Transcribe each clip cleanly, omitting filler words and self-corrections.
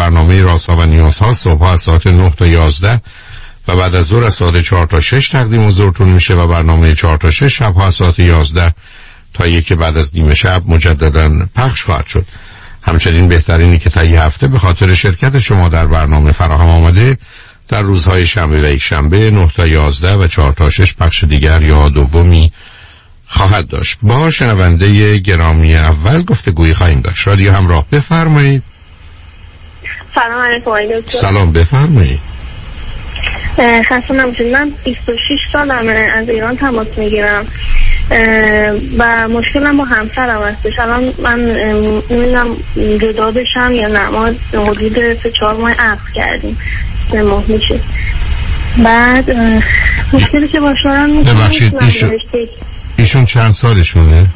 برنامه رازها و نیازها صبح از ساعت 9 تا 11 و بعد از ظهر از ساعت 4 تا 6 تقدیم حضورتون میشه و برنامه 4 تا 6 شب ها از ساعت 11 تا 1 بعد از نیمه شب مجددا پخش خواهد شد. همچنین بهترینی که تا یه هفته به خاطر شرکت شما در برنامه فراهم آمده در روزهای شنبه و یک شنبه 9 تا 11 و 4 تا 6 پخش دیگر یا دومی خواهد داشت. با شنونده گرامی اول گفتگویی خواهیم داشت. رادیو همراه، بفرمایید. سلام علیکم. سلام، بفرمایید. خسته نباشید. من 26 سالمه، از ایران تماس میگیرم و مشکلم با همسرم هستش. الان من نمیدونم جدا بشم یا نه. ما حدود 3-4 ماه عقد کردیم، 3 ماه میشه. بعد مشکلی که با شوهرم ببخشید ایشون چند سالشونه؟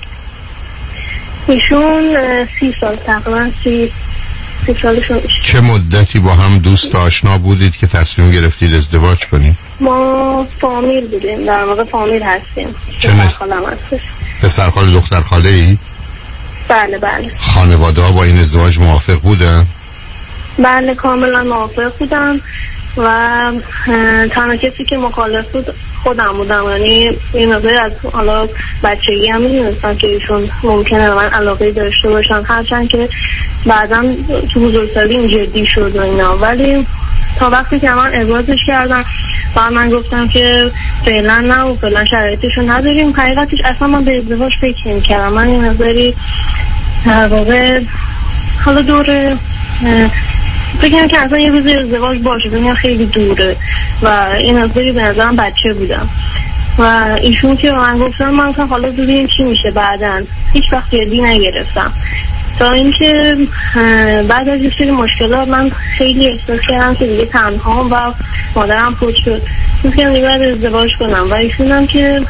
ایشون 30 سال، تقریبا 30 سالشون. چه مدتی با هم دوست آشنا بودید که تصمیم گرفتید ازدواج کنید؟ ما فامیل بودیم، در واقع فامیل هستیم. پسر خالم هستش. پسر خاله دختر خاله ای؟ بله بله. خانواده ها با این ازدواج موافق بودن؟ بله کاملا موافق بودن و تنها کسی که مخالف بود خودم بودم. یعنی این مقداری از حالا بچگی هم میدونستم که ایشون ممکنه من علاقه داشته باشن، هرچند که بعدا تو بزرگسالی این جدی شد و اینا. ولی تا وقتی که من ازدواجش کردم و من گفتم که فعلا نه و فعلا شرایطشو نداریم، حقیقتش اصلا من به ازدواج فکر نمی‌کردم. من این مقداری در واقع حالا دور فکرم که اصلا یه روز ازدواج باشه، دنیا خیلی دوره و این مقداری به نظرم بچه بودم و ایشون که من گفتم من اصلا حالا ببینیم چی میشه بعدن، هیچ وقت جدی نگرفتم تا اینکه بعد از یه سری مشکلات من خیلی احساس کردم که دیگه تنهام و مادرم فوت شد، میگم دیگه باید ازدواج کنم و ایشونم که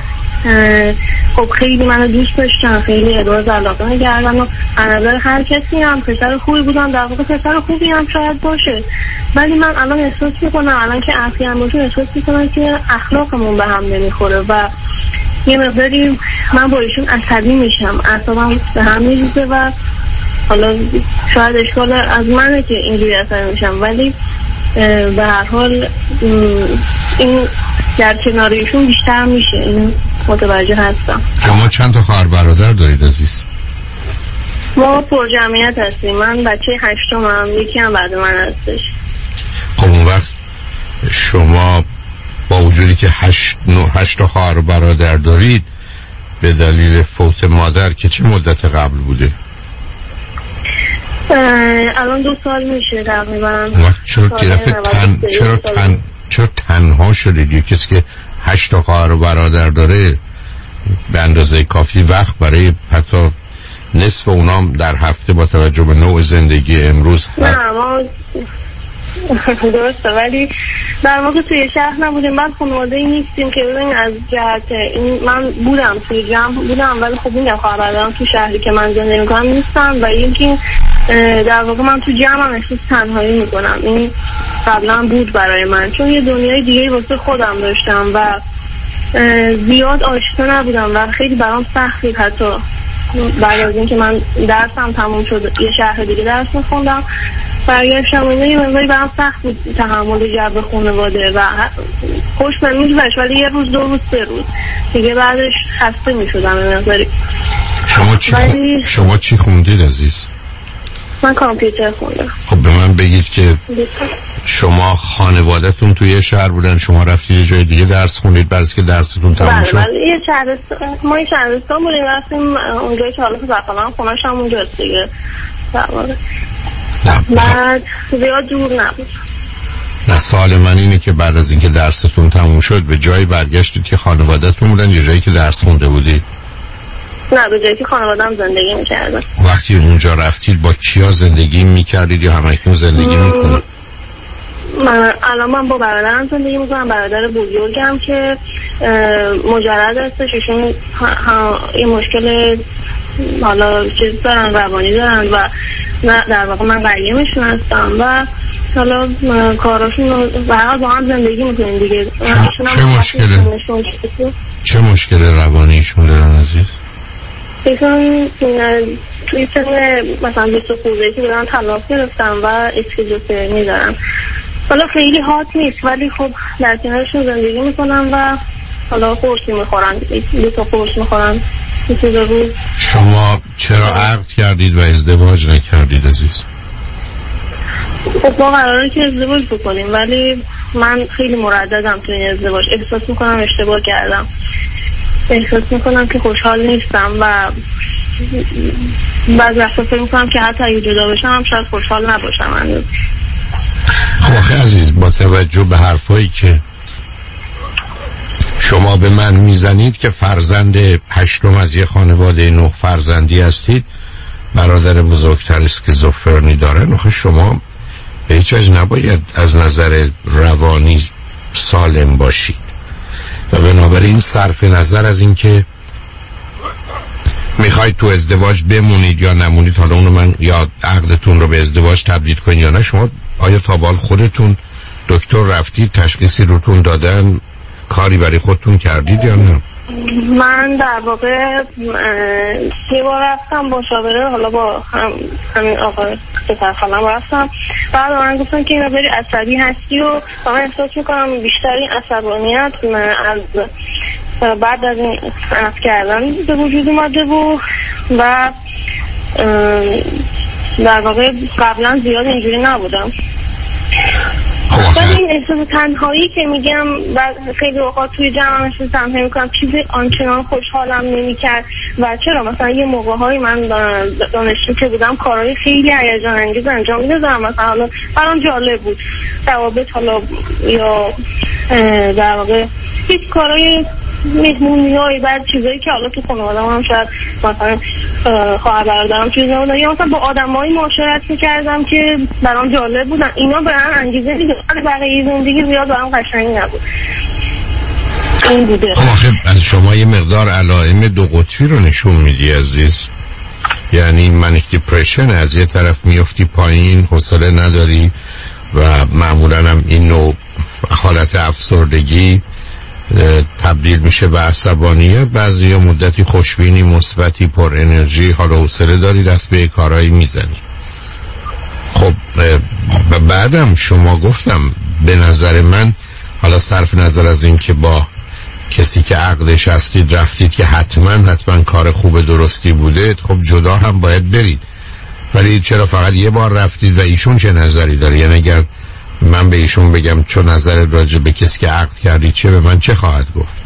خب خیلی منو دوست داشتن، خیلی ابراز علاقه می‌کردن و از نظر هر کسی هم پسر خوبی بودم، در واقع پسر خوبی هم شاید باشه، ولی من الان احساس میکنم الان که عقلی هم باشه احساس میکنم که اخلاقمون به هم نمیخوره و یه مقداری من با ایشون عصبی میشم، اعصابم به هم میریزه و حالا شاید اشکال از منه که اینجوری عصبی میشم، ولی به هر حال این در کنار ایشون بیشتر میشه، این متوجه هستم. شما چند تا خواهر برادر دارید عزیز؟ ما پر جمعیت هستیم. من بچه 8م، یکی هم بعد من هستش. خب اون وقت شما با وجودی که 8 تا خواهر برادر دارید به دلیل فوت مادر که چه مدت قبل بوده؟ الان 2 سال میشه تقریبا. چرا تنها شدید؟ یه کسی که 8 تا خواهر و برادر داره به اندازه کافی وقت برای حتی نصف اونام در هفته با توجه به نوع زندگی امروز نه ما درسته، ولی در واقع توی شهر نبودیم، بعد خانواده‌ای نیستیم که ببین از جهت این من بودم توی جمع بودم، ولی خب میگم خواهرام تو شهری که من زندگی میکنم نیستم و اینکه در واقع من تو جمعم احساس تنهایی میکنم. این قبلا بود برای من، چون یه دنیای دیگه واسه خودم داشتم و زیاد آشنا نبودم و خیلی برام سخت بود. حتی بعد از اینکه من درسم تموم شد یه شهر دیگه درس میخوندم، برگشتم و یه مقداری برام سخت بود تحمل جو خانواده و خوش نمیگذشت، ولی یه روز 2 روز 3 روز دیگه بعدش خسته میشدم مقداری. شما چی خوندید عزیز؟ من کامپیوتر خوندم. خب به من بگید که شما خانواده‌تون توی یه شهر بودن، شما رفتید یه جای دیگه درس خوندید بعد از که درستون تموم شد؟ بله یه شهرستان، ما یه شهرستان بودیم رفتیم اونجایی که حالا زفلان خونه‌ش هم اونجاست دیگه، بعد زیاد دور نبود. نه سوال من اینه که بعد از اینکه درستون تموم شد به جایی برگشتید که خانواده‌تون بودن یا جایی که درس خونده بودید؟ نه به جایی که خانواده‌ام زندگی می‌کردن. وقتی اونجا رفتید با کیا زندگی می‌کردید یا همکنون زندگی می‌کنید؟ من با برادرم زندگی می‌کنم، برادر بزرگم که مجرد هستش، ایشون یه مشکل حالا چیز دارن، روانی دارن و در واقع من قریمشون هستم و حالا کاراشون و با هم زندگی می‌کنیم دیگه. چه مشکل روانیشون دارن عزیز؟ ایشون توی سن مثلا 20 خورده که بدن طلاق گرفتم و اسکیزوفرنی دارم. حالا خیلی هات نیست ولی خب در کنارشون زندگی میکنم و حالا قرص میخورم، 2 تا قرص میخورم روز. شما چرا عقد کردید و ازدواج نکردید عزیز؟ خب ما قراره که ازدواج بکنیم ولی من خیلی مرددم تو این ازدواج. احساس میکنم اشتباه کردم، احساس میکنم که خوشحال نیستم و بعضی وقتا فکر میکنم که حتی اگه جدا بشم هم شاید خوشحال نباشم. خب آخه عزیز، با توجه به حرفایی که شما به من میزنید که فرزند 8م از یه خانواده 9 فرزندی هستید، برادر بزرگتر اسکیزوفرنی دارن، آخه شما به هیچ وجه نباید از نظر روانی سالم باشید و بنابراین صرف نظر از این که میخواید تو ازدواج بمونید یا نمونید، حالا اونو من یا عقدتون رو به ازدواج تبدیل کنید یا نه، شما آیا تا بال خودتون دکتر رفتید، تشخیصی روتون دادن، کاری برای خودتون کردید یا نه؟ من در واقع 3 بار رفتم با شاوره، حالا با همین آقای پسرخالم رفتم. بعد من گفتن که اینا بری عصبی هستی و من احساس میکنم بیشتری عصبانیت از بعد از این عقد کردن به وجود اومده و در واقع قبلا زیاد اینجوری نبودم. ولی این احساس تنهایی که میگم و خیلی اوقات توی جمع احساس تنهایی میکنم، چیزی آنچنان خوشحالم نمیکرد. و چرا مثلا یه موقع‌های من دانشجو که بودم کارهای خیلی هیجان انگیز انجام میدادم، مثلا حالا برام جالب بود روابط، حالا یا در واقع هیچ کارهای مهمونی‌های بعد چیزایی که حالا تو خانواده‌ام هم شاید مثلا خواهر برادرم چیزی نبودن یا مثلا با آدمایی معاشرت می‌کردم که برام جالب بودن، اینا به من انگیزه می‌داد ولی بقیه زندگی زیاد برام قشنگ نبود. این بوده. آخه از شما یه مقدار علائم 2 قطبی رو نشون میدی عزیز، یعنی منیک دیپرشن، از یه طرف میافتی پایین، حوصله نداری و معمولاً هم این نوع حالت افسردگی تبدیل میشه به عصبانیت، بعضی مدتی خوشبینی، مثبتی، پر انرژی، حال و حوصله داری، دست به کارهایی میزنی. خب بعدم شما گفتم به نظر من، حالا صرف نظر از این که با کسی که عقدش هستید رفتید که حتما کار خوب درستی بوده، خب جدا هم باید برید، ولی چرا فقط یه بار رفتید و ایشون چه نظری داره؟ یعنی اگر من به ایشون بگم چه نظرت راجع به کسی که عقد کردی چه، به من چه خواهد گفت؟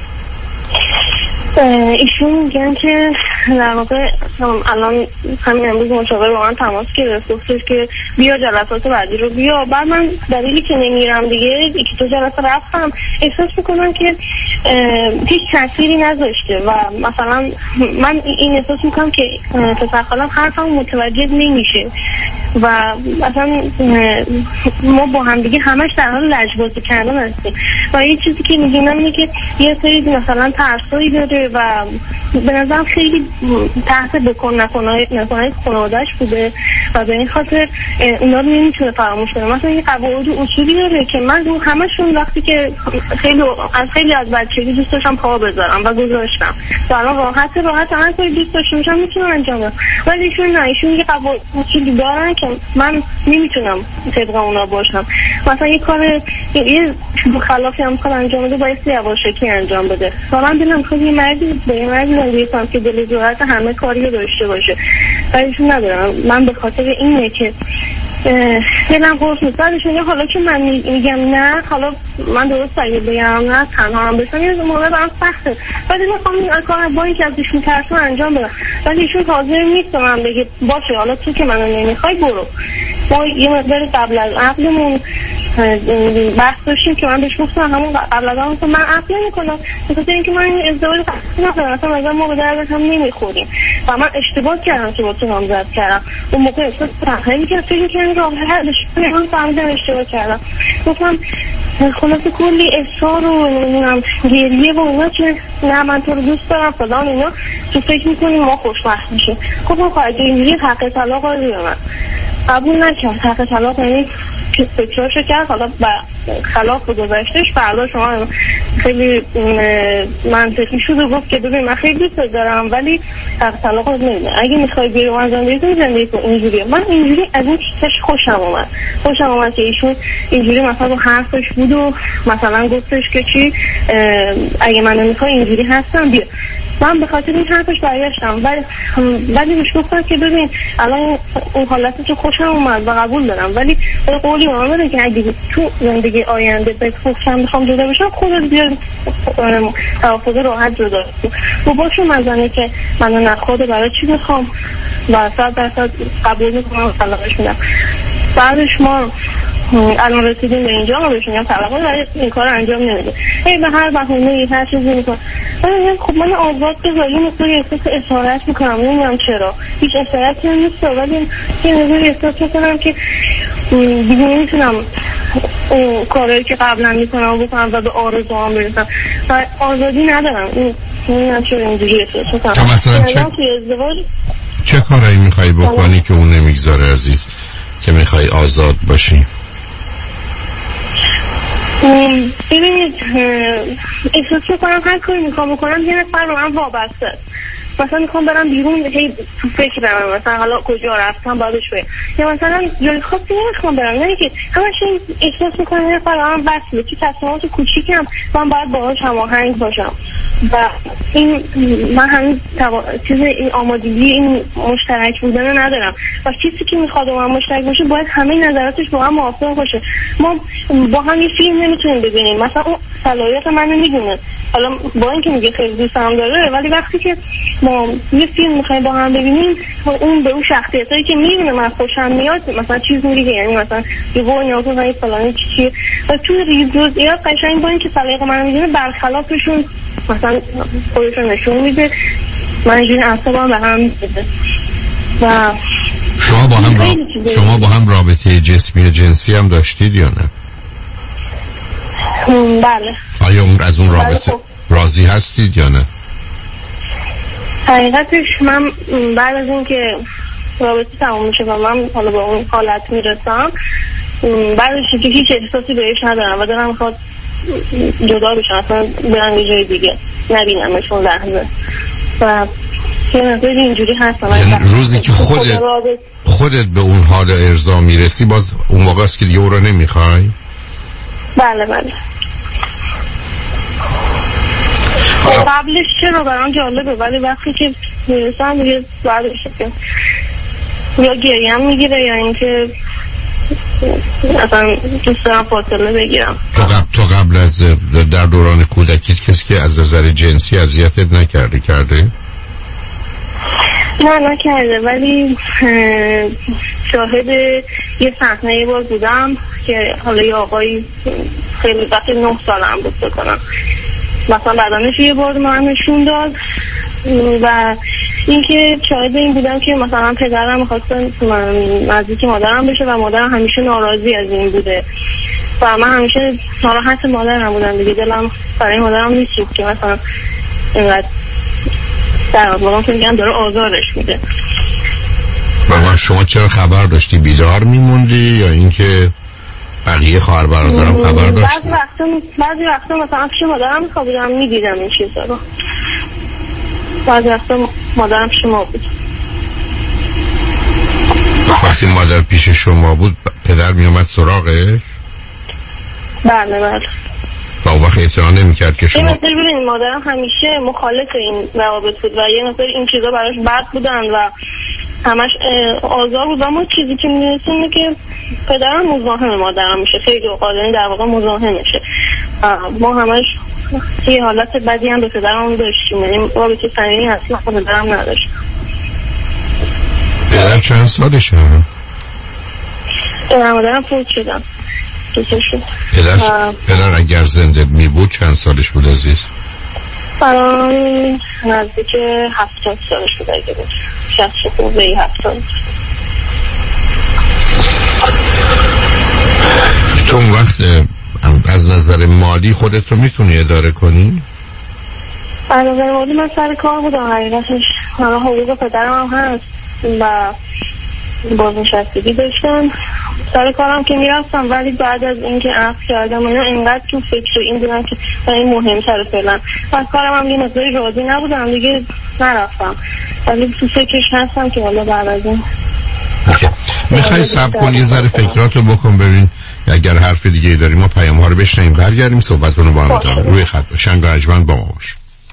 ایشون میگن که در واقع الان همین امروز مشاور با من تماس گرفت، گفتش که بیا جلسات بعدی رو بیا. بعد من دلیلی که نمیرم دیگه 1-2 جلسه رفتم، احساس میکنم که هیچ تأثیری نذاشته و مثلا من این احساس میکنم که پسرخالم حرفم متوجه نمیشه و مثلا ما با هم دیگه همش در حال لجبازی کردن هستیم و یه چیزی که میگم اینه که یه سری مثلا ترسایی داره و به نظرم خیلی تحت بکن نکنهای خانواده‌اش بوده و به این خاطر اونا رو نمیتونه فراموش کنه. مثلا یه قواعد و اصولی داره که من رو همشون وقتی که خیلی از بچگی دوست داشتم پا بذارم و گذاشتم و الان راحت هر کاری دوست داشته باشم میتونم انجام بدم، ولی ایشون یه قواعد اصولی دارن که من نمیتونم طبق اونا باشم. مثلا یه کار یه خلافی هم کار انجام بده باید یواشکی انجام بده و من دلم خیلی یه مردی زندگی کنم که دل جرأت همه کاری رو داشته باشه ولی ایشون ندارم. من به خاطر اینه که دلم قرص نیست. بعدشون حالا که من میگم نه، حالا من درست اگه بگم نه تنها هم بسن یه موقع برام سخته، ولی میخوام این کار با اینکه ازش میترسم انجام بدم، ولی ایشون حاضر نیست من بگه باشه حالا تو که منو نمیخوای برو. ما یه مقدار قبل از عقدمون بحث داشتیم که من بهش گفتم همون قبل از عقد من عقد نمیکنم بخاطر اینکه من ازدواج نکردم، اصلا از ما به درد هم نمیخوریم و من اشتباه کردم که با تو نامزد کردم. اون موقع احساس تنهایی که فکر کنم راه حلش من فهمیدم اشتباه کردم. گفتم خلاصه کلی اصرار و نمیدونم گریه و اونا که نه من تو رو دوست دارم فلان اینا تو فکر میکنیم ما خوشبخت میشیم. گفتم خواهد اینجوری حق طلاق رو بیارم قبول نکرد حق طلاق، یعنی فکراشو کرد حالا خلاف گذاشتش. فردا شما خیلی منطقی شد و گفت که ببین من خیلی دوست دارم ولی حق طلاق رو نمیدم، اگه میخوای بیرون از زندگی کن اینجوریه. من اینجوری از این چیزش خوشم اومد که ایشون اینجوری مثلا با حرفش بود و مثلا گفتش که چی اگه من نمیخوای اینجوری هستم بیا. من به خاطر این حرفش برگشتم ولی بهش گفتم که ببین الان اون حالتش خوشم اومد و قبول دارم ولی قولی من بده که اگه تو زندگی آینده به فکرم بخوام جدا بشم خودت بیار توافق راحت جدا و باشو مزنه که منو نخواده برای چی بخوام و 100% قبول میکنم و طلاقش میدم. بعدش ما الان رسیدیم به اینجا ما بهش میگم طلاق ولی این کار انجام نمیده، هی به هر بهونه هر چیزی میکنه. خب من آزاد بذاریم مثل احساس اسارت میکنم، نمیدونم چرا هیچ اسارتی نیست ولی یه نظر احساس میکنم که دیگه نمیتونم اون کارهایی که قبلا میکنم بکنم و به آرزوام برسم و آزادی ندارم. این چرا اینجوری احساس میکنم. تو مثلا چه کارایی میخوایی بکنی که اون نمیگذاره عزیز که میخوای آزاد باشی؟ ببینید احساس میکنم هر کاری میخوام بکنم یه نفر رو من وابسته. مثلا میخوام برم بیرون هی تو فکرم مثلا حالا کجا رفتم بعدش برم یا مثلا جای خاصی نمیخوام برم، نه که همش احساس میکنم یه نفر رو من وصله تو تصمیمات کوچیکم من باید باهاش هماهنگ باشم و این من همین چیز این آمادگی این مشترک بودن ندارم و چیزی که میخواد با من مشترک باشه باید همه نظراتش با هم موافق باشه. ما با هم یه فیلم نمیتونیم ببینیم، مثلا اون صلاحیت منو میدونه، حالا با اینکه میگه خیلی دوستم داره ولی وقتی که ما یه فیلم میخوایم با هم ببینیم اون به اون شخصیتایی که میبینه من خوشم میاد مثلا چیز میگه، یعنی مثلا یه نیاز من فلانی چیه و تو جزئیات قشنگ با اینکه صلاحیت منو میدونه برخلافشون مثلا خودشون نشون میده. من اینجوری اعصابم به هم میده و شما با هم رابطه جسمی جنسی هم داشتید یا نه؟ بله. آیا از اون رابطه راضی هستید یا نه؟ حقیقتش من بعد از این که رابطه تموم میشه و من حالا به اون حالت میرسم بعدش که هیچ احساسی بهش ندارم و دارم میخواد جدا بشم اصلا برم یه جای دیگه نبینمش اون لحظه و یه نظر اینجوری هستم. یعنی روزی که خودت به اون حال ارضا میرسی باز اون موقع است که دیگه او رو نمیخوای؟ بله بله. قبلش چرا برام جالبه ولی وقتی که میرسم دیگه بعدش یا گریم میگیره یا اینکه اصلا دوست دارم فاصله بگیرم. تو قبل از در دوران کودکیت کسی که از نظر جنسی اذیتت کرده؟ نه نکرده ولی شاهد یه صحنه یه بار بودم که حالا یه آقایی خیلی وقتی 9 سالم بود بکنم مثلا بدنش یه بار من نشون داد و اینکه شاهد این بودم که مثلا پدرم می‌خواستن نزدیک مادرم بشه و مادرم همیشه ناراضی از این بوده و من همیشه ناراحت مادرم بودم دیگه، دلم برای مادرم نیست که مثلا اینقدر در واقع که میگم داره آزارش میده. بابا شما چرا خبر داشتی؟ بیدار میموندی یا اینکه بقیه خواهر برادرم خبر داشت؟ بعضی وقتا مثلا پیش مادرم میخوابیدم میدیدم این چیزا رو، بعضی وقتا مادرم پیش ما بود. وقتی مادر پیش شما بود پدر میومد سراغش؟ بله بله. و اون وقت اعتنا نمی‌کرد که شما این مثل ببینید مادرم همیشه مخالف این روابط بود و یه نفر این چیزا براش بد بودن و همش آزار بود و ما چیزی که می‌دونستیم اینه که پدرم مزاحم مادرم میشه، خیلی اوقات در واقع مزاحم میشه. ما همش یه حالت بدی هم به پدرم داشتیم، یعنی رابطه صمیمی اصلا با پدرم نداشت. پدر چند سالشه؟ مادرم فوت شدم. پدر اگر زنده می بود چند سالش بود عزیز؟ برای نزدیک 70 سالش بود اگه بود 60 خوبه 70. تو اون وقت از نظر مالی خودت رو میتونی اداره کنی؟ از نظر مالی من سر کار بودم حقیقتش، حقوق پدرم هم هست و بازنشستگی داشتم. سر کارم که میرفتم، ولی بعد از اینکه عقد کردم اینا اینقدر تو فکر این بودم که این مهمتره فعلا. از کارم هم یه مقداری راضی نبودم دیگه نرفتم، ولی تو فکرش هستم که حالا بعد از این میخوای صبر کن یه ذره فکراتو بکن ببین اگر حرف دیگه داریم ما پیام ها رو بشنیم برگردیم صحبتونو با هم ادامه. روی خط باش. شنگ و ارجمند با ما باش.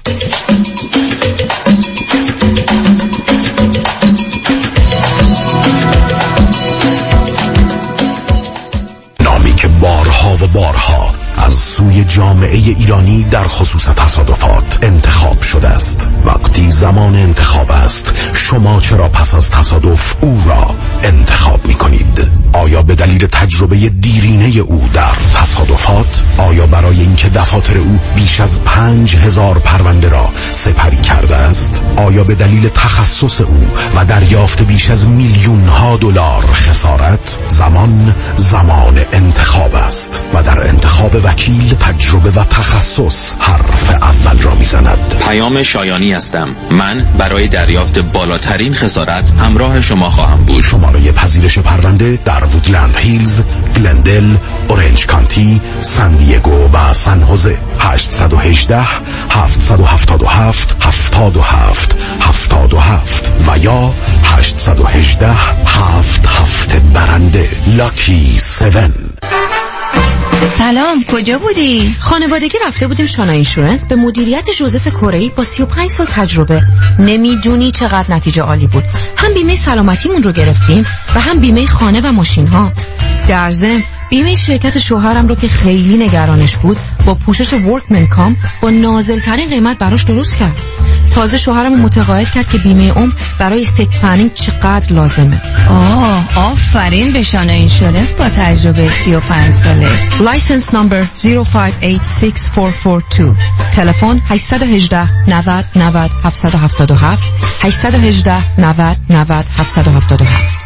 نامی که بارها و بارها از سوی جامعه ایرانی در خصوص تصادفات انتخاب شده است. وقتی زمان انتخاب است، شما چرا پس از تصادف او را انتخاب می کنید؟ آیا به دلیل تجربه دیرینه او در تصادفات؟ آیا برای اینکه دفاتر او بیش از 5000 پرونده را سپری کرده است؟ آیا به دلیل تخصص او و دریافت بیش از میلیون‌ها دلار خسارت؟ زمان انتخاب است و در انتخاب وکیل تجربه و تخصص حرف اول را میزند. پیام شایانی هستم. من برای دریافت بالاترین خسارت همراه شما خواهم بود. شماره پذیرش پرونده در وودلند هیلز، گلندل، اورنج کانتی، سان دیگو و سن خوزه. 818 777 77 77 و یا 818 77 برنده. لاکی 7. سلام، کجا بودی؟ خانوادگی رفته بودیم شانا اینشورنس به مدیریت جوزف کره‌ای با 35 سال تجربه. نمیدونی چقدر نتیجه عالی بود. هم بیمه سلامتیمون رو گرفتیم و هم بیمه خانه و ماشین ها. در ضمن بیمه شرکت شوهرم رو که خیلی نگرانش بود با پوشش ورکمن کام با نازل ترین قیمت براش درست کرد. تازه شوهرم متقاعد کرد که بیمه عمر برای استیت پلنینگ چقدر لازمه. آفرین به شانا اینشورنس با تجربه 35 ساله. لایسنس نمبر 05864442. تلفن 818 90 90 777 818 90 90 777.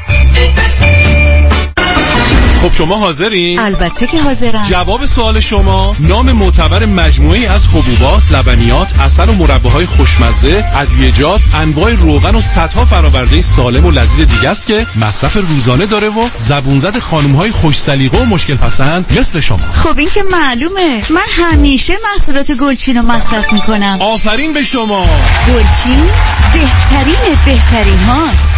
خب شما حاضرین؟ البته که حاضرم. جواب سوال شما نام معتبر مجموعه‌ای از حبوبات، لبنیات، عسل و مرباهای خوشمزه، ادویه‌جات، انواع روغن و صدها فرآورده سالم و لذیذ دیگه است که مصرف روزانه داره و زبون زد خانم‌های خوش سلیقه و مشکل پسند مثل شما. خب این که معلومه. من همیشه محصولات گلچین رو مصرف میکنم. آفرین به شما. گلچین بهترین هاست.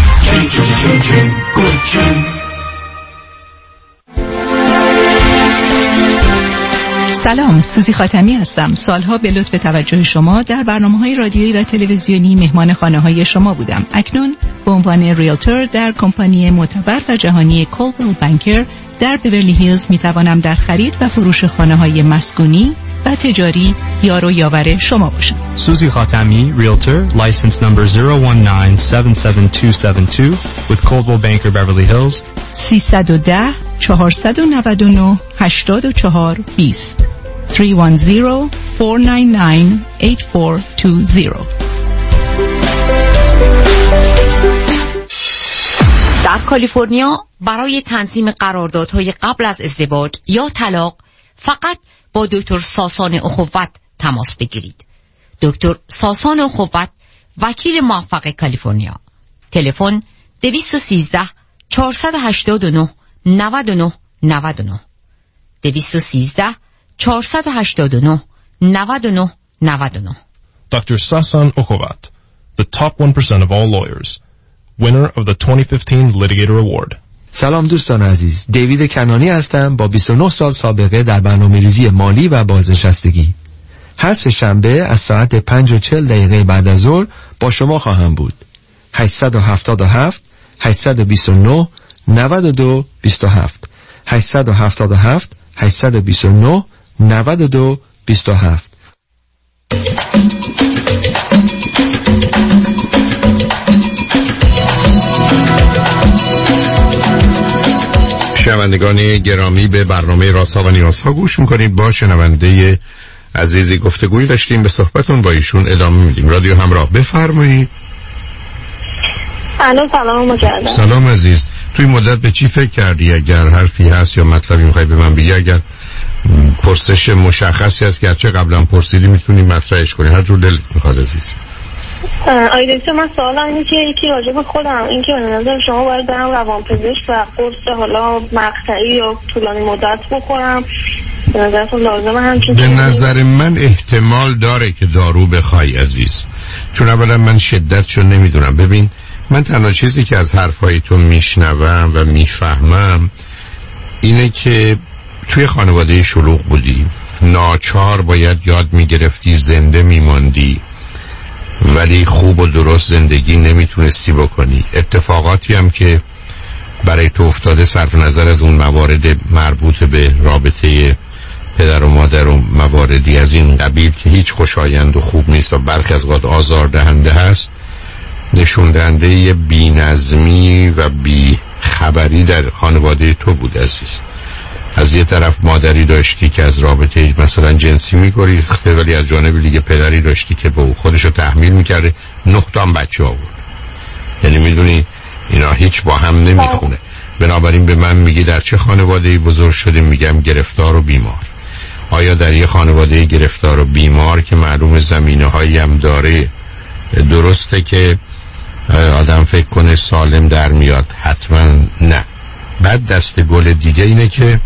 گلچین. سلام، سوزی خاتمی هستم. سالها به لطف توجه شما در برنامه‌های رادیویی و تلویزیونی مهمان خانه‌های شما بودم. اکنون به عنوان ریلتور در کمپانی معتبر و جهانی کولبل بانکر در بیورلی هیلز میتوانم در خرید و فروش خانه‌های مسکونی و تجاری یار و یاور شما باشم. Susie Khatami, Realtor, license number 019-77272 with Coldwell Banker Beverly Hills. 310-499-8420 310-499-8420. در کالیفرنیا برای تنظیم قراردادهای قبل از ازدواج یا طلاق فقط با دکتر ساسان اخوت تماس بگیرید. دکتر ساسان اخوت، وکیل موفق کالیفرنیا. تلفن 213 489 99 99 213 489 99 99. Dr. Sasan Okhovat, the top 1% of all lawyers, winner of the 2015 Litigator Award. سلام دوستان عزیز، دیوید کنانی هستم با 29 سال سابقه در برنامه‌ریزی مالی و بازنشستگی. هر سه شنبه از ساعت 5:40 بعد از ظهر با شما خواهم بود. 877 829 92 27 877 829 92 27. شنوندگان گرامی، به برنامه رازها و نیازها گوش میکنید. با شنونده عزیزی گفتگویی داشتیم، به صحبتون با ایشون ادامه میدیم. رادیو همراه، بفرمایید. سلام مجدد. سلام عزیز، توی مدت به چی فکر کردی؟ اگر حرفی هست یا مطلبی میخوای به من بگی، اگر پرسش مشخصی هست که هرچه قبلا پرسیدی میتونی مطرحش کنی، هر جور دلت میخواد عزیز. آی دکتر، من سوالم اینه که یکی راجع به خودم، این که به نظر شما باید برم روانپزشک و قرص حالا مقطعی یا طولانی مدت بخورم؟ به نظرتون لازمه همچین؟ به نظر من احتمال داره که دارو بخوای عزیز، چون اولا من شدتشو نمیدونم. ببین، من تنها چیزی که از حرفای تو میشنوم و میفهمم اینه که توی خانواده شلوغ بودی، ناچار باید یاد میگرفتی زنده میماندی ولی خوب و درست زندگی نمیتونستی بکنی. اتفاقاتی هم که برای تو افتاده صرف نظر از اون موارد مربوط به رابطه پدر و مادر و مواردی از این قبیل که هیچ خوشایند و خوب نیست و برخی از اوقات آزار دهنده هست، نشون دهنده بی نظمی و بی خبری در خانواده تو بود عزیز. از یه طرف مادری داشتی که از رابطه مثلا جنسی میگریخته، ولی از جانب دیگه پدری داشتی که به خودشو تحمیل میکرده، 9 تا بچه آورد. یعنی میدونی اینا هیچ با هم نمیخونه. بنابراین به من میگی در چه خانواده‌ای بزرگ شدی؟ میگم گرفتار و بیمار. آیا در یه خانواده گرفتار و بیمار که معلوم زمینه‌هایی هم داره درسته که آدم فکر کنه سالم در میاد؟ حتما نه. بعد دست گل دیگه اینه که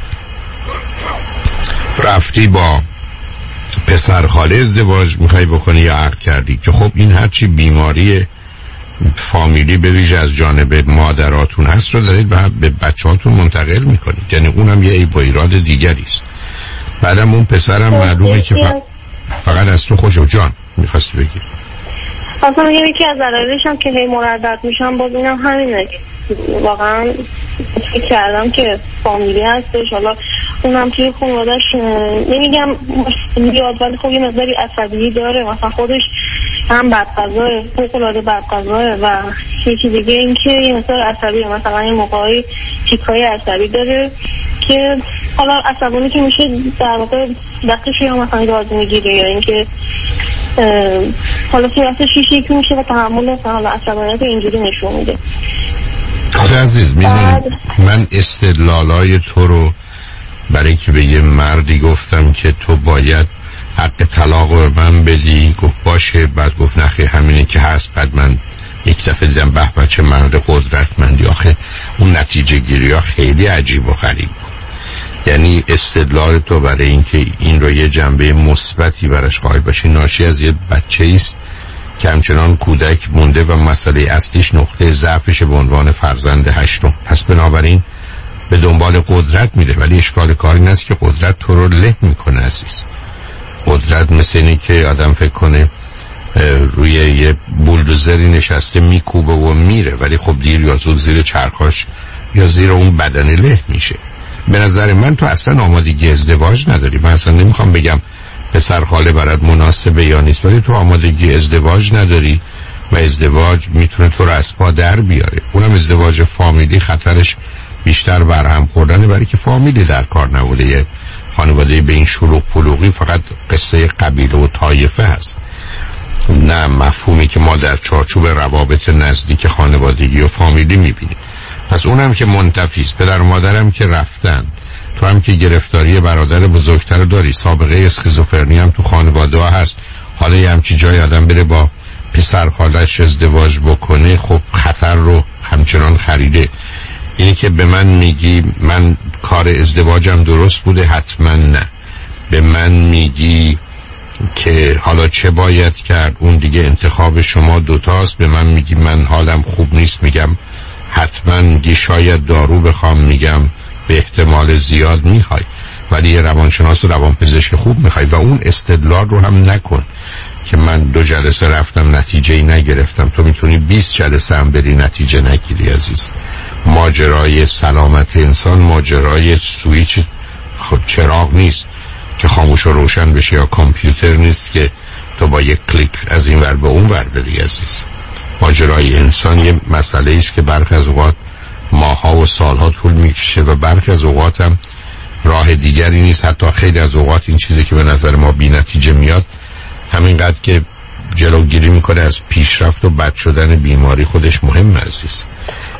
رفتی با پسر خاله ازدواج میخوای بکنی یا عقد کردی، که خب این هرچی بیماری فامیلی به ویژه از جانب مادراتون هست رو دارید به بچهاتون منتقل میکنید، یعنی اونم یه عیب و ایراد دیگری است. بعدم اون پسرم معلومه که فقط از تو خوشو جان میخواستی بگی. اصلا یکی از علایلش هم که هی مردد میشم باز اینم همینه. واقعا فکر کردم که فامیلی هستش، حالا اونم توی خانواده‌اش نمیگم میاد ولی خب یه مقداری عصبی داره، مثلا خودش هم بدقضایه، فوق‌العاده بدقضایه و یکی دیگه این که یه مقدار عصبیه، مثلا این موقعی تیکای عصبی داره که حالا عصبانی که میشه در واقع دستش یا مثلا گاز میگیره یا اینکه حالا صورتش شیشه میشه و تحمل حالا عصبانیت اینجوری نشون میده. آره عزیز، میدونی من استدلالای تو رو برای که به یه مردی گفتم که تو باید حق طلاق رو به من بدی، گفت باشه. بعد گفت نخی همینه که هست. بعد من یک دفعه دیدم به بچه مرد قدرتمندی. آخه اون نتیجه گیری ها خیلی عجیب و غریب بود. یعنی استدلال تو برای اینکه این رو یه جنبه مثبتی براش قائل باشی ناشی از یه بچه است که همچنان کودک مونده و مسئله اصلیش نقطه ضعفش به عنوان فرزند هشتم. پس بنابراین به دنبال قدرت میره، ولی اشکال کار این است که قدرت تو رو له میکنه عزیز. قدرت مثل اینه که آدم فکر کنه روی یه بولدوزری نشسته میکوبه و میره، ولی خب دیر یا زود زیر چرخاش یا زیر اون بدن له میشه. به نظر من تو اصلا آمادگی ازدواج نداری. من اصلا نمیخوام بگم پسر خاله برات مناسبه یا نیست، ولی تو آمادگی ازدواج نداری و ازدواج میتونه تو رو از پا در بیاره. اونم ازدواج فامیلی خطرش بیشتر برهم خوردنه، برای که فامیلی در کار نبوده. یه خانواده به این شلوغ پلوغی فقط قصه قبیله و طایفه هست، نه مفهومی که ما در چارچوب روابط نزدیک خانوادگی و فامیلی میبینیم. پس اونم که منتفیست، پدر و مادرم که رفتن، تو هم که گرفتاری برادر بزرگتر داری، سابقه اسکیزوفرنی هم تو خانواده ها هست، حالا یه همچی جای آدم بره با پسر خالش ازدواج بکنه، خب خطر رو همچنان خریده. اینی که به من میگی من کار ازدواجم درست بوده، حتما نه. به من میگی که حالا چه باید کرد، اون دیگه انتخاب شما دوتاست. به من میگی من حالم خوب نیست، میگم حتما میگی شاید دارو بخوام، میگم به احتمال زیاد میخوای، ولی یه روانشناس و روانپزشک خوب میخوای. و اون استدلال رو هم نکن که من 2 جلسه رفتم نتیجه نگرفتم. تو میتونی 20 جلسه هم بری نتیجه نگیری عزیز. ماجرای سلامت انسان ماجرای سویچ خود چراغ نیست که خاموش و روشن بشه، یا کامپیوتر نیست که تو با یک کلیک از این ور به اون ور بری عزیز. ماجرای انسان یه مسئله است که برخی از اوقات ماها و سالها طول میکشه و برخی از اوقات هم راه دیگری نیست. حتی خیلی از اوقات این چیزی که به نظر ما بی نتیجه میاد همینقدر که جلوگیری میکنه از پیشرفت و بد شدن بیماری خودش مهم عزیز.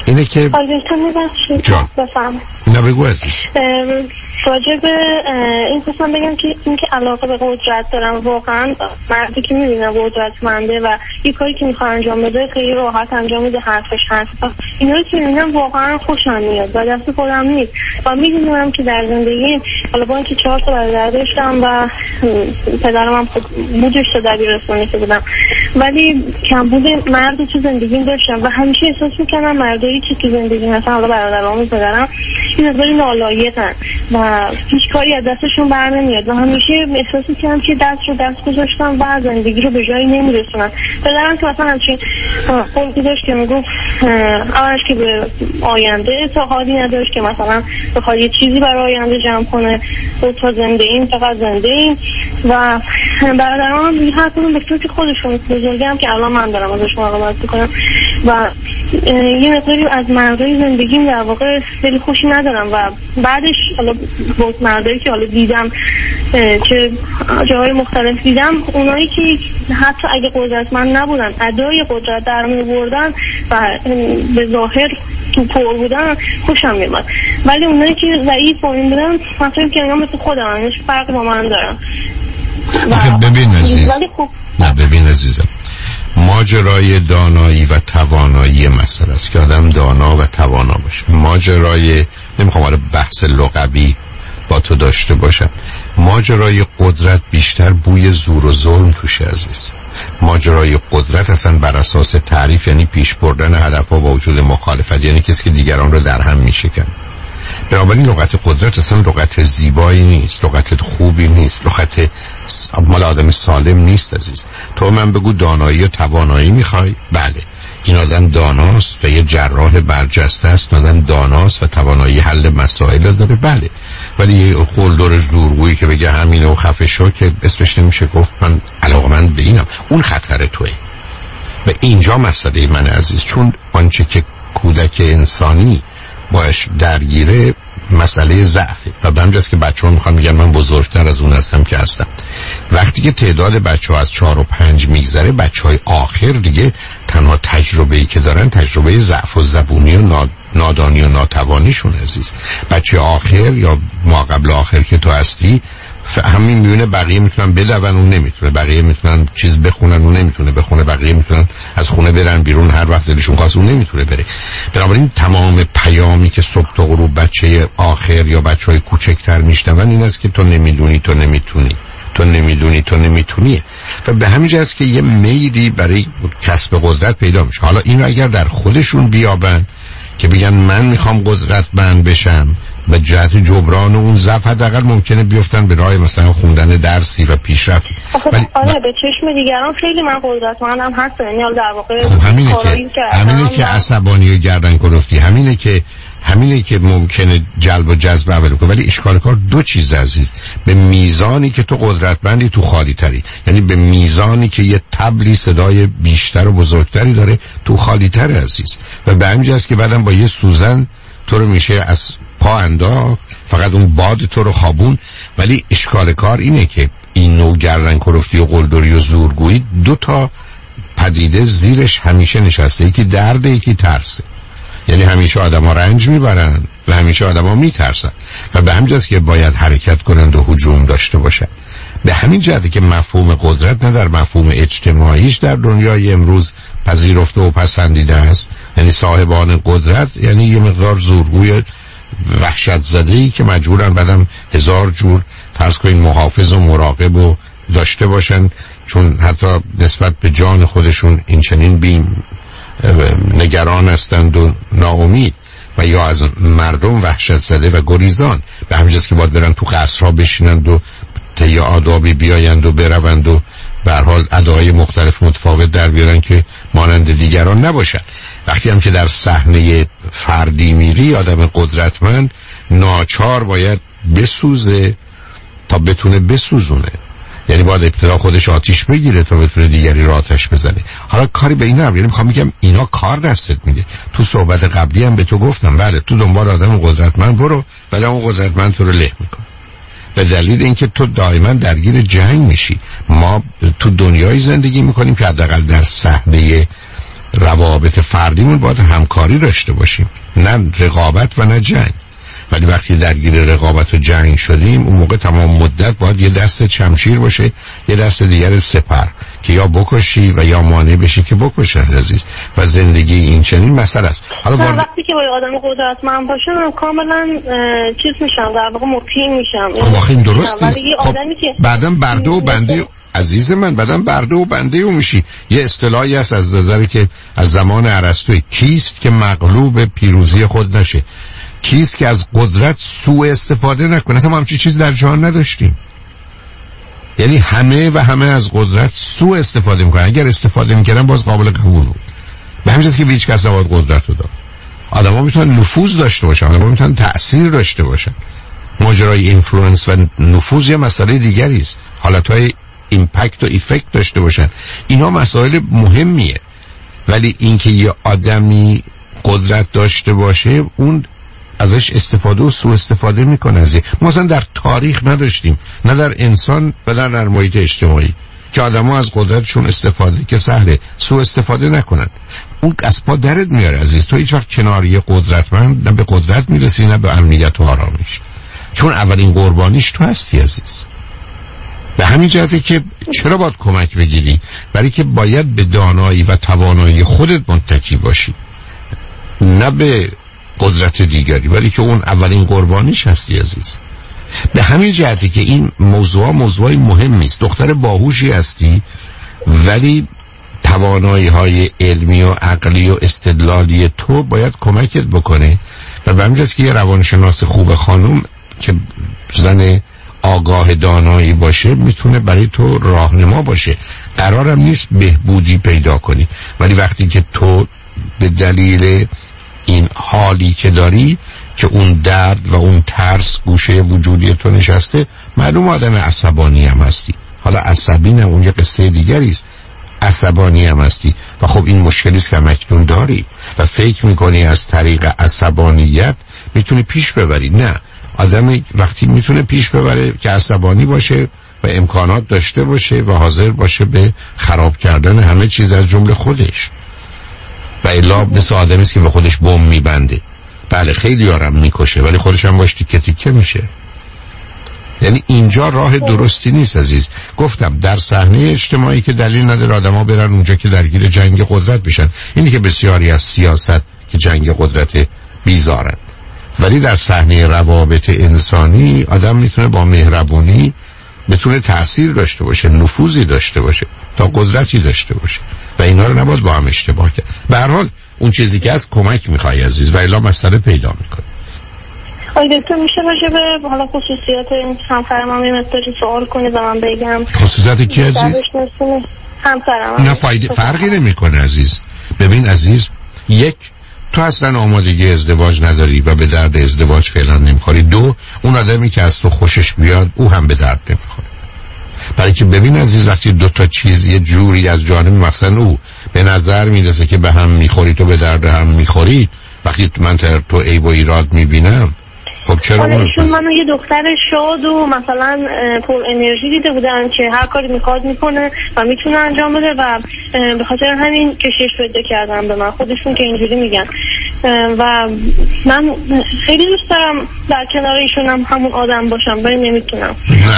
اینه که جان بفهم نه بگو عزیز. راجب این خواستم بگم که اینکه علاقه به قدرت دارم، واقعا مردی که میبینم قدرتمنده و یه کاری که میخواد انجام بده خیلی راحت انجام میده، حرفش اینا رو که میبینم واقعا خوشم میاد و دست خودم نیست و میدونم که در زندگی حالا با اینکه 4 تا برادر داشتم و پدرم هم بودش تا دبیرستانی که بودم، ولی کمبود مردی تو زندگیم داشتم و همیشه احساس میکنم مردایی که تو زندگی هستن، حالا برادرام و پدرم، این مقداری نالایقن و هیچ کاری از دستشون بر نمیاد و همیشه احساس میکنم که دست گذاشتم و زندگی رو به جایی نمیرسونم. پدرم که مثلا همچین خلقی داشت که میگفت اولش که به آینده اعتقادی نداشت که مثلا بخواد یه چیزی برای آینده جمع کنه، تا زنده ایم فقط زنده ایم و برادرام هم دیگه هر کدوم به فکر خودشون بزرگم که الان من دارم ازشون مراقبت میکنم و یه مقداری از مردای زندگیم در واقع خیلی خوشی ندارم و بعدش حالا با مردایی که حالا دیدم که جاهای مختلف دیدم، اونایی که حتی اگه قدرتمند نبودن ادای قدرت در می‌آوردن و به ظاهر تو پر بودن خوشم میاد، ولی اونایی که ضعیف و این بودن من فکر می‌کنم مثل خودم هیچ فرقی با من دارن. ببین عزیز، نه ببین عزیزم، ماجرای دانایی و توانایی مسئله است که آدم دانا و توانا باشه. ماجرای نمیخوام حالا بحث لغوی با تو داشته باشم، ماجرای قدرت بیشتر بوی زور و ظلم توشه عزیز. ماجرای قدرت اصلا بر اساس تعریف یعنی پیش بردن هدفها با وجود مخالفت، یعنی کسی که دیگران رو در هم میشکن. بنابراین لغت قدرت اصلا لغت زیبایی نیست، لغت خوبی نیست، لغت مال آدم سالم نیست عزیز. تو من بگو دانایی و توانایی میخوای؟ بله، این آدم داناست و یه جراح برجسته است، آدم داناست و توانایی حل مسائل داره، بله، ولی یه قلدر زورگویی که بگه همینه و خفه شو که اسمش نمیشه گفت من علاقمند به اینم، اون خطر توئه. و اینجا مسئله من عزیز، چون آنچه که کودک انسانی باش درگیره مسئله ضعفه و به همجاست که بچه ها میخوان میگن من بزرگتر از اون هستم که هستم. وقتی که تعداد بچه ها از 4 و 5 میگذره، بچه های آخر دیگه تنها تجربه‌ای که دارن تجربه ضعف و زبونی و نادانی و ناتوانیشون عزیز. بچه آخر یا ما قبل آخر که تو هستی همین میونه، بقیه میتونن بدون اون نمیتونه، بقیه میتونن چیز بخونن اون نمیتونه بخونه، بقیه میتونن از خونه برن بیرون هر وقت دلشون خواست اون نمیتونه بره. بنابراین تمام پیامی که صبح تا غروب بچه آخر یا بچهای کوچکتر میشنون این است که تو نمیدونی، تو نمیتونی، تو نمیدونی، تو نمیتونی. و به همین جهت که یه میلی برای کسب قدرت پیدا میشه. حالا اینو اگر در خودشون بیابن که بگن من میخوام قدرتمند بشم، به جهت جبران اون ضعف حداقل ممکنه بیفتن به راه مثلا خوندن درسی و پیشرفت. آره به چشم دیگران خیلی من قدرتمندم هستم، یعنی در واقع همینه که عصبانی و گردن کلفتی، همینه که ممکنه جلب و جذب اول کنه. ولی اشکال کار دو چیز عزیز، به میزانی که تو قدرتمندی تو خالی تری، یعنی به میزانی که یه طبلی صدای بیشتر و بزرگتری داره تو خالی تر عزیز. و به همین جاست که بعدم با یه سوزن تو رو میشه از پا انداخت، فقط اون باد تو رو خوابون. ولی اشکال کار اینه که این نوع گردن کلفتی و قلدری و زورگویی 2 تا پدیده زیرش همیشه نشسته، یکی درده یکی ترسه. یعنی همیشه آدم ها رنج میبرن و همیشه آدم ها میترسن و به همین جاست که باید حرکت کنند و هجوم داشته باشن. به همین جهته که مفهوم قدرت نه در مفهوم اجتماعیش در دنیای امروز پذیرفته و پسندیده است. یعنی صاحبان قدرت یعنی یه مقدار زورگوی وحشت زده‌ای که مجبورن بعدم 1000 جور فرض کنین محافظ و مراقب و داشته باشن، چون حتی نسبت به جان خودشون این چنین نگران هستند و ناامید و یا از مردم وحشت زده و گریزان. به همین جاست که باید برن تو قصرها بشینند و طی آدابی بیایند و بروند و به هر حال ادعای مختلف متفاوت در بیارن که مانند دیگران نباشن. وقتی هم که در صحنه فردی میری، آدم قدرتمند ناچار باید بسوزه تا بتونه بسوزونه. یعنی باید ابتدا خودش آتیش بگیره تا بتونه دیگری را آتش بزنه. حالا کاری به این نمی‌کنم، یعنی میخوام بگم اینا کار دستت میده. تو صحبت قبلی هم به تو گفتم بله تو دنبال آدم قدرتمند برو، ولی اون قدرتمند تو رو له میکنه. به دلیل اینکه تو دائما درگیر جنگ میشی. ما تو دنیای زندگی میکنیم که حداقل در صحنه روابط فردیمون باید همکاری داشته باشیم، نه رقابت و نه جنگ. ولی وقتی درگیر رقابت و جنگ شدیم اون موقع تمام مدت باید یه دست شمشیر باشه، یه دست دیگر سپر که یا بکشی و یا مانع بشی که بکشن عزیز. و زندگی این چنین مسئله است. حالا وقتی که با آدم قدرتمند باشم کاملا چیز میشم، در واقع مطیع میشم. خب آخه این درست نیست. خب بعدم برده و بنده عزیز من، بعدم برده و بنده او میشی. یه اصطلاحی هست از نظری که از زمان ارسطو، کیست که مغلوب پیروزی خود نشه، کیست که از قدرت سوء استفاده نکنه. اصلا ما همچین چیز در جهان نداشتیم. یعنی همه از قدرت سوء استفاده میکنن. اگر استفاده میکردن باز قابل قبول بود. به همین جاست که هیچ کس نباید قدرت رو داد. آدم‌ها میتونن نفوذ داشته باشن، آدم‌ها میتونن تأثیر داشته باشن. ماجرای اینفلوئنس و نفوذ یه مسئله دیگری است. حالتهای ایمپکت و ایفکت داشته باشن. اینا مسائل مهمیه. ولی اینکه یه آدمی قدرت داشته باشه اون ازش استفاده و سوء استفاده میکنه. ما اصلا در تاریخ نداشتیم، نه در انسان و نه در محیط اجتماعی، که آدم‌ها از قدرتشون استفاده که سهله سوء استفاده نکنن. اون از پا درت میاره عزیز. تو هیچ وقت کنار یه قدرتمند نه به قدرت میرسی نه به امنیت و آرامش، چون اولین قربانیش تو هستی عزیز. به همین جهته که چرا باید کمک بگیری؟ برای که باید به دانایی و توانایی خودت متکی باشی، نه به قدرت دیگری، ولی که اون اولین قربانیش هستی عزیز. به همین جهتی که این موضوعی مهمی است. دختر باهوشی هستی ولی توانایی های علمی و عقلی و استدلالی تو باید کمکت بکنه. و به همین جهت که یه روانشناس خوب خانم که زن آگاه دانایی باشه میتونه برای تو راهنما باشه. قرارم نیست بهبودی پیدا کنی، ولی وقتی که تو به دلیل این حالی که داری که اون درد و اون ترس گوشه وجودی تو نشسته، معلوم آدم عصبانی هم هستی. حالا عصبی نه، اون یه قصه دیگری است. عصبانی هم هستی و خب این مشکلی است که همکنون داری و فکر میکنی از طریق عصبانیت میتونی پیش ببری. نه، آدم وقتی میتونه پیش ببره که عصبانی باشه و امکانات داشته باشه و حاضر باشه به خراب کردن همه چیز از جمله خودش. و الا مثل آدمی است که به خودش بم میبنده. بله خیلی آرام میکشه ولی خودش هم باش تیکه تیکه میشه. یعنی اینجا راه درستی نیست عزیز. گفتم در صحنه اجتماعی که دلیل نداره آدما برن اونجا که درگیر جنگ قدرت بشن. اینی که بسیاری از سیاست که جنگ قدرت بیزارن. ولی در صحنه روابط انسانی آدم میتونه با مهربونی بتونه تأثیر داشته باشه، نفوذی داشته باشه تا قدرتی داشته باشه و اینا رو نباید با هم اشتباه کرد. به هر حال اون چیزی که از کمک میخوای عزیز و الا مسئله پیدا میکنه. آقای دکتر میشه راجع به حالا خصوصیات این همسرم هم یه مقداری سوال کنید و من بگم. خصوصیات کی عزیز؟ همسرم. نه فرقی نمیکنه عزیز. ببین عزیز، یک، تو اصلا آمادگی ازدواج نداری و به درد ازدواج فعلا نمیخوری. دو، اون آدمی که از تو خوشش بیاد او هم به درد نمیخوره. برای که ببین عزیز، وقتی دو تا چیز یه جوری از جانب مثلا او به نظر میرسه که به هم میخوری، تو به درد هم میخوری، وقتی من تو عیب و ایراد میبینم، خب چرا ایشون منو یه دختر شاد و مثلا پر انرژی دیده بودن که هر کاری میخواد میکنه و میتونه انجام بده و به خاطر همین کشش پیدا کردم به من. خودشون که اینجوری میگن و من خیلی دوست دارم در کنار ایشون هم همون آدم باشم ولی نمیتونم.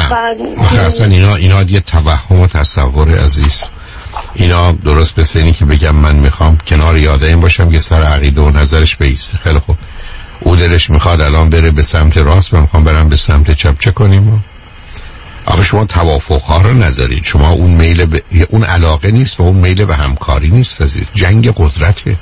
نه اصلا اینا یه توهم و تصور عزیز. اینا درست به سنی که بگم من میخوام کنار یه آدمی باشم که سر عقیده و نظرش بیسته. خیلی خوب، او دلش میخواد الان بره به سمت راست، من میخوام برم به سمت چپ، چه کنیم؟ آخه شما توافق ها رو ندارید. شما اون میل به اون علاقه نیست و اون میل به همکاری نیست عزیز. جنگ قدرته،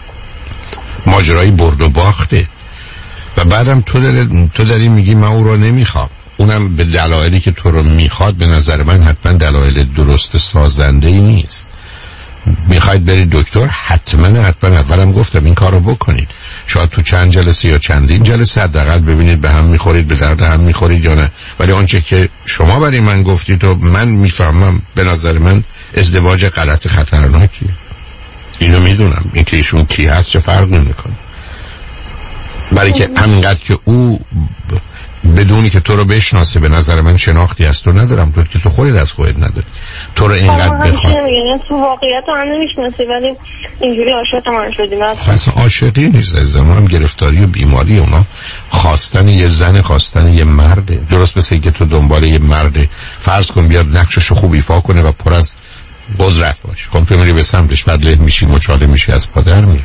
ماجرای برد و باخته. و بعدم تو داری میگی من او رو نمیخوام، اونم به دلایلی که تو رو میخواد به نظر من حتما دلایل درست سازنده ای نیست. میخواید برید دکتر، حتما اولم گفتم این کارو بکنید. شاید تو چند جلسه یا چندین جلسه حداقل ببینید به هم میخورید، به درد هم میخورید یا نه. ولی آنچه که شما برای من گفتید و من میفهمم، به نظر من ازدواج غلط خطرناکیه. اینو میدونم، این که ایشون کی هست چه فرق نمیکنه. برای که همینقدر که او بدونی که تو رو بشناسه. به نظر من شناختی از تو ندارم، تو که تو خودت از خودت نداری. تو رو اینقدر بخواد تو واقعیت هم نمیشناسی ولی اینجوری عاشق من شدیم. اصلا عاشقی نیست، از هم گرفتاری و بیماری. اونا خواستن یه زن، خواستن یه مرده. درست مثل که تو دنبال یه مرده فرض کن بیاد نقششو خوب ایفا کنه و پر از قدرت باشه، خب تو میری به سمتش، بعد له میشی، مچاله میشی، از پادر میره.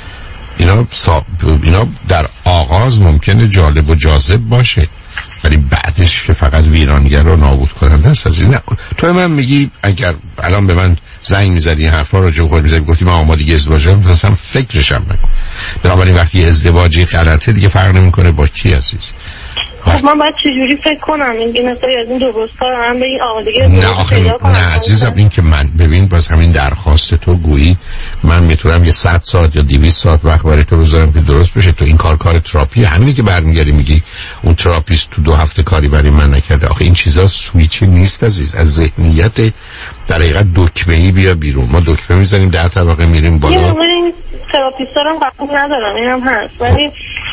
اینا در آغاز ممکنه جالب و جاذب باشه ولی بعدش که فقط ویرانگر رو نابود کننده است. از این تو من میگی اگر الان به من زنگ میزدی حرفا رو جو خود میزدی گفتی من آمادگی ازدواجم، اصلا فکرشم نکن. بنابراین وقتی ازدواجی غلطه دیگه فرق نمیکنه با کی عزیز. خب من باید چجوری فکر کنم؟ این مثلا از این درستا هم به این آمادگی نه عزیزم، این که من ببین باز همین درخواست تو گویی من میتونم یه 100 ساعت یا 200 ساعت وقت برای تو بذارم که درست بشه. تو این کار تراپی همینی که برمیگردی میگی اون تراپیست تو 2 هفته کاری برای من نکرده. آخه این چیزا سویچی نیست عزیز، از ذهنیت در حقیقت دکمه‌ای بیا بیرون. ما دکمه میزنیم 10 طبقه میریم بالا. تراپیستا رو قبول ندارم، اینم هست، ولی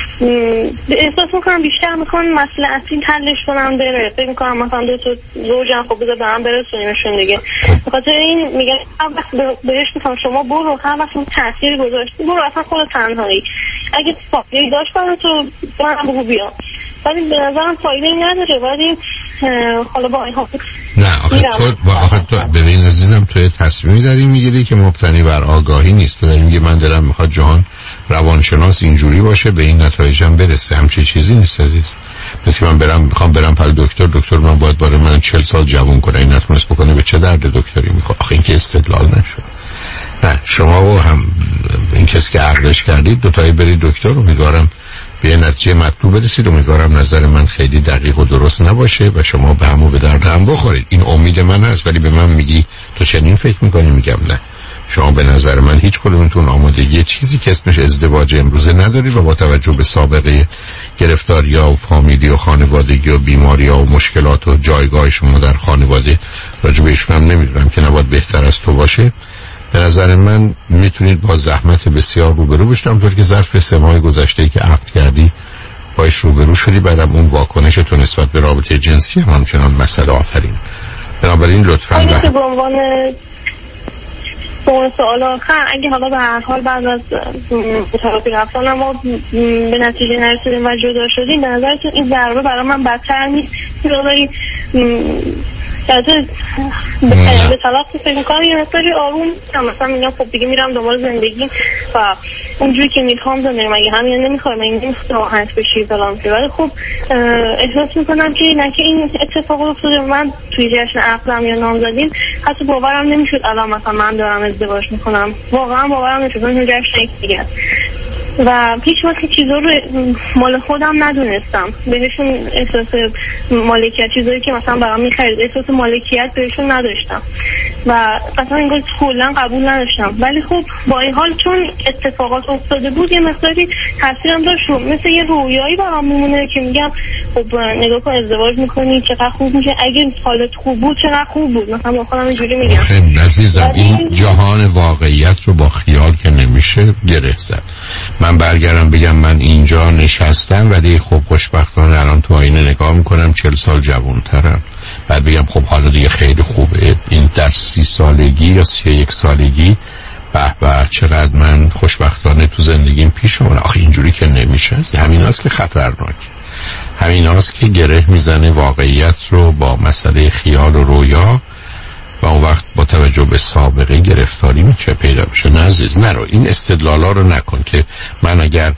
احساس میکنم بیشتر میکنم مسئله اصلی حلش کنم بره. فکر میکنم مثلا دو تا زوجن، خب بذار به هم برسونیمشون دیگه. به خاطر این میگن هر وقت بهش میگم شما برو، هر وقت اون تأثیری گذاشتی برو، اصلا خود تنهایی اگه فایده داشت برای تو من بگو بیا، ولی به نظرم فایده نداره. ولی حالا با این نه آخه تو ببین عزیزم، تو تصمیمی داری میگیری که مبتنی بر آگاهی نیست. تو داری میگی من دلم میخواد جهان روانشناس اینجوری باشه، به این نتایجم برسه. همچین چیزی نیست عزیز. مثل من میخوام برم پل دکتر من باید برای من 40 سال جوون کنه، این نتونست بکنه، به چه درد دکتری میخواد؟ آخه این که استدلال نشد. نه شما و هم این کسی که عقلش کردید دوتایی برید دکتر، امیدوارم به نتیجه مطلوب برسید. امیدوارم نظر من خیلی دقیق و درست نباشه و شما به هم و به درد هم بخورید. این امید من هست. ولی به من میگی تو چنین فکر میکنی؟ میگم نه، شما به نظر من هیچ کدومتون آمادگی چیزی که اسمش ازدواج امروزه ندارید و با توجه به سابقه گرفتاری‌ها و فامیلی و خانوادگی و بیماری‌ها و مشکلات و جایگاه شما در خانواده راجع بهشون هم نمیدونم که نباید بهتر از تو باشه. به نظر من میتونید با زحمت بسیار روبرو بشید، همونطور که ظرف 3 ماه گذشته‌ای که عقد کردی باش روبرو شدی. بعدم اون واکنشتون نسبت به رابطه جنسی هم همچنان مسئله آفرین. بنابراین لطفاً به عنوان سوال آخر، اگه حالا به هر حال بعد از تراپی رفتن ما به نتیجه نرسیدیم و جدا شدیم، به نظرتون این ضربه برای من بدتر نیست؟ برای به طلاق فکر میکنم یه مقداری آروم مثلا میگم خب دیگه میرم دنبال زندگی و اونجوری که میخوام زندگی، مگه همین نمیخوام، مگه نمیخوام راحت بشی فلان که. ولی خب احساس میکنم که نه که این اتفاق افتاده من توی جشن عقدم یا نامزدیم حتی باورم نمیشد الان مثلا من دارم ازدواج میکنم، واقعا باورم نمیشد. اون جشن دیگه و هیچ وقت چیزا رو مال خودم ندونستم، بهشون احساس مالکیت، چیزایی که مثلا برام می‌خرید احساس مالکیت بهشون نداشتم و اصلا انگار کلا قبول نداشتم. ولی خب با این حال چون اتفاقات افتاده بود یه مقداری تاثیرم داشت، مثل یه رویایی برام میمونه که میگم خب نگاه کن ازدواج میکنی چقدر خوب میشه، اگه حالت خوب بود چقدر خوب بود. مثلا با خودم اینجوری میگم خیلی عزیزم این جهان واقعیت رو با خیال که نمیشه گره زد. من برگردم بگم من اینجا نشستم ولی خب خوشبختانه الان تو آینه نگاه میکنم 40 سال جوانترم، بعد بگم خب حالا دیگه خیلی خوبه. این در 30 سالگی یا 31 سالگی به چقدر من خوشبختانه تو زندگیم پیش اومد. آخه اینجوری که نمیشه. همین هاست که خطرناک، همین هاست که گره میزنه واقعیت رو با مسئله خیال و رویا و اون وقت با توجه به سابقه گرفتاری میشه پیدا بشه. نه عزیز نرو این استدلالا رو نکن که من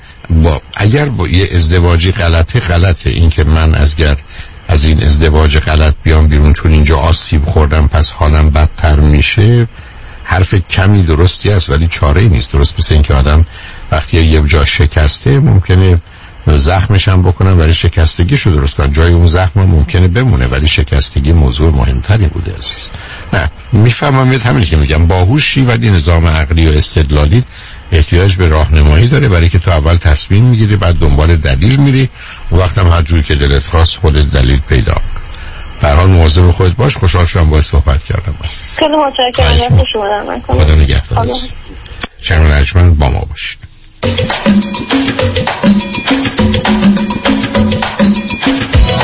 اگر با یه ازدواجی غلطه، این که من از این ازدواج غلط بیام بیرون چون اینجا آسیب خوردم پس حالم بدتر میشه، حرف کمی درستی است ولی چاره ای نیست. درست مثل این که آدم وقتی یه جا شکسته ممکنه زخمش هم بکنن ولی شکستگیشو درست کنن، جای اون زخم ممکنه بمونه ولی شکستگی موضوع مهمتری بوده عزیز. نه میفهمم همینی که میگم باهوشی ولی نظام عقلی و استدلالی احتیاج به راهنمایی داره، برای که تو اول تصمیم میگیری بعد دنبال دلیل میری و وقتی هم هر جوری که دلت خواست خودت دلیل پیدا کن. به هر حال مواظب خودت باش. خوشحال شدم باهات صحبت کردم عزیز. خیلی متشکرم. خدا نگهدار. شنوندگان ارجمند با ما باشید.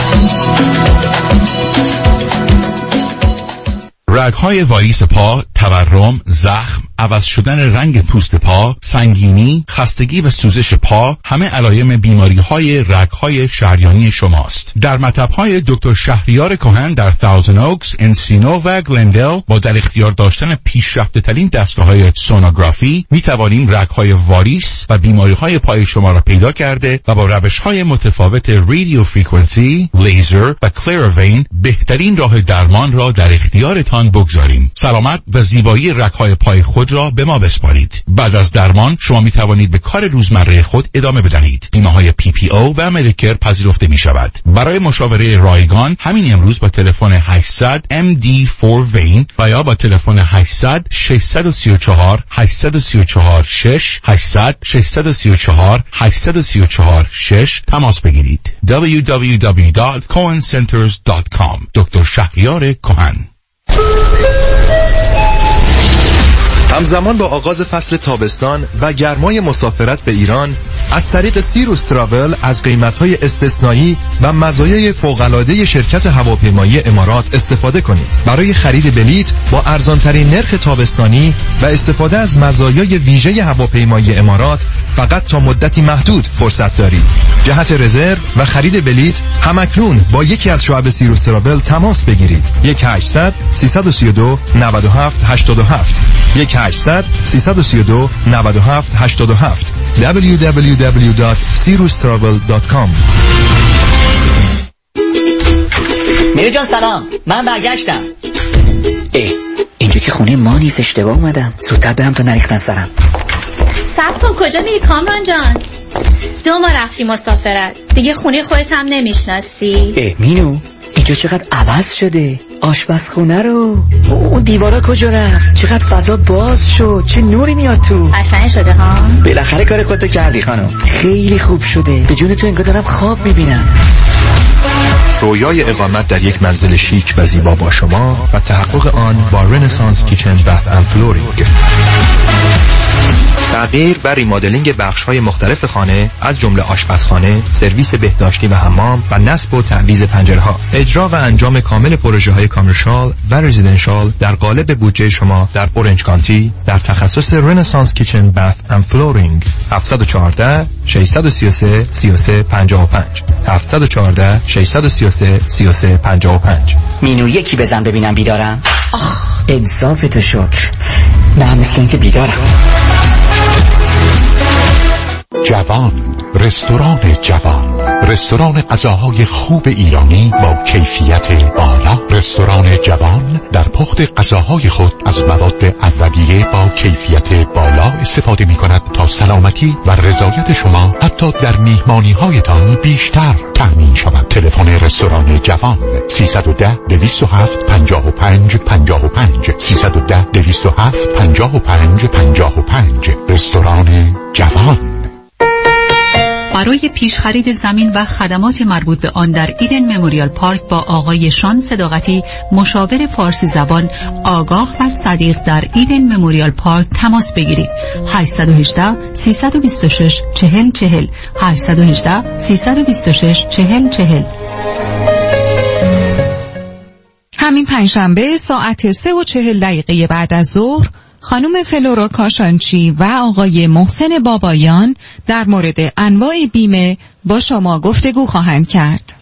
رگ‌های واریس پا، تورم، زخم، عوض شدن رنگ پوست پا، سنگینی، خستگی و سوزش پا همه علائم بیماری‌های رگ‌های شریانی شماست. در مطب‌های دکتر شهریار کهن در تاوزن اوکس، انسینو و گلندل با در اختیار داشتن پیشرفته‌ترین دستگاه‌های سونوگرافی می‌توانیم رگ‌های واریس و بیماری‌های پای شما را پیدا کرده و با روش‌های متفاوت رادیو فرکانسی، لیزر و کلیروین بهترین راه درمان را در اختیارتان بگذاریم. سلامت و زیبایی رگ‌های پای خود را به ما بسپارید. بعد از درمان شما می توانید به کار روزمره خود ادامه بدهید. بیمه‌های PPO و مدیکر پذیرفته می شود. برای مشاوره رایگان همین امروز با تلفن 800 MD4 وین و یا با تلفن 800 634 834 6 800 634 834 6 تماس بگیرید. www.cohencenters.com. دکتر شهریار کهن. همزمان با آغاز فصل تابستان و گرمای مسافرت به ایران، از طریق سیروس تراول از قیمت‌های استثنایی و مزایای فوق‌العاده شرکت هواپیمایی امارات استفاده کنید. برای خرید بلیت با ارزان‌ترین نرخ تابستانی و استفاده از مزایای ویژه هواپیمایی امارات فقط تا مدتی محدود فرصت دارید. جهت رزرو و خرید بلیت همکنون با یکی از شعب سیروس تراول تماس بگیرید. 1-800 332 97 87 1-800 332 97 87 www.sirustravel.com. میره جان سلام، من برگشتم. اینجا که خونه ما نیست، اشتباه اومدم. زودتر برم تا نریختن سرم. صبر کن، کجا میری کامران جان؟ 2 ماه رفتی مسافرت، دیگه خونه خودت هم نمیشناسی. مینو اینجا چقدر عوض شده. آشپزخونه رو، اون دیوارا کجا رفت؟ چقدر فضا باز شد، چه نوری میاد تو. قشنگ شده ها. بالاخره کار خودتو کردی خانم. خیلی خوب شده، به جون تو انگار دارم خواب میبینم. رویای اقامت در یک منزل شیک و زیبا با شما و تحقق آن با رنسانس کیچن بث اند فلورینگ. تغییر و ریمادلینگ بخش‌های مختلف خانه از جمله آشپزخانه، سرویس بهداشتی و حمام و نصب و تعویض پنجره‌ها. اجرا و انجام کامل پروژه‌های کامرشال و رزیدنشال در قالب بودجه شما در اورنج کانتی در تخصص رنسانس کیچن بث اند فلورینگ. 714 633 3355 714 633 3355. مینو یکی بزن ببینم بیدارم. انصاف تو شکر. نه مثل اینکه بیدارم. جوان، رستوران جوان، رستوران غذاهای خوب ایرانی با کیفیت بالا. رستوران جوان در پخت غذاهای خود از مواد اولیه با کیفیت بالا استفاده می کند تا سلامتی و رضایت شما حتی در میهمانی هایتان بیشتر تأمین شود. تلفن رستوران جوان 310 207 55 55 310 207 55 55. رستوران جوان. برای پیش خرید زمین و خدمات مربوط به آن در ایدن مموریال پارک با آقای شان صداقتی، مشاور فارسی زبان آگاه و صدیق در ایدن مموریال پارک تماس بگیرید. 818 326 4040 818 326 4040. همین پنجشنبه ساعت 3:40 بعد از ظهر خانم فلورا کاشانچی و آقای محسن بابایان در مورد انواع بیمه با شما گفتگو خواهند کرد.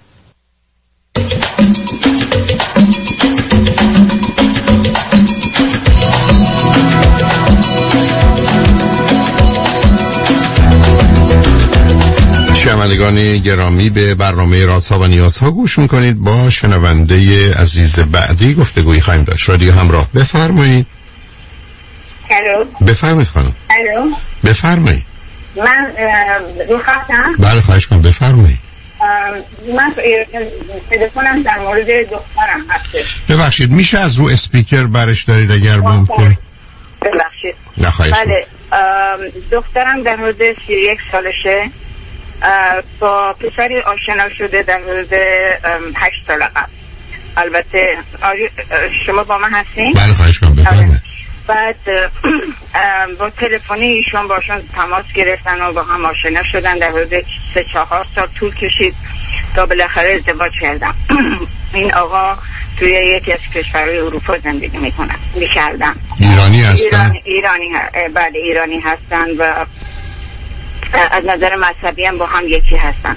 شنوندگان گرامی، به برنامه رازها و نیازها گوش میکنید. با شنونده عزیز بعدی گفتگویی خواهیم داشت. رادیو همراه، بفرمایید. الو، بفرمایید خانم. الو، بفرمایید. من میخواستم. بله خواهش کنم بفرمایید. من تلفنم در مورد دخترم هستش. ببخشید میشه از رو اسپیکر برش دارید اگر ممکن؟ ببخشید. نه خواهش کنم. بله، دخترم در مورد 31 سالشه، با پسری آشنا شده در مورد 8 سال قبل. البته شما با من هستین؟ بله خواهش کنم بفرمایید. بعد با تلفنی ایشون باشون تماس گرفتن و با هم آشنا شدن. در حدود 3-4 سال طول کشید تا بالاخره ازدواج کردم. این آقا توی یکی از کشورهای اروپا زندگی میکردن. ایرانی هستن؟ بله ایرانی هستن و از نظر مذهبی هم با هم یکی هستن.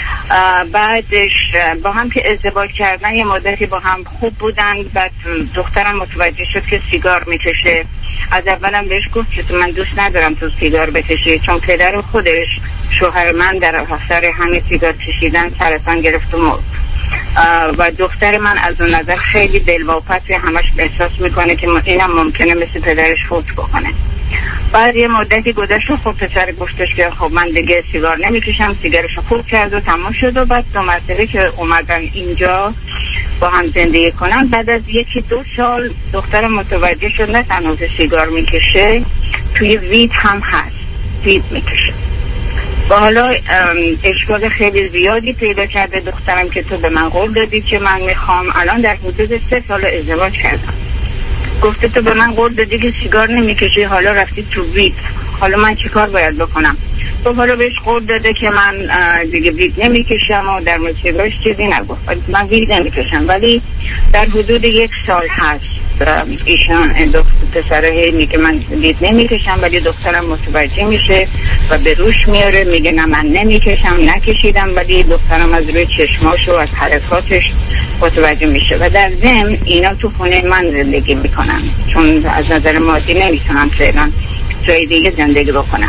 بعدش با هم که ازدواج کردن یه مدتی با هم خوب بودن. بعد دخترم متوجه شد که سیگار میکشه. از اولم بهش گفت که من دوست ندارم تو سیگار بکشی، چون پدر خودش شوهر من در اثر همین سیگار کشیدن سرطان گرفت و مرد. و دختر من از اون نظر خیلی دلواپسه، همش احساس میکنه که اینم ممکنه مثل پدرش فوت بکنه. بعد یه مدتی گذشت و خب پسر گفتش که خب من دیگه سیگار نمیکشم، سیگارشو خوب کرد و تمام شد. و بعد 2 مرتبه که اومدن اینجا با هم زندگی کنن، بعد از 1-2 سال دختر متوجه شد نه تنها که سیگار میکشه، توی وید هم هست، وید میکشه. و حالا اشکال خیلی زیادی پیدا کرده دخترم که تو به من قول دادی که من میخوام. الان در حدود 3 سال ازدواج کردم. گفته تو به من قول دادی که سیگار نمیکشی، حالا رفتی تو وید، حالا من چی کار باید بکنم؟ تو حالا بهش قول داده که من دیگه وید نمیکشم و در مورد سیگارش چیزی نگفت. من وید نمیکشم، ولی در حدود 1 سال هست ایشان پسره میگه من وید نمیکشم، ولی دخترم متوجه میشه و به روش میاره، میگه نه من نمیکشم، نکشیدم، ولی دخترم از روی چشماش و از حرکاتش متوجه میشه. و در ضمن اینا تو خونه من زندگی میکنن، چون از نظر مادی نمیتونم فعلا جای دیگه زندگی بکنم.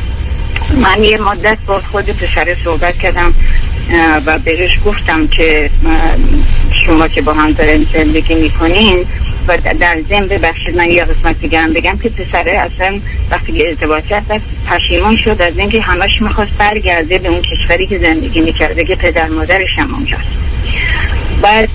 من یه مدت با خود پسر صحبت کردم و بهش گفتم که شما که با هم دارین زندگی میکنین و در ضمن ببخشید من یه قسمت دیگه هم بگم که پسره اصلا وقتی که ازدواج کرد پشیمان شد از اینکه همش میخواست برگرده به اون کشوری که زندگی میکرده که پدر مادرش هم اونجاست. بعد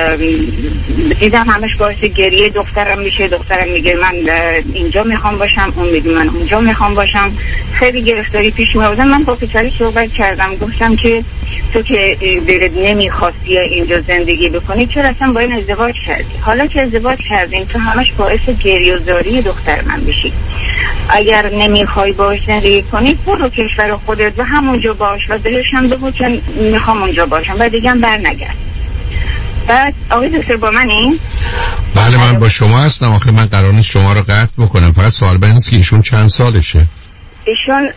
دیدم همش باعث گریه دخترم میشه. دخترم میگه من اینجا میخوام باشم، اون میگه من اونجا میخوام باشم. خیلی گرفتاری پیش میآوردن. من با پسری صحبت کردم، گفتم که تو که دلت نمیخواستی اینجا زندگی بکنی چرا اصلا با این ازدواج کردی؟ حالا که ازدواج کردیم تو همش باعث گریه و زاری دختر من بشی. اگر نمیخوای باش زندگی کنی برو کشور خودت و همونجا باش و دلش هم بگو که میخوام اونجا باشم و دیگه هم برنگرد. بعد آقای دکتر با منی؟ بله من با شما هستم. آخه من قرار نیست شما رو قطع بکنم، فقط سوال بین است که ایشون چند سالشه؟ ایشون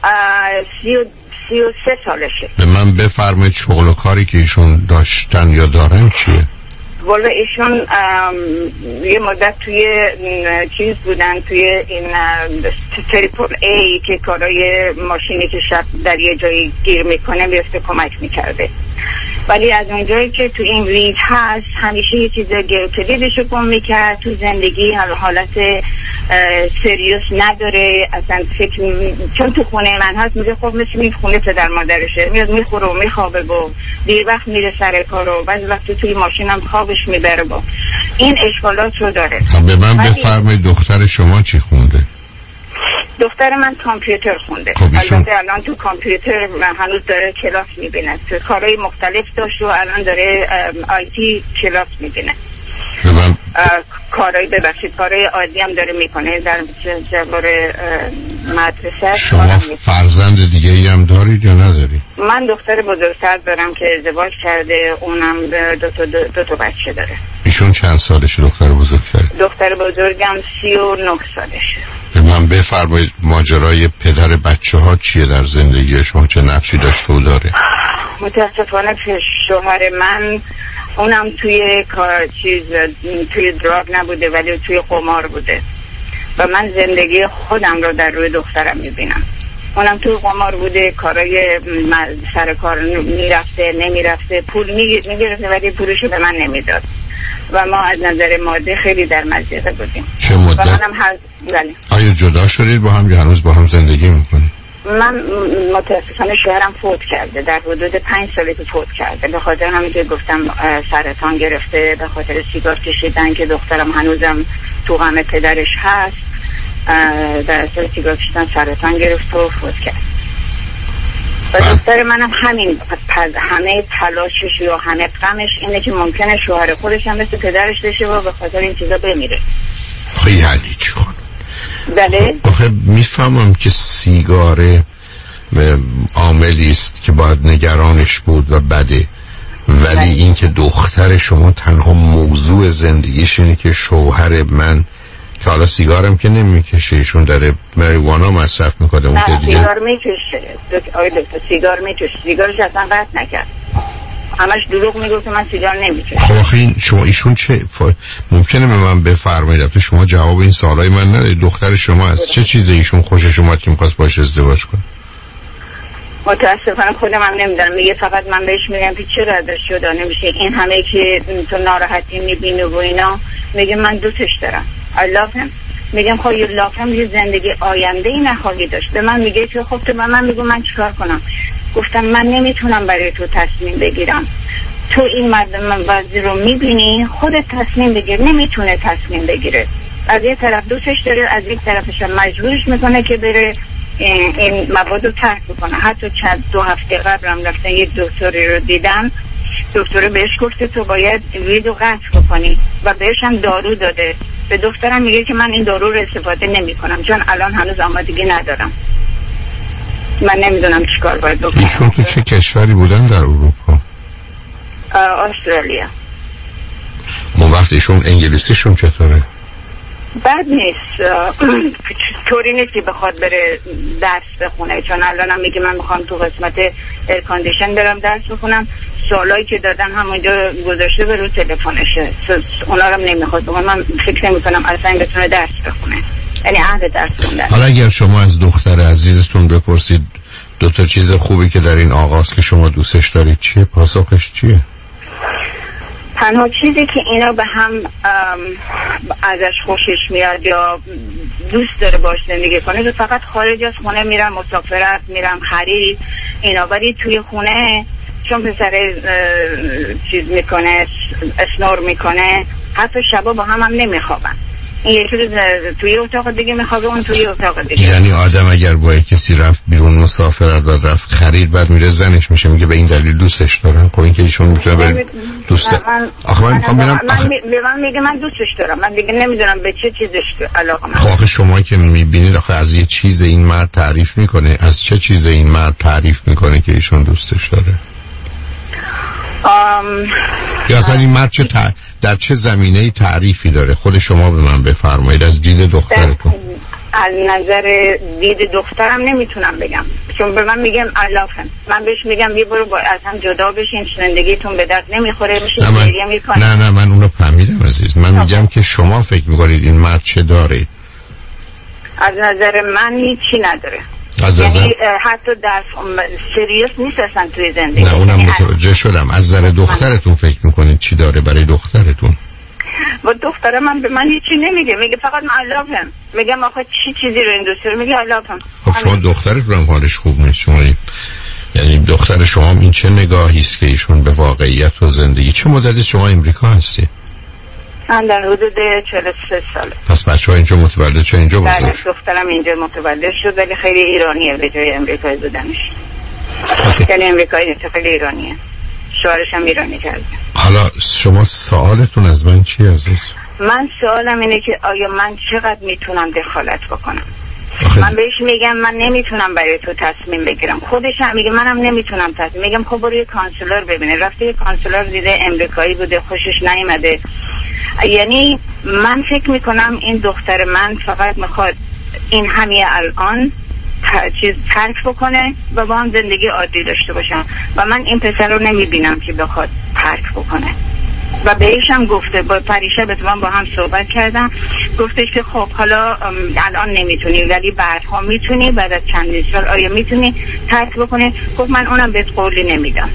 33 سالشه. به من بفرمایید شغل و کاری که ایشون داشتن یا دارن چیه؟ والا ایشون یه مدت توی چیز بودن، توی این تریپل ای که کارای ماشینی که شب در یه جایی گیر میکنه بیسته کمک میکرده. ولی از اونجایی که تو این وید هست همیشه یه چیز کلیدشو کن میکرد. تو زندگی حالت سریوس نداره اصلا. چون تو خونه من هست میگه خب مثل این خونه پدر مادرشه، میاد میخوره و میخوابه و دیر وقت میره سر کار و بعضی وقت توی ماشینم خوابش میبره با این اشکالات رو داره. به من بفرمایید دختر شما چی خونده؟ دختر من کامپیوتر خونده. البته الان تو کامپیوتر هنوز داره کلاس میبینه. تو کارهای مختلف داشت و الان داره آیتی کلاس میبینه. کارهای کارهای عادی هم داره میکنه در جوار مدرسه. شما فرزند دیگه ای هم دارید یا ندارید؟ من دختر بزرگتر دارم که ازدواج کرده، اونم دو تا بچه داره. ایشون چند سالشه دختر بزرگتر؟ دختر بزرگم 39 سالشه. به من بفرمایید ماجرای پدر بچه ها چیه در زندگی شما؟ چه نقشی داشته و داره؟ متاسفانه شوهر من اونم توی توی دراگ نبوده ولی توی قمار بوده و من زندگی خودم رو در روی دخترم میبینم. اونم توی قمار بوده، کارای سر کار میرفته نمیرفته، پول میگرفته ولی پولشو به من نمیداد و ما از نظر ماده خیلی در مزیقه بودیم. چه مدت؟ آیا جدا شدید با هم یا هنوز با هم زندگی میکنید؟ من متاسفانه شوهرم فوت کرده، در حدود 5 سالی که فوت کرده. به خاطر همین که گفتم سرطان گرفته، به خاطر سیگار کشیدن که دخترم هنوزم تو غم پدرش هست، در اثر سیگار کشیدن سرطان گرفت و فوت کرد. و دختر منم همه تلاشش یا همه غمش اینه که ممکنه شوهر خودش هم مثل پدرش بشه و به خاطر این چیزا بمیره. خیلی حالی چی خانم؟ بله؟ آخه میفهمم که سیگار عاملی است که باید نگرانش بود و بده، ولی این که دختر شما تنها موضوع زندگیش اینه که شوهر من که حالا سیگارم که نمیکشه، ایشون داره مریوانا مصرف میکنه، اون که دیگه سیگار میکشه. آقای دکتر سیگار میکشه، سیگارش اصلا قطع نکرد، همش دروغ میگه که من سیگار نمیکشم. خب آخه این شما ایشون چه ممکنه به من بفرمایید شما جواب این سوالای من ندارید. دختر شما از چه چیزی ایشون خوشش اومد که می‌خواست باهاش ازدواج کنه؟ متاسفانه خودم هم نمیدونم. میگه فقط من بهش میگم که چرا ازش جدا نمیشه، این همه که تو ناراحتی میبینی و اینا. میگه من دوستش دارم، I love him. میگم خب you love him، یه زندگی آینده ای نخواهی داشت. به من میگه که خب تو من میگم من چیکار کنم؟ گفتم من نمیتونم برای تو تصمیم بگیرم، تو این مردم وضعی رو میبینی، خودت تصمیم بگیر. نمیتونه تصمیم بگیره، از یه طرف دوستش داره، از یک طرفش مجبورش میکنه که بره این مواد رو ترک بکنه. حتی چند 2 هفته قبل هم رفتن یک دکتری رو دیدن، دکتر بهش گفته تو باید وید رو قطع بکنی و بهش هم دارو داده. به دکترم میگه که من این دارو رو استفاده نمی کنم چون الان هنوز آمادگی ندارم. من نمیدونم چیکار باید بکنم. ایشون تو چه کشوری بودن در اروپا؟ استرالیا. اون وقت ایشون انگلیسیشون چطوره؟ بد نیست، طوری نیست که بخواد بره درس بخونه، چون الان هم میگه من میخوام تو قسمت ایر کاندیشن برم درس بخونم. سوالایی که دادن همونجا گذاشته به رو تلفنشه، اونا رو نمیخواد. من فکر نمیکنم اصلا بتونه درس بخونه، یعنی اهل درس خوندن. حالا اگر شما از دختر عزیزتون بپرسید 2 چیز خوبی که در این آغاز که شما دوستش دارید چیه، پاسخش چیه؟ تنها چیزی که اینا به هم ازش خوشش میاد یا دوست داره باش زندگی کنه که فقط خارج از خونه میرم مسافرت، میرم خرید اینا، ولی توی خونه چون پسر چیز میکنه، اسنور میکنه، حتی شبا با هم نمیخوابن. این یکی توی اتاق دیگه میخوابه، اون توی اتاق دیگه. یعنی آدم اگر با کسی رفت بیرون مسافرت و رفت خرید بعد میره زنش میشه میگه به این دلیل دوستش دارم. خب این که ایشون میتونه بره دوست آخه من میخوام ببینم من میگه من دوستش دارم، من دیگه نمیدونم به چه چیزش علاقه من. خب آخه شما که میبینید آخه از یه چیز این مرد تعریف میکنه، از چه چیز این مرد تعریف میکنه که ایشون دوستش داره؟ یا اصلا این مرد در چه زمینه‌ای تعریفی داره؟ خود شما به من بفرمایید از دید دخترتون. از نظر دید دخترم نمیتونم بگم، چون به من میگم I love him. من بهش میگم یه برو از هم جدا بشین، زندگیتون به درد نمیخوره، میشه گریه میکنه. نه من اونو فهمیدم عزیز. من میگم که شما فکر میکنید این مرد چه داره؟ از نظر من هیچی نداره، یعنی حتی در سریوس نیست اصلا توی زندگی. نه اونم متوجه شدم. از نظر دخترتون فکر میکنید چی داره برای دخترتون؟ و دخترم من به من هیچی نمیگه، میگه فقط من I love him. میگم آخه چیزی رو این دوست داره؟ میگه I love him. خب شما دخترتون هم حالش خوب نیست. شما یعنی دختر شما این چه نگاهی است که ایشون به واقعیت و زندگی؟ چه مدتی شما امریکا هستی؟ من در حدود 43 ساله. پس بچه‌ها اینجا متولد شدن، اینجا بزرگ شدن؟ دخترم اینجا متولد شد ولی خیلی ایرانیه به جای امریکایی بودنش. یعنی امریکایی نیست، خیلی ایرانیه. شوهرش هم ایرانی کرده. حالا شما سوالتون از من چیه عزیز؟ من سوالم اینه که آیا من چقدر میتونم دخالت بکنم؟ من بهش میگم من نمیتونم برای تو تصمیم بگیرم، خودش هم میگه منم نمیتونم تصمیم. میگم خب برو یه کانسلر ببینه. رفته یه کانسلر دیده، امریکایی بوده، خوشش نیومده. یعنی من فکر میکنم این دختر من فقط میخواد این همه الان چیز ترک بکنه و با هم زندگی عادی داشته باشم و من این پسر رو نمیبینم که بخواد ترک بکنه. و بهش هم گفته، با پریشب اتفاقا با هم صحبت کردم، گفتش که خب حالا الان نمیتونی ولی بعدها میتونی، بعد از چند سال آیا میتونی ترک بکنه؟ گفت من اونم بهت قولی نمیدم.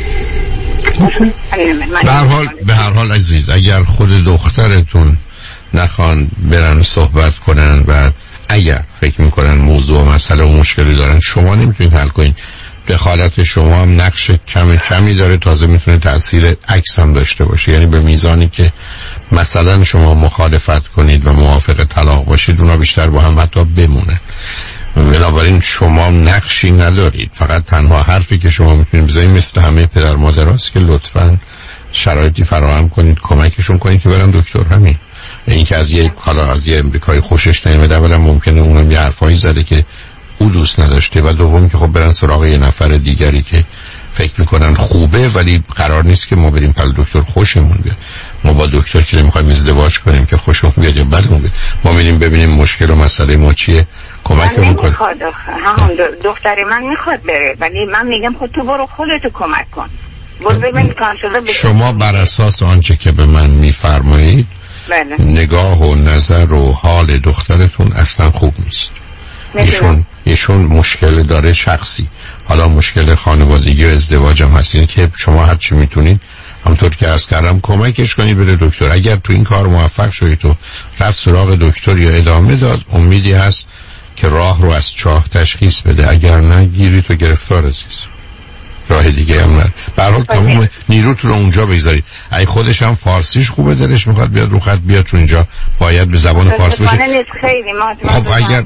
به هر حال عزیز، اگر خود دخترتون نخوان برن صحبت کنن و اگر فکر میکنن موضوع و مسئله و مشکلی دارن، شما نمیتونید حل کنید. دخالت شما هم نقش کمی داره، تازه میتونه تأثیر عکس هم داشته باشه. یعنی به میزانی که مثلا شما مخالفت کنید و موافق طلاق باشید، اونا بیشتر با هم حتی بمونه. بنابراین شما نقشی ندارید، فقط تنها حرفی که شما میتونید بزنید مثل همه پدر مادراست که لطفاً شرایطی فراهم کنید، کمکشون کنید که برن دکتر. همین. این که از یه امریکایی خوشش نمیاد، اولا ممکنه اونم یه حرفایی زده که او دوست نداشته و دوم که خب برن سراغ یه نفر دیگری که فکر میکنن خوبه، ولی قرار نیست که ما بریم پل دکتر خوشمون بیاد. ما با دکتر که نمیخوایم ازدواج کنیم که خوشمون بیاد یا بدمون بیاد. ما میریم ببینیم مشکل و مسئله ما چیه، کمکمون کنه. دختر من میخواد بره، ولی من میگم خود تو برو خودتو کمک کن. شما بر اساس آنچه که به من میفرمایید نگاه و نظر و حال دخترتون اصلا خوب نیست. ایشون مشکل داره شخصی، حالا مشکل خانوادگی و ازدواج هم هست. که شما هر چی میتونید همونطور که عرض کردم کمکش کنید بره دکتر. اگر تو این کار موفق شدید تو رفت سراغ دکتر یا ادامه داد، امیدی هست که راه رو از چاه تشخیص بده. اگر نه گیری تو گرفتار عزیز، راه دیگه هم نه. به هر حال تمام نیروتون رو اونجا بگذارید. ای خودش هم فارسیش خوبه، دلش میخواد بیاد رو خط بیاد، چون اینجا باید به زبان فارسی باشه. خب اگر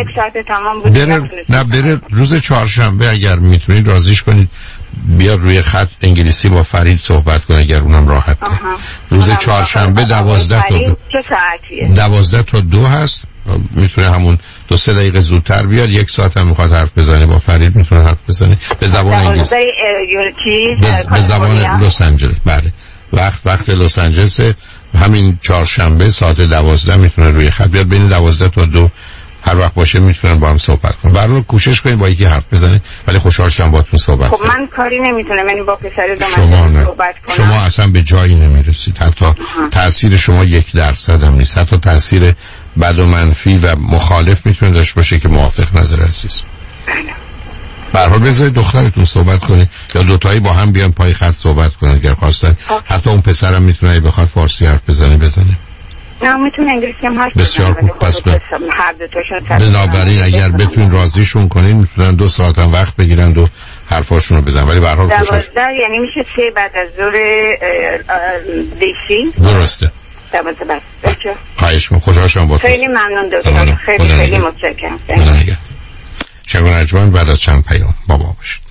بره روز چهارشنبه اگر میتونید راضیش کنید بیاد روی خط انگلیسی با فرید صحبت کنه اگر اونم راحت کنه. روز چهارشنبه 12 تا 2 هست. میتونه همون 2-3 دقیقه زودتر بیاد. 1 ساعت هم میخواد حرف بزنه با فرید، میتونه حرف بزنه به زبان انگلیسی، به زبان لس آنجلس. بله وقت لس آنجلس. همین چهارشنبه ساعت 12 میتونه روی خط بیاد. بین 12 تا 2 هر وقت باشه میتونن با هم صحبت کنن. برای کوشش کنید با یکی حرف بزنید، ولی خوشحال شدم باهاتون صحبت کنم. خب من کاری نمیتونم، یعنی با پسر دوم صحبت کنم. شما اصلا به جایی نمیرسید. حتی تاثیر شما 1% هم نیست. حتی تاثیر بد و منفی و مخالف میتونه داشته باشه که موافق نداره عزیز. به هر حال بذارید دخترتون صحبت کنه یا دوتایی با هم بیان پای خط صحبت کنن اگر خواستن. حتی اون پسرم میتونه بخواد فارسی حرف بزنه. نه میتونه انگلیسی هم حرف بسیار خوب. پس بنابراین اگر بتونین راضیشون کنین میتونن 2 ساعت هم وقت بگیرن و حرفاشون رو بزنن. ولی به هر حال 12 یعنی میشه 3 بعد از ظهر دیسی. درسته. 12 بعد. خواهش می‌کنم. خوشحال شدم باهاتون. خیلی ممنون دکتر. خیلی متشکرم. شنگ نجوان بعد از چند پیام با ما باشید.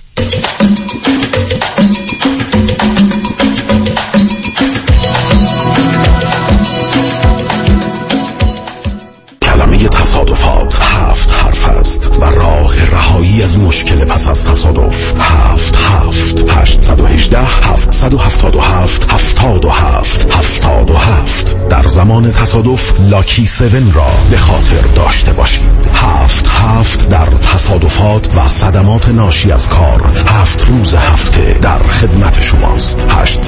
کلمه تصادفات 7 حرف است و راه رهایی از مشکل پس از تصادف 7 در زمان تصادف لاکی 7 را به خاطر داشته باشید. 7 در تصادفات و صدمات ناشی از کار 7 روز هفته در خدمت شماست.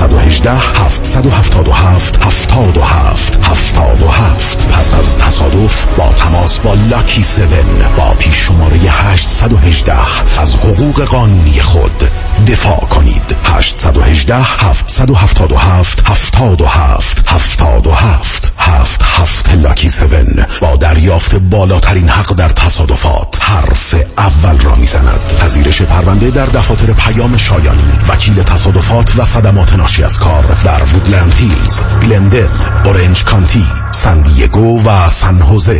818-777-77 پس از تصادف با تماس با لاکی 7 با پیش شماره 818 از حقوق قانونی خود دفاع کنید. 818-777-77 لاکی 7 با دریافت بالاترین حق در تصادفات حرف اول را میزند. پذیرش پرونده در دفاتر پیام شایانی، وکیل تصادفات و صدمات ناشی از کار در وودلند هیلز، گلندل، اورنج کانتی، سان دیگو و سان هوزه.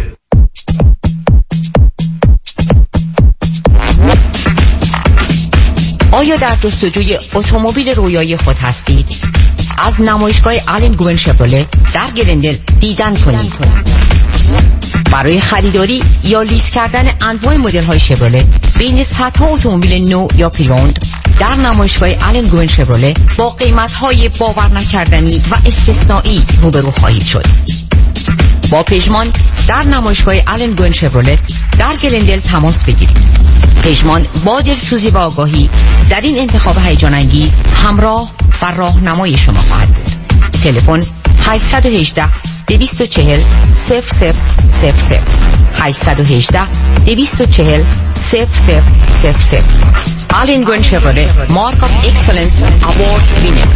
آیا در جستجوی اتومبیل رویایی خود هستید؟ از نمایشگاه آلن گوین شفرله در گلندل دیدن کنید. برای خریداری یا لیز کردن انواع مدل‌های شفرله بین صدها اتومبیل نو یا پریوند در نمایشگاه آلن گوین شفرله با قیمت‌های باور نکردنی و استثنایی روبرو خواهید شد. با پژمان در نمایشگاه آلن گوین شفرله در گلندل تماس بگیرید. پژمان با دلسوزی و آگاهی در این انتخاب هیجان انگیز همراه و راهنمای شما خواهد بود. تلفن 818-240-0000 818-240-0000 آلن گوین شفرله مارک آف اکسلنس اوارد وینر.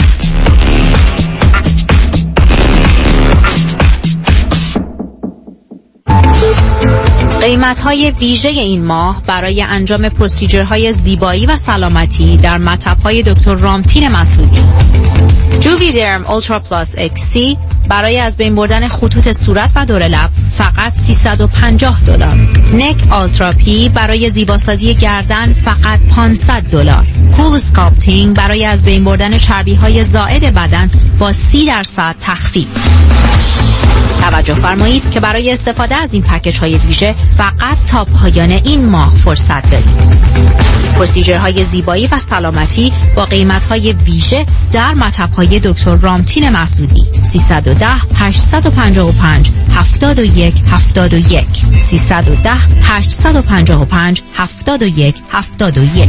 قیمت‌های ویژه این ماه برای انجام پروسیجرهای زیبایی و سلامتی در مطب‌های دکتر رامتین مسعودی. جوویدرم اولترا پلاس XC برای از بین بردن خطوط صورت و دور لب فقط $350. نک آلترا پی برای زیباسازی گردن فقط $500. کول اسکالپتینگ برای از بین بردن چربی‌های زائد بدن با 30% تخفیف. توجه فرمایید که برای استفاده از این پکیج های ویژه فقط تا پایان این ماه فرصت دارید. پروسیجرهای زیبایی و سلامتی با قیمت‌های ویژه در مطب‌های دکتر رامتین مسعودی. 310 855 71 71 310 855 71 71.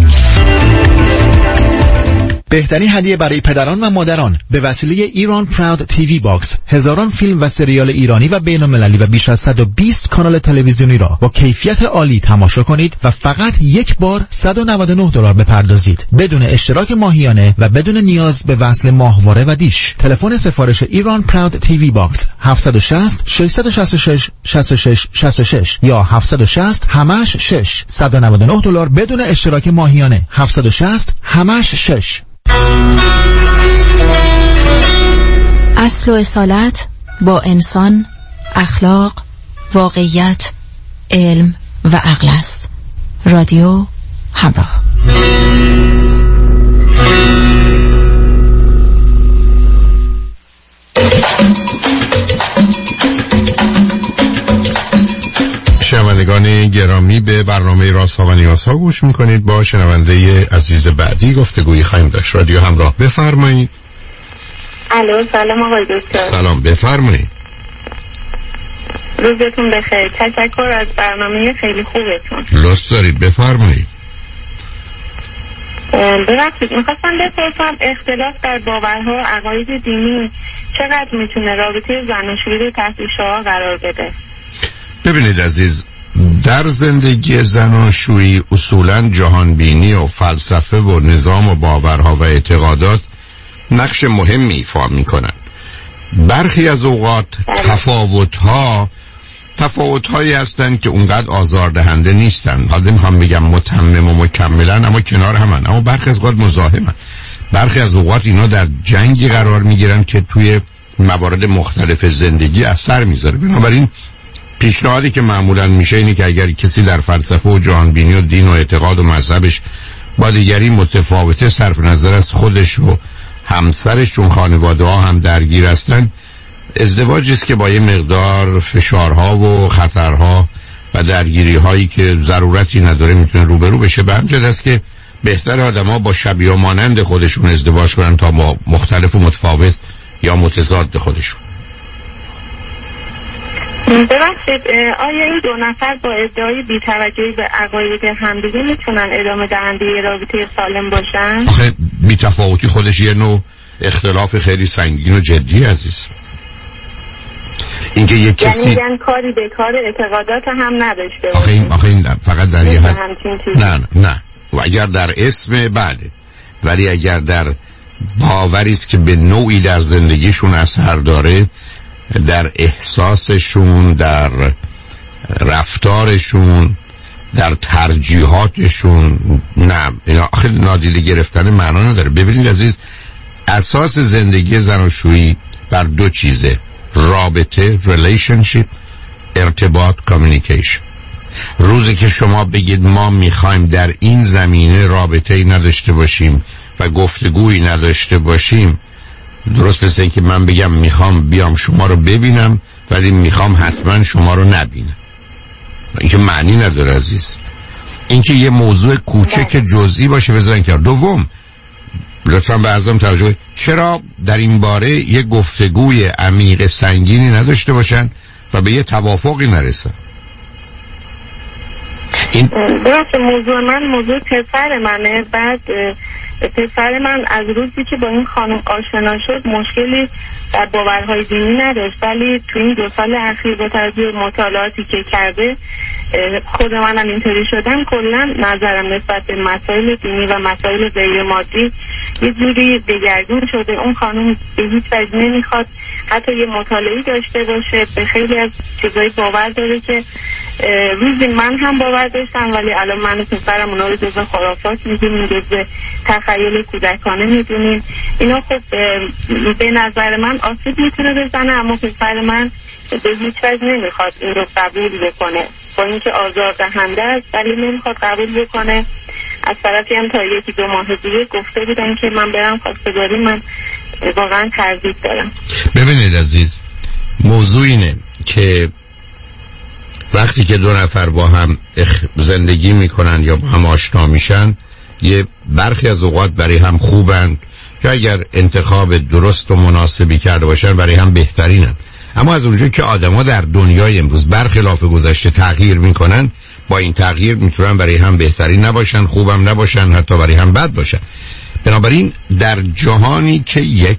بهترین هدیه برای پدران و مادران به وسیله ایران پراود تیوی باکس هزاران فیلم و سریال ایرانی و بین‌المللی و بیش از 120 کانال تلویزیونی را با کیفیت عالی تماشا کنید و فقط یک بار $199 بپردازید بدون اشتراک ماهیانه و بدون نیاز به وصل ماهواره و دیش. تلفن سفارش ایران پراود تیوی باکس 760 666 66 66 یا 760 همش 6 $199 بدون اشتراک ماهیانه 760 همش 6. اصل و اصالت با انسان، اخلاق، واقعیت، علم و عقل است. رادیو همراه. شنوندگان گرامی، به برنامه رازها و نیازها گوش میکنید. با شنونده عزیز بعدی گفتگویی خواهیم داشت. رادیو همراه، بفرمایید. الو، سلام آقای دکتر. سلام، بفرمایید. روزتون بخیر. تشکر از برنامه خیلی خوبتون. لطف دارید، بفرمایید. ببخشید، میخواستم بپرسم اختلاف در باورها و عقاید دینی چقدر میتونه رابطه زناشویی رو تحت شعاع قرار بده؟ ببینید عزیز، در زندگی زناشویی اصولاً جهانبینی و فلسفه و نظام و باورها و اعتقادات نقش مهمی ایفا میکنن. برخی از اوقات تفاوت‌هایی هستند که اونقدر آزاردهنده نیستن. حالا نمیخوام بگم متمم و مکملن، اما کنار همن. اما برخی از اوقات مزاحمن. برخی از اوقات اینا در جنگی قرار میگیرن که توی موارد مختلف زندگی اثر میذاره. بنابراین پیشنهادی که معمولا میشه اینه که اگر کسی در فلسفه و جهانبینی و دین و اعتقاد و مذهبش با دیگری متفاوته، صرف نظر از خودش و همسرش، چون خانواده ها هم درگیر هستن، ازدواجی است که با یه مقدار فشارها و خطرها و درگیری هایی که ضرورتی نداره میتونه روبرو بشه. به همین است که بهتر آدم‌ها با شبیه و مانند خودشون ازدواج کنن تا با مختلف و متفاوت یا متضاد خودشون. ببخشید، آیا این دو نفر با ادعای بی‌توجهی به عقاید همدیگه میتونن ادامه دهنده رابطه سالم باشن؟ آخه بی‌تفاوتی خودش یه نوع اختلاف خیلی سنگین و جدی عزیز. اینکه یک کسی یعنی کاری به کار اعتقادات هم نداشته. آخه این فقط در یه حد نه و اگر در اسم بله، ولی اگر در باوری است که به نوعی در زندگیشون اثر داره، در احساسشون، در رفتارشون، در ترجیحاتشون، نه اینا آخه نادیده گرفتن معنا نداره. ببینید عزیز، اساس زندگی زناشویی بر دو چیزه: رابطه، relationship، ارتباط، communication. روزی که شما بگید ما میخوایم در این زمینه رابطه‌ای نداشته باشیم و گفتگویی نداشته باشیم، درست مثل این که من بگم میخوام بیام شما رو ببینم ولی میخوام حتما شما رو نبینم، این که معنی نداره عزیز. این که یه موضوع کوچک جزئی باشه بذارن کنار. دوم، لطفاً به عرضم توجه، چرا در این باره یه گفتگوی عمیق سنگینی نداشته باشن و به یه توافقی نرسن؟ این موضوع من موضوع پسر منه. بعد پسر من از روزی که با این خانم آشنا شد مشکلی در باورهای دینی نداشت، ولی تو این 2 سال اخیر با توجه مطالعاتی که کرده، خود منم اینطوری شدم، کلا نظرم نسبت به مسائل دینی و مسائل غیر مادی یه جوری دگرگون شده. اون خانم به هیچ وجه نمیخواد حتی یه مطالعه‌ای داشته باشه، به خیلی از چیزایی باور داره که روزی من هم باور داشتم، ولی الان من و پسرم اونا رو جزء خرافات میدونیم، جزء تخیل کودکانه میدونیم. اینا خب به نظر من آسیب میتونه بزنه، اما پسر من به هیچ وجه نمیخواد این رو قبول بکنه، با اینکه آزاردهنده است ولی نمیخواد قبول بکنه. از طرفی هم تا 1-2 ماه دیگه گفته بودن که من برم خواستگاری، من واقعا تردید دارم. ببینید عزیز، موضوع اینه که وقتی که دو نفر با هم زندگی میکنن یا با هم آشنا میشن، یه برخی از اوقات برای هم خوبن یا اگر انتخاب درست و مناسبی کرده باشن برای هم بهترینن. اما از اونجایی که آدما در دنیای امروز برخلاف گذشته تغییر میکنن، با این تغییر میتونن برای هم بهترین نباشن، خوبم نباشن، حتی برای هم بد باشن. بنابراین در جهانی که یک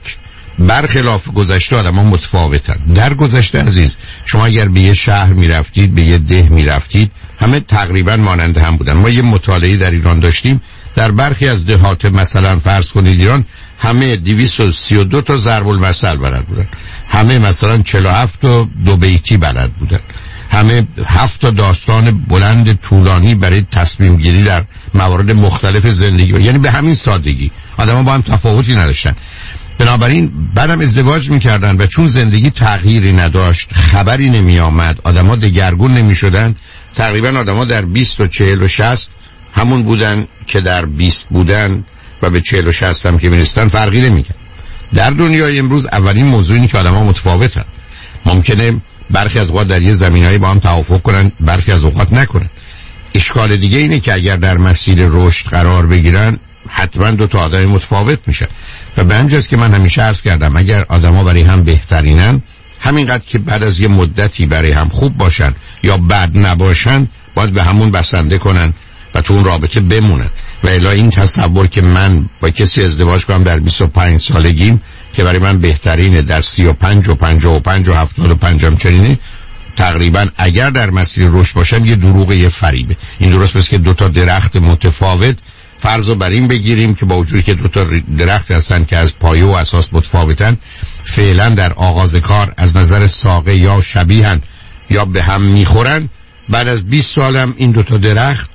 برخلاف گذشته آدم ها متفاوتن. در گذشته عزیز، شما اگر به یه شهر میرفتید، به یه ده میرفتید، همه تقریبا مانند هم بودن. ما یه مطالعه در ایران داشتیم، در برخی از دهات مثلا فرض کنید ایران، همه 232 تا ضرب المثل بلد بودن، همه مثلا 47 تا دو بیتی بلد بودن، همه 7 تا داستان بلند طولانی برای تصمیم گیری در موارد مختلف زندگی، یعنی به همین سادگی آدم‌ها با هم تفاوتی نداشتن. بنابراین بعدم ازدواج میکردن و چون زندگی تغییری نداشت، خبری نمی آمد، آدم‌ها دگرگون نمی شدن، تقریبا آدم‌ها در 20 و 40 و 60 همون بودن که در 20 بودن و به 40 و 60 هم که میرسن فرقی نمیکنه. در دنیای امروز اولین موضوع اینه که آدم‌ها متفاوتن. ممکنه برخی از اوقات در یه زمینه‌ای با هم توافق کنن، برخی از اوقات نکنن. اشکال دیگه اینه که اگر در مسیر رشد قرار بگیرن، حتما دو تا آدم متفاوت میشن. و به همجاست که من همیشه عرض کردم اگر آدما برای هم بهترینن، همینقدر که بعد از یه مدتی برای هم خوب باشن یا بد نباشن، باید به همون بسنده کنن و تو اون رابطه بمونن. و الا این تصور که من با کسی ازدواج کنم در 25 سالگیم که برای من بهترینه، در 35 و 55 و 75 هم چنینه، تقریبا اگر در مسیر رشد باشن یه دروغ، یه فریبه. این درست بس که دو تا درخت متفاوت فرضو بر این بگیریم که با وجودی که دو تا درخت هستن که از پایه و اساس متفاوتن، فعلا در آغاز کار از نظر ساقه یا شبیهن یا به هم میخورن، بعد از 20 سال هم این دو تا درخت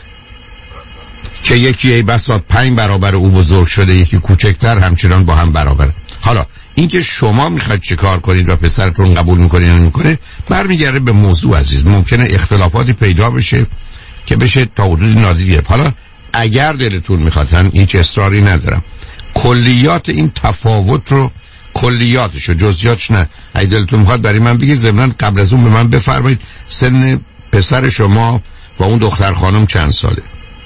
که یکی ای بساط 5 برابر او بزرگ شده، یکی کوچکتر، همچنان با هم برابره. حالا اینکه شما میخواید چه کار کنید و پسرتون قبول میکنه یا نمیکنه برمیگرده به موضوع عزیز. ممکنه اختلافاتی پیدا بشه که بشه تا حدود نادری. حالا اگر دلتون میخواد، هیچ اصراری ندارم، کلیات این تفاوت رو، کلیاتشو، جزئیاتش نه، اگه دلتون میخواد برای من بگید. ضمن قبل از اون به من بفرمایید سن پسر شما و اون دختر خانم چند ساله؟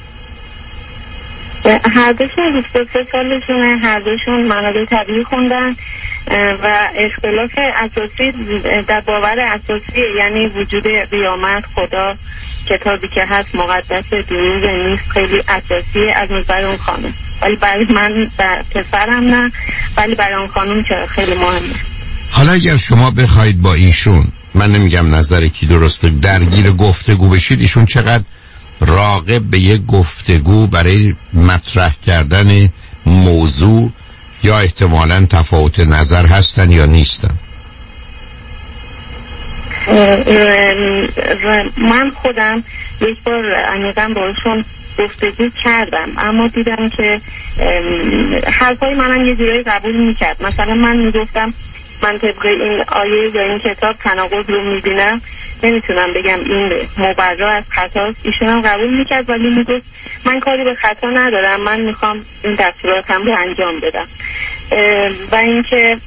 هر دوشون 23 سالشونه، هر دوشون منابع طبیعی خوندن و اختلاف اساسی در باور اساسی، یعنی وجود قیامت، خدا، کتابی که هست مقدس، دروغ نیست، خیلی اساسیه از نظر اون خانم. ولی برای من پسرم نه، ولی برای اون خانم چرا خیلی مهمه. حالا اگر شما بخواید با ایشون، من نمیگم نظر کی درسته، درگیر گفتگو بشید، ایشون چقدر راغب به یک گفتگو برای مطرح کردن موضوع یا احتمالاً تفاوت نظر هستن یا نیستن؟ من خودم یک بار عمیقاً باشون گفتگو کردم، اما دیدم که حرفای منم یه جورایی قبول میکرد. مثلا من میگفتم من طبق این آیه یا این کتاب تناقض رو میبینم، نمیتونم بگم این مبرا از خطاست. ایشون هم قبول میکرد ولی میگفت من کاری به خطا ندارم، من میخوام این دستوراتم رو انجام بدم. و اینکه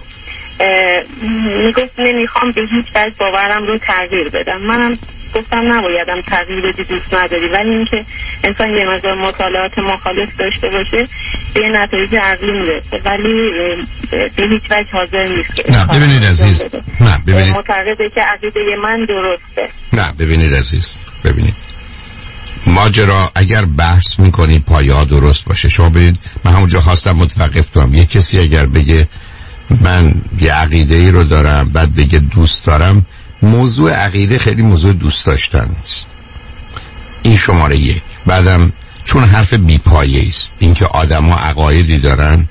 میگفت نمیخوام به هیچ وجه باورم رو تغییر بدم. منم گفتم نبایدم تغییر بدی، دوست نداری، ولی اینکه انسان یه مقدار مطالعات مخالف داشته باشه به یه نتایج عقلی میرسه، ولی به هیچ وجه حاضر نیست. نه ببینید عزیز، نه ببینید، معتقده که عقیده من درسته. نه ببینید عزیز، ببینید ماجرا اگر بحث میکنی پایه‌ها درست باشه، شما ببینید من همونجا خواستم متوقف کنم. یه کسی اگر بگه من یه عقیده ای رو دارم بعد بگه دوست دارم، موضوع عقیده خیلی موضوع دوست داشتن نیست. این شماره 1. بعدم چون حرف بی‌پایه‌ای است، اینکه آدم‌ها عقایدی دارن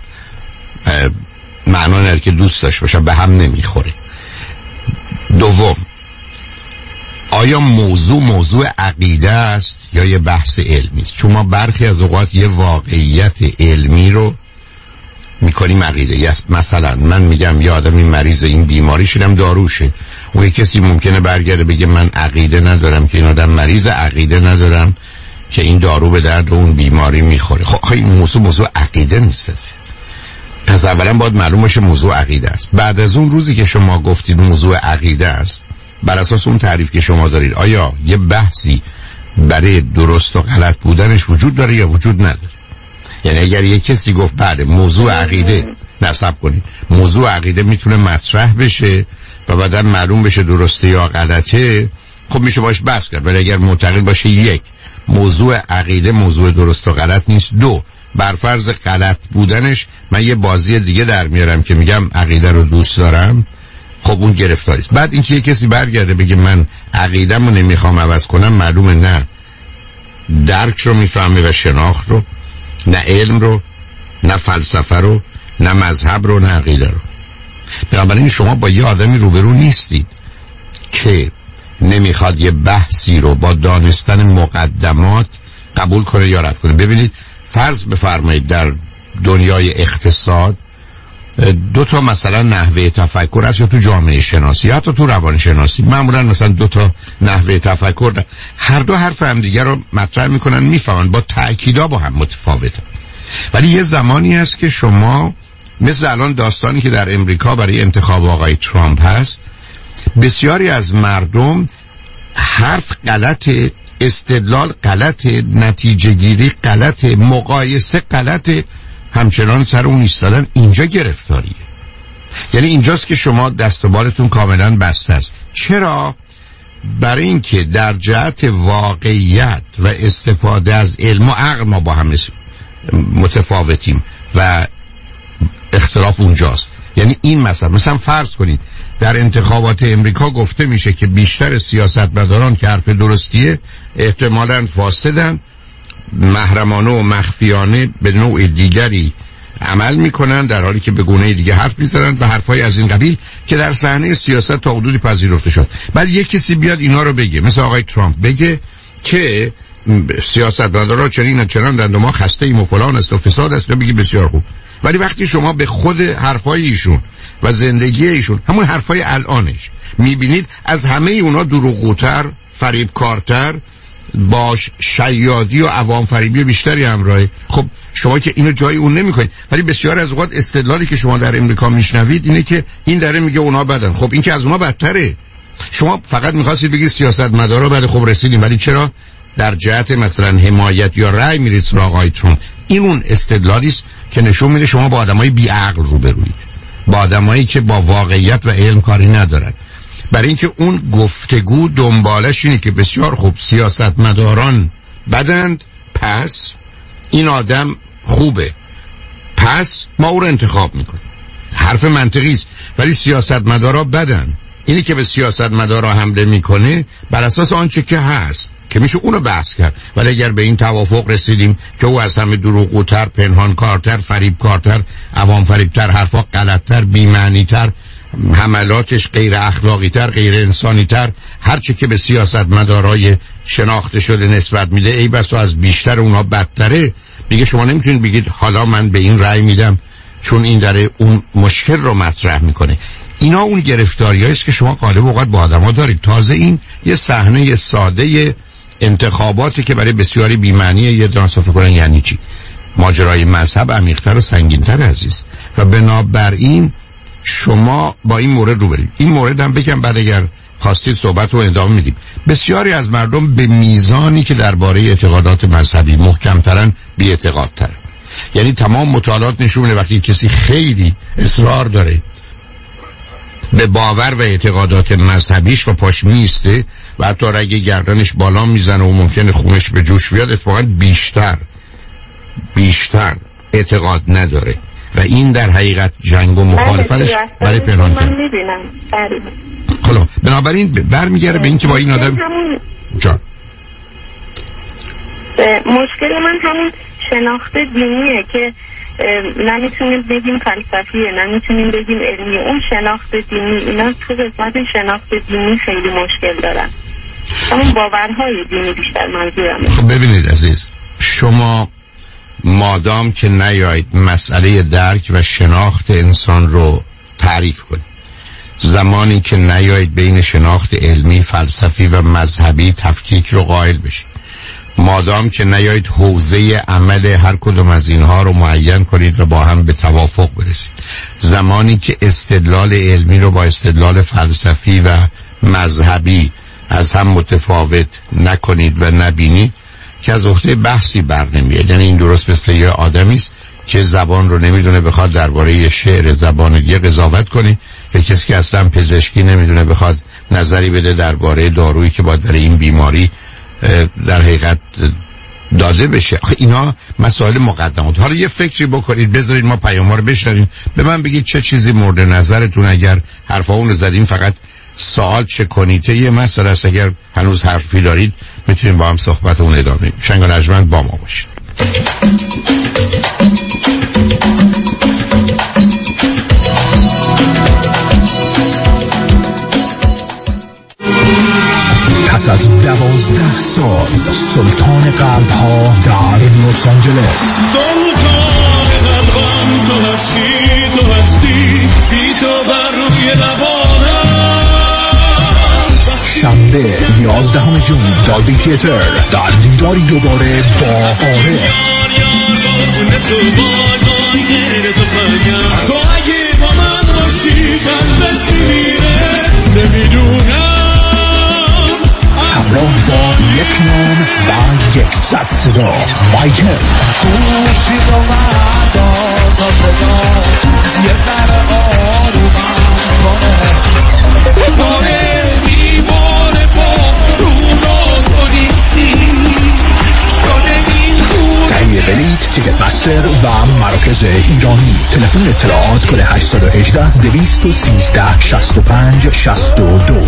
معنا نداره که دوست داشته باشن، به هم نمیخوره. دوم، آیا موضوع عقیده است یا یه بحث علمی است؟ چون ما برخی از اوقات یه واقعیت علمی رو میکنیم عقیده. مثلا من میگم یه آدمی مریض این بیماری شدم داروشه، اون یه کسی ممکنه برگرده بگه من عقیده ندارم که این آدم مریض، عقیده ندارم که این دارو به درد اون بیماری میخوره. خب این موضوع عقیده نیست. پس اولا باید معلوم باشه موضوع عقیده است. بعد از اون روزی که شما گفتید موضوع عقیده است، بر اساس اون تعریف که شما دارید آیا یه بحثی برای درست و غلط بودنش وجود داره یا وجود نداره؟ یعنی اگر یک کسی گفت بله موضوع عقیده نصب کنید، موضوع عقیده میتونه مطرح بشه و بعدا معلوم بشه درسته یا غلطه، خب میشه باش بحث کرد. ولی اگر معتقد باشه یک موضوع عقیده موضوع درست و غلط نیست، دو بر فرض غلط بودنش من یه بازی دیگه در میارم که میگم عقیده رو دوست دارم، خب اون گرفتاری است. بعد اینکه یه کسی برگرده بگه من عقیده‌مو نمیخوام عوض کنم، معلومه نه درک رو میفهمه و شناخت رو، نه علم رو، نه فلسفه رو، نه مذهب رو، نه عقیده رو. بنابراین شما با یه آدمی روبرو نیستید که نمیخواد یه بحثی رو با دانستن مقدمات قبول کنه یا رد کنه. ببینید فرض بفرمایید در دنیای اقتصاد دو تا مثلا نحوه تفکر هست، یا تو جامعه شناسی حتی تو روان شناسی معمولا مثلا دو تا نحوه تفکر هر دو حرف هم دیگر رو مطرح میکنن، میفهمن، با تأکیدا با هم متفاوته. ولی یه زمانی هست که شما مثل الان داستانی که در امریکا برای انتخاب آقای ترامپ هست، بسیاری از مردم حرف غلطه، استدلال غلطه، نتیجه گیری غلطه، مقایسه غلطه، همچنان سر اون ایستادن. اینجا گرفتاریه. یعنی اینجاست که شما دست و بالتون کاملا بسته است. چرا؟ برای اینکه در جهت واقعیت و استفاده از علم و عقل ما با هم متفاوتیم و اختلاف اونجاست. یعنی این مثلا فرض کنید در انتخابات امریکا گفته میشه که بیشتر سیاستمداران که حرف درستیه احتمالاً فاسدن، محرمانه و مخفیانه به نوع دیگری عمل میکنن، در حالی که به گونه دیگه حرف میزنن و حرفای از این قبیل که در صحنه سیاست تا حدودی پذیرفته شد. ولی یک کسی بیاد اینا رو بگه، مثل آقای ترامپ بگه که سیاستمدارا چنین و چنان و ما خسته ایم و فلان است و فساد است، بگی بسیار خوب. ولی وقتی شما به خود حرفای ایشون و زندگی ایشون، همون حرفای الانش میبینید، از همه اونا دروغگوتر، فریبکارتر، باش شیادی و عوام فریبی بیشتری همراهه. خب شما که اینو جای اون نمیکنید. ولی بسیار از اوقات استدلالی که شما در امریکا میشنوید اینه که این داره میگه اونا بدن. خب این که از اونا بدتره. شما فقط میخواستید بگید سیاستمدارا بده، خب رسیدیم. ولی چرا در جهت مثلا حمایت یا رأی میرید سراغ آقای ترامپ؟ این اون استدلالی است که نشون میده شما با آدمای بی عقل روبرویید، با آدمایی که با واقعیت و علم کاری ندارن. برای اینکه اون گفتگو دنبالش اینه که بسیار خوب سیاستمداران بدند، پس این آدم خوبه، پس ما او رو انتخاب میکنیم. حرف منطقی است. ولی سیاستمدارا بدن، اینی که به سیاستمدارا حمله میکنه بر اساس آنچه که هست که میشه اونو بحث کرد. ولی اگر به این توافق رسیدیم که او از همه دروغگوتر، پنهانکارتر، فریبکارتر، عوام فریبتر، حرفا غلطتر، بی‌معنی‌تر، حملاتش غیر اخلاقی تر، غیر انسانی تر، هرچی که به سیاستمدارای شناخته شده نسبت میده، ای بس از بیشتر اونها بدتره، دیگه شما نمیتونید بگید حالا من به این رأی میدم چون این داره اون مشکل رو مطرح میکنه. اینا اون گرفتاریایی است که شما غالب اوقات با آدما دارید. تازه این یه صحنه ساده انتخاباتی که برای بسیاری بی‌معنیه. یه دانسا فکر کنن یعنی چی؟ ماجرای مذهب عمیق‌تر و سنگین‌تر عزیز. و بنابراین شما با این مورد روبرید. این مورد هم بگم بعد اگر خواستید صحبت رو ادامه میدیم. بسیاری از مردم به میزانی که درباره اعتقادات مذهبی محکم‌ترن بی‌اعتقادتر. یعنی تمام مطالعات نشون میده وقتی کسی خیلی اصرار داره به باور و اعتقادات مذهبیش و پاش میسته و حتی رگ گردنش بالا میزنه و ممکنه خونش به جوش بیاد، اتفاقا بیشتر اعتقاد نداره و این در حقیقت جنگ و مخالفتش برای پنهان من میبینم. خلا بنابراین برمیگره به این که با این آدم جان مشکل من همون شناخت دینیه که نمیتونیم بگیم فلسفیه، نمیتونیم بگیم علمی. اون شناخت دینی، اینا تو قسمت شناخت دینی خیلی مشکل دارن. همون باورهای دینی بیشتر منظورم. خب ببینید عزیز، شما مادام که نیایید مسئله درک و شناخت انسان رو تعریف کنید، زمانی که نیایید بین شناخت علمی، فلسفی و مذهبی تفکیک رو قائل بشید، مادام که نیایید حوزه عمل هر کدوم از اینها رو معین کنید و با هم به توافق برسید. زمانی که استدلال علمی رو با استدلال فلسفی و مذهبی از هم متفاوت نکنید و نبینید که از عهده بحثی بر نمیاد. یعنی این درست مثل یه آدمی است که زبان رو نمیدونه بخواد درباره یه شعر زبان دیگه قضاوت کنه، یا کسی که اصلا پزشکی نمیدونه بخواد نظری بده درباره دارویی که باید برای این بیماری در حقیقت داده بشه. آخه اینا مسائل مقدمات. حالا یه فکری بکنید، بذارید ما پیام‌ها رو بشنویم، به من بگید چه چیزی مورد نظرتون. اگر حرفامون رو زدیم فقط سوال چه کنید یه مسئله است، اگر هنوز حرفی دارید میتونیم با هم صحبتمون ادامه بدیم. شنگ و نجمند با ما باشید. پس از 12 سال سلطان قلب ها در لس آنجلس، سلطان قلبم تو هستی بی تو بر روی لبانم. شنبه 11 جون دالبی تیاتر در دیداری دوباره با عارف. تو اگه با من باشی قلبت میمیره نمیدونم. همراه با یک نام و 100 صدا مایکل. خوشی با من داد صدا یه سر آرومم کنه. باره بیماره با رونا پلیسی شده این خونه. تهیه بلیت تیکت مستر و مراکز ایرانی. تلفن اطلاعات کل 818 213 65 62.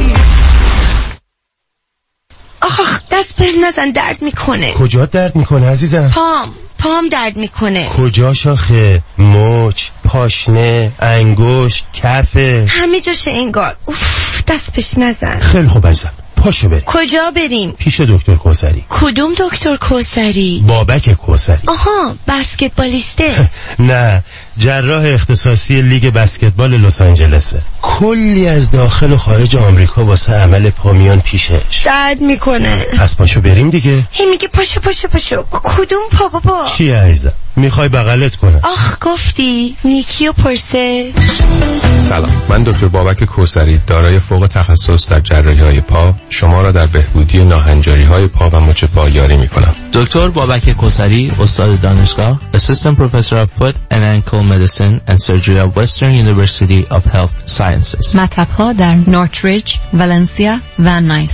آخ دست بهم نزن، درد میکنه. کجا درد میکنه عزیزم؟ پام درد میکنه. کجا شاخه؟ مچ، پاشنه، انگشت، کفه، همه جاشه انگار. اوف دست بهش نزن. خیلی خوب عزیزم، پاشو بریم. کجا بریم؟ پیش دکتر کوثری. کدوم دکتر کوثری؟ بابک کوثری. آها بسکتبالیسته. نه، جراح اختصاصی لیگ بسکتبال لس آنجلسه. کلی از داخل و خارج آمریکا واسه عمل پا میان پیشش. درد میکنه. پس پاشو بریم دیگه. هی میگه پاشو. کدوم پا بابا؟ چیه عزیزم؟ میخوای بغلت کنم؟ آخ گفتی نیکی و پرسه. سلام، من دکتر بابک کوثری دارای فوق تخصص در جراحی‌های پا شما را در بهبودی ناهنجاری‌های پا و مچ پا یاری می‌کنم. دکتر بابک کوثری، استاد دانشگاه، Assistant Professor of Foot and Ankle Medicine and Surgery at Western University of Health Sciences. مطب‌ها در نورتریج، ولنسیا و نایس.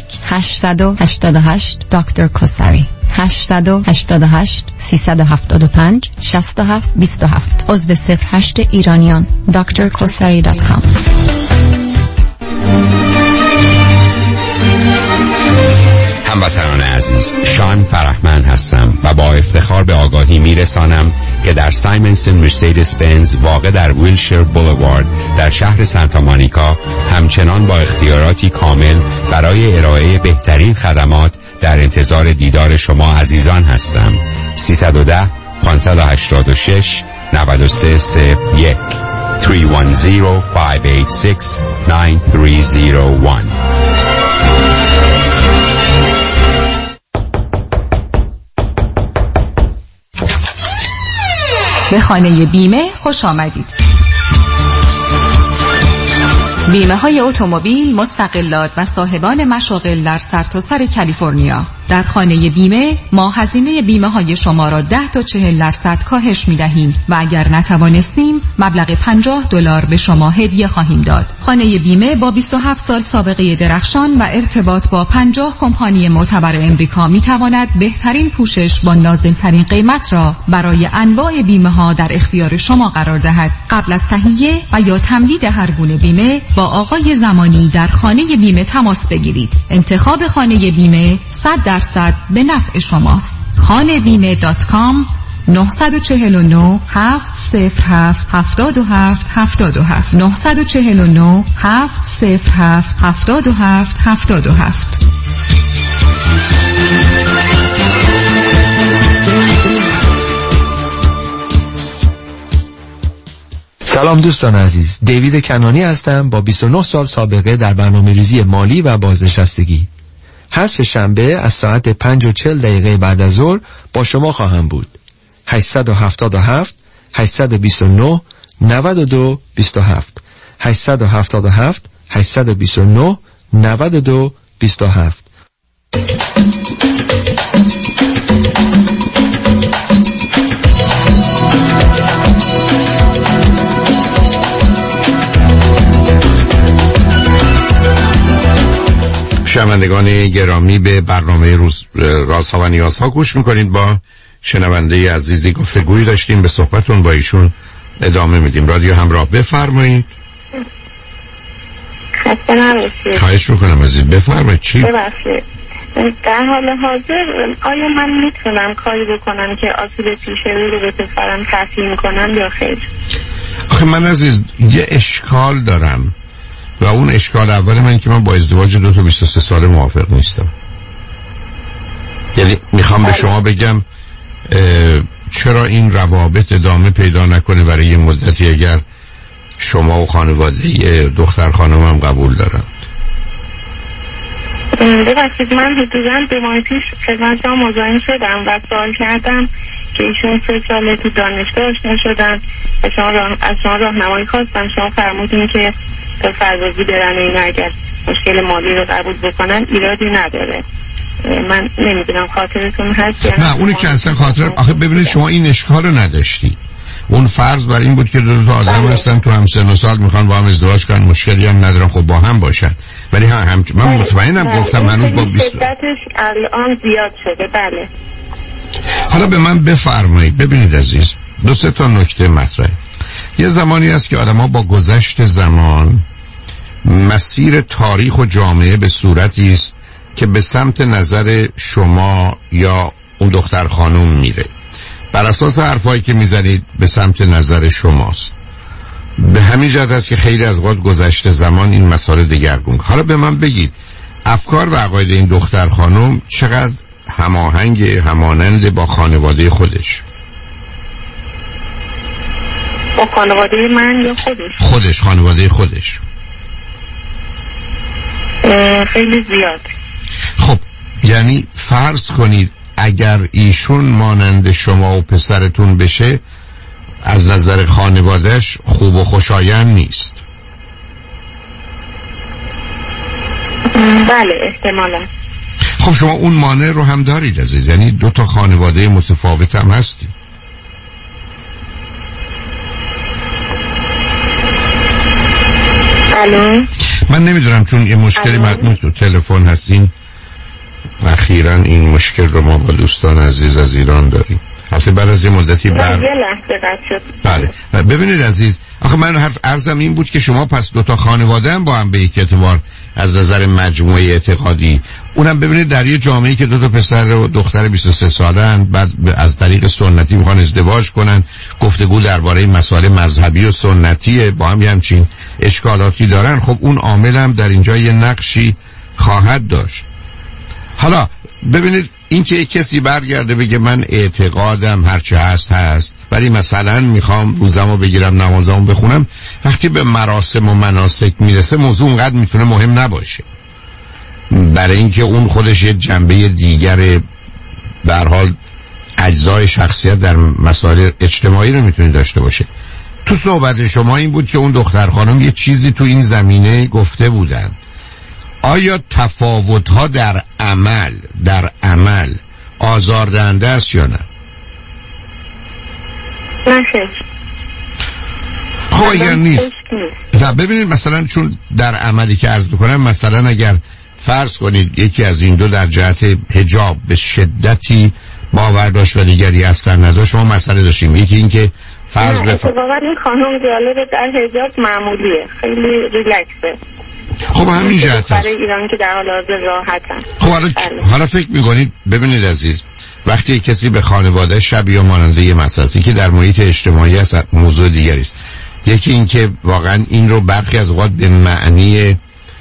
1-888 دکتر کوثری. 888 375 67 27. عضو 08 ایرانیان. drkosari.com. هموطنان عزیز، شان فرحمند هستم و با افتخار به آگاهی میرسانم که در سایمنسن مرسیدس بنز واقع در ویلشیر بولوارد در شهر سانتا مونیکا همچنان با اختیاراتی کامل برای ارائه بهترین خدمات در انتظار دیدار شما عزیزان هستم. 310 586 9301 310 586 9301. به خانه بیمه خوش آمدید. بیمه های اتومبیل، مستقلات و صاحبان مشاغل در سرتاسر کالیفرنیا. در خانه بیمه ما هزینه بیمه های شما را 10 تا 40% کاهش می دهیم و اگر نتوانستیم مبلغ $50 به شما هدیه خواهیم داد. خانه بیمه با 27 سال سابقه درخشان و ارتباط با 50 کمپانی معتبر امریکا می تواند بهترین پوشش با نازل‌ترین قیمت را برای انواع بیمه ها در اختیار شما قرار دهد. قبل از تهیه و یا تمدید هر گونه بیمه با آقای زمانی در خانه بیمه تماس بگیرید. انتخاب خانه بیمه 100% به نفع شماست. khanebime.com 949 707 77 77 949 707 77 77. سلام دوستان عزیز، دیوید کنانی هستم با 29 سال سابقه در برنامه‌ریزی مالی و بازنشستگی. هر سه شنبه از ساعت 5:40 بعد از ظهر با شما خواهم بود. 877 829 92 27 877 829 92 27. شنوندگان گرامی، به برنامه رازها و نیازها گوش میکنید. با شنونده عزیزی گفتگویی داشتیم، به صحبتون با ایشون ادامه میدیم. رادیو همراه، بفرمایید. خسته نباشید. خواهش میکنم عزیز، بفرمایید. چی؟ ببخشید، در حال حاضر آیا من میتونم کاری بکنم که آسیب پیش رو به پسرم تحصیل کنم یا خیر؟ آخه من عزیز یه اشکال دارم و اون اشکال اول من که من با ازدواج 2 تا 23 ساله موافق نیستم. یعنی میخوام به شما بگم چرا این روابط ادامه پیدا نکنه برای یه مدتی اگر شما و خانواده دختر خانمم قبول دارند. ببخشید، من حدوداً 2 ماه پیش خدمت شما مزاحم شدم و سوال کردم که ایشون 3 ساله تو دانشگاه آشنا شدن و از شما راهنمایی خواستم. شما فرمودین که تا سربازی برن اینا اگر مشکل مالی رو قبول بکنن ایرادی نداره. من نمیدونم خاطرتون هست یا نه؟ اونی که اصلا خاطرم، آخه ببینید شما این اشکال رو نداشتی. اون فرض بر این بود که 2 تا آدم هستن تو همسن و سال میخوان با هم ازدواج کنن، مشکلی هم ندارن، خب با هم باشن. ولی من مطمئنم گفتم هنوز با 20 شدتش الان زیاد شده. بله. حالا به من بفرمایید. ببینید عزیز، 2-3 تا نکته مطرحه. یه زمانی هست که آدم‌ها با گذشت زمان مسیر تاریخ و جامعه به صورتی است که به سمت نظر شما یا اون دختر خانم میره. بر اساس حرفایی که میزنید به سمت نظر شماست. به همین جهت است که خیلی از اوقات گذشت زمان این مسائل دگرگون. حالا به من بگید افکار و عقاید این دختر خانم چقدر همانند با خانواده خودش؟ با خانواده من یا خودش؟ خانواده خودش. خیلی زیاد. خب یعنی فرض کنید اگر ایشون مانند شما و پسرتون بشه از نظر خانوادهش خوب و خوشایند نیست. بله احتمالا. خب شما اون مانع رو هم دارید عزیز، یعنی 2 تا خانواده متفاوت هم هستی. الو؟ من نمیدونم چون یه مشکلی مطمئن تو تلفن هستین. اخیراً این مشکل رو ما با دوستان عزیز از ایران داریم. البته بعد از یه مدتی یه لحظه قطع شد. بله. ببینید عزیز، آخه من عرضم این بود که شما پس 2 تا خانواده هم با هم به یک اعتبار از نظر مجموعه اعتقادی، اونم ببینید در یه جامعه‌ای که 2 تا پسر و دختر 23 ساله اند، بعد از طریق سنتی میخوان ازدواج کنن، گفتگو درباره مسائل مذهبی و سنتی با هم همچین اشکالاتی دارن، خب اون عامل هم در اینجا یه نقشی خواهد داشت. حالا ببینید این که یک کسی برگرده بگه من اعتقادم هرچه هست ولی مثلا میخوام روزمو بگیرم نمازمو بخونم، وقتی به مراسم و مناسک میرسه موضوع اونقدر میتونه مهم نباشه، برای اینکه اون خودش یه جنبه دیگر به هر حال اجزای شخصیت در مسائل اجتماعی رو میتونه داشته باشه. تو صحبت شما این بود که اون دختر خانم یه چیزی تو این زمینه گفته بودن. آیا تفاوت‌ها در عمل آزاردهنده است یا نه؟ نه خیر. خب اگر نیست، نه ببینید مثلا چون در عملی که عرض میکنم، مثلا اگر فرض کنید یکی از این 2 در جهت حجاب به شدتی باور داشت و دیگری اصلا نداشت، ما مسئله داشتیم. یکی این که فرض اتفاقا این خانم جالبه در حجاب معمولیه، خیلی ریلکسه. خب همین جهت هست. برای ایران که در حال حاضر راحتن. خب حالا فکر میکنید، ببینید عزیز، وقتی کسی به خانواده شب یا ماننده یه مسئله که در محیط اجتماعی است موضوع دیگری است. یکی این که واقعا این رو برخی از اوقات به معنی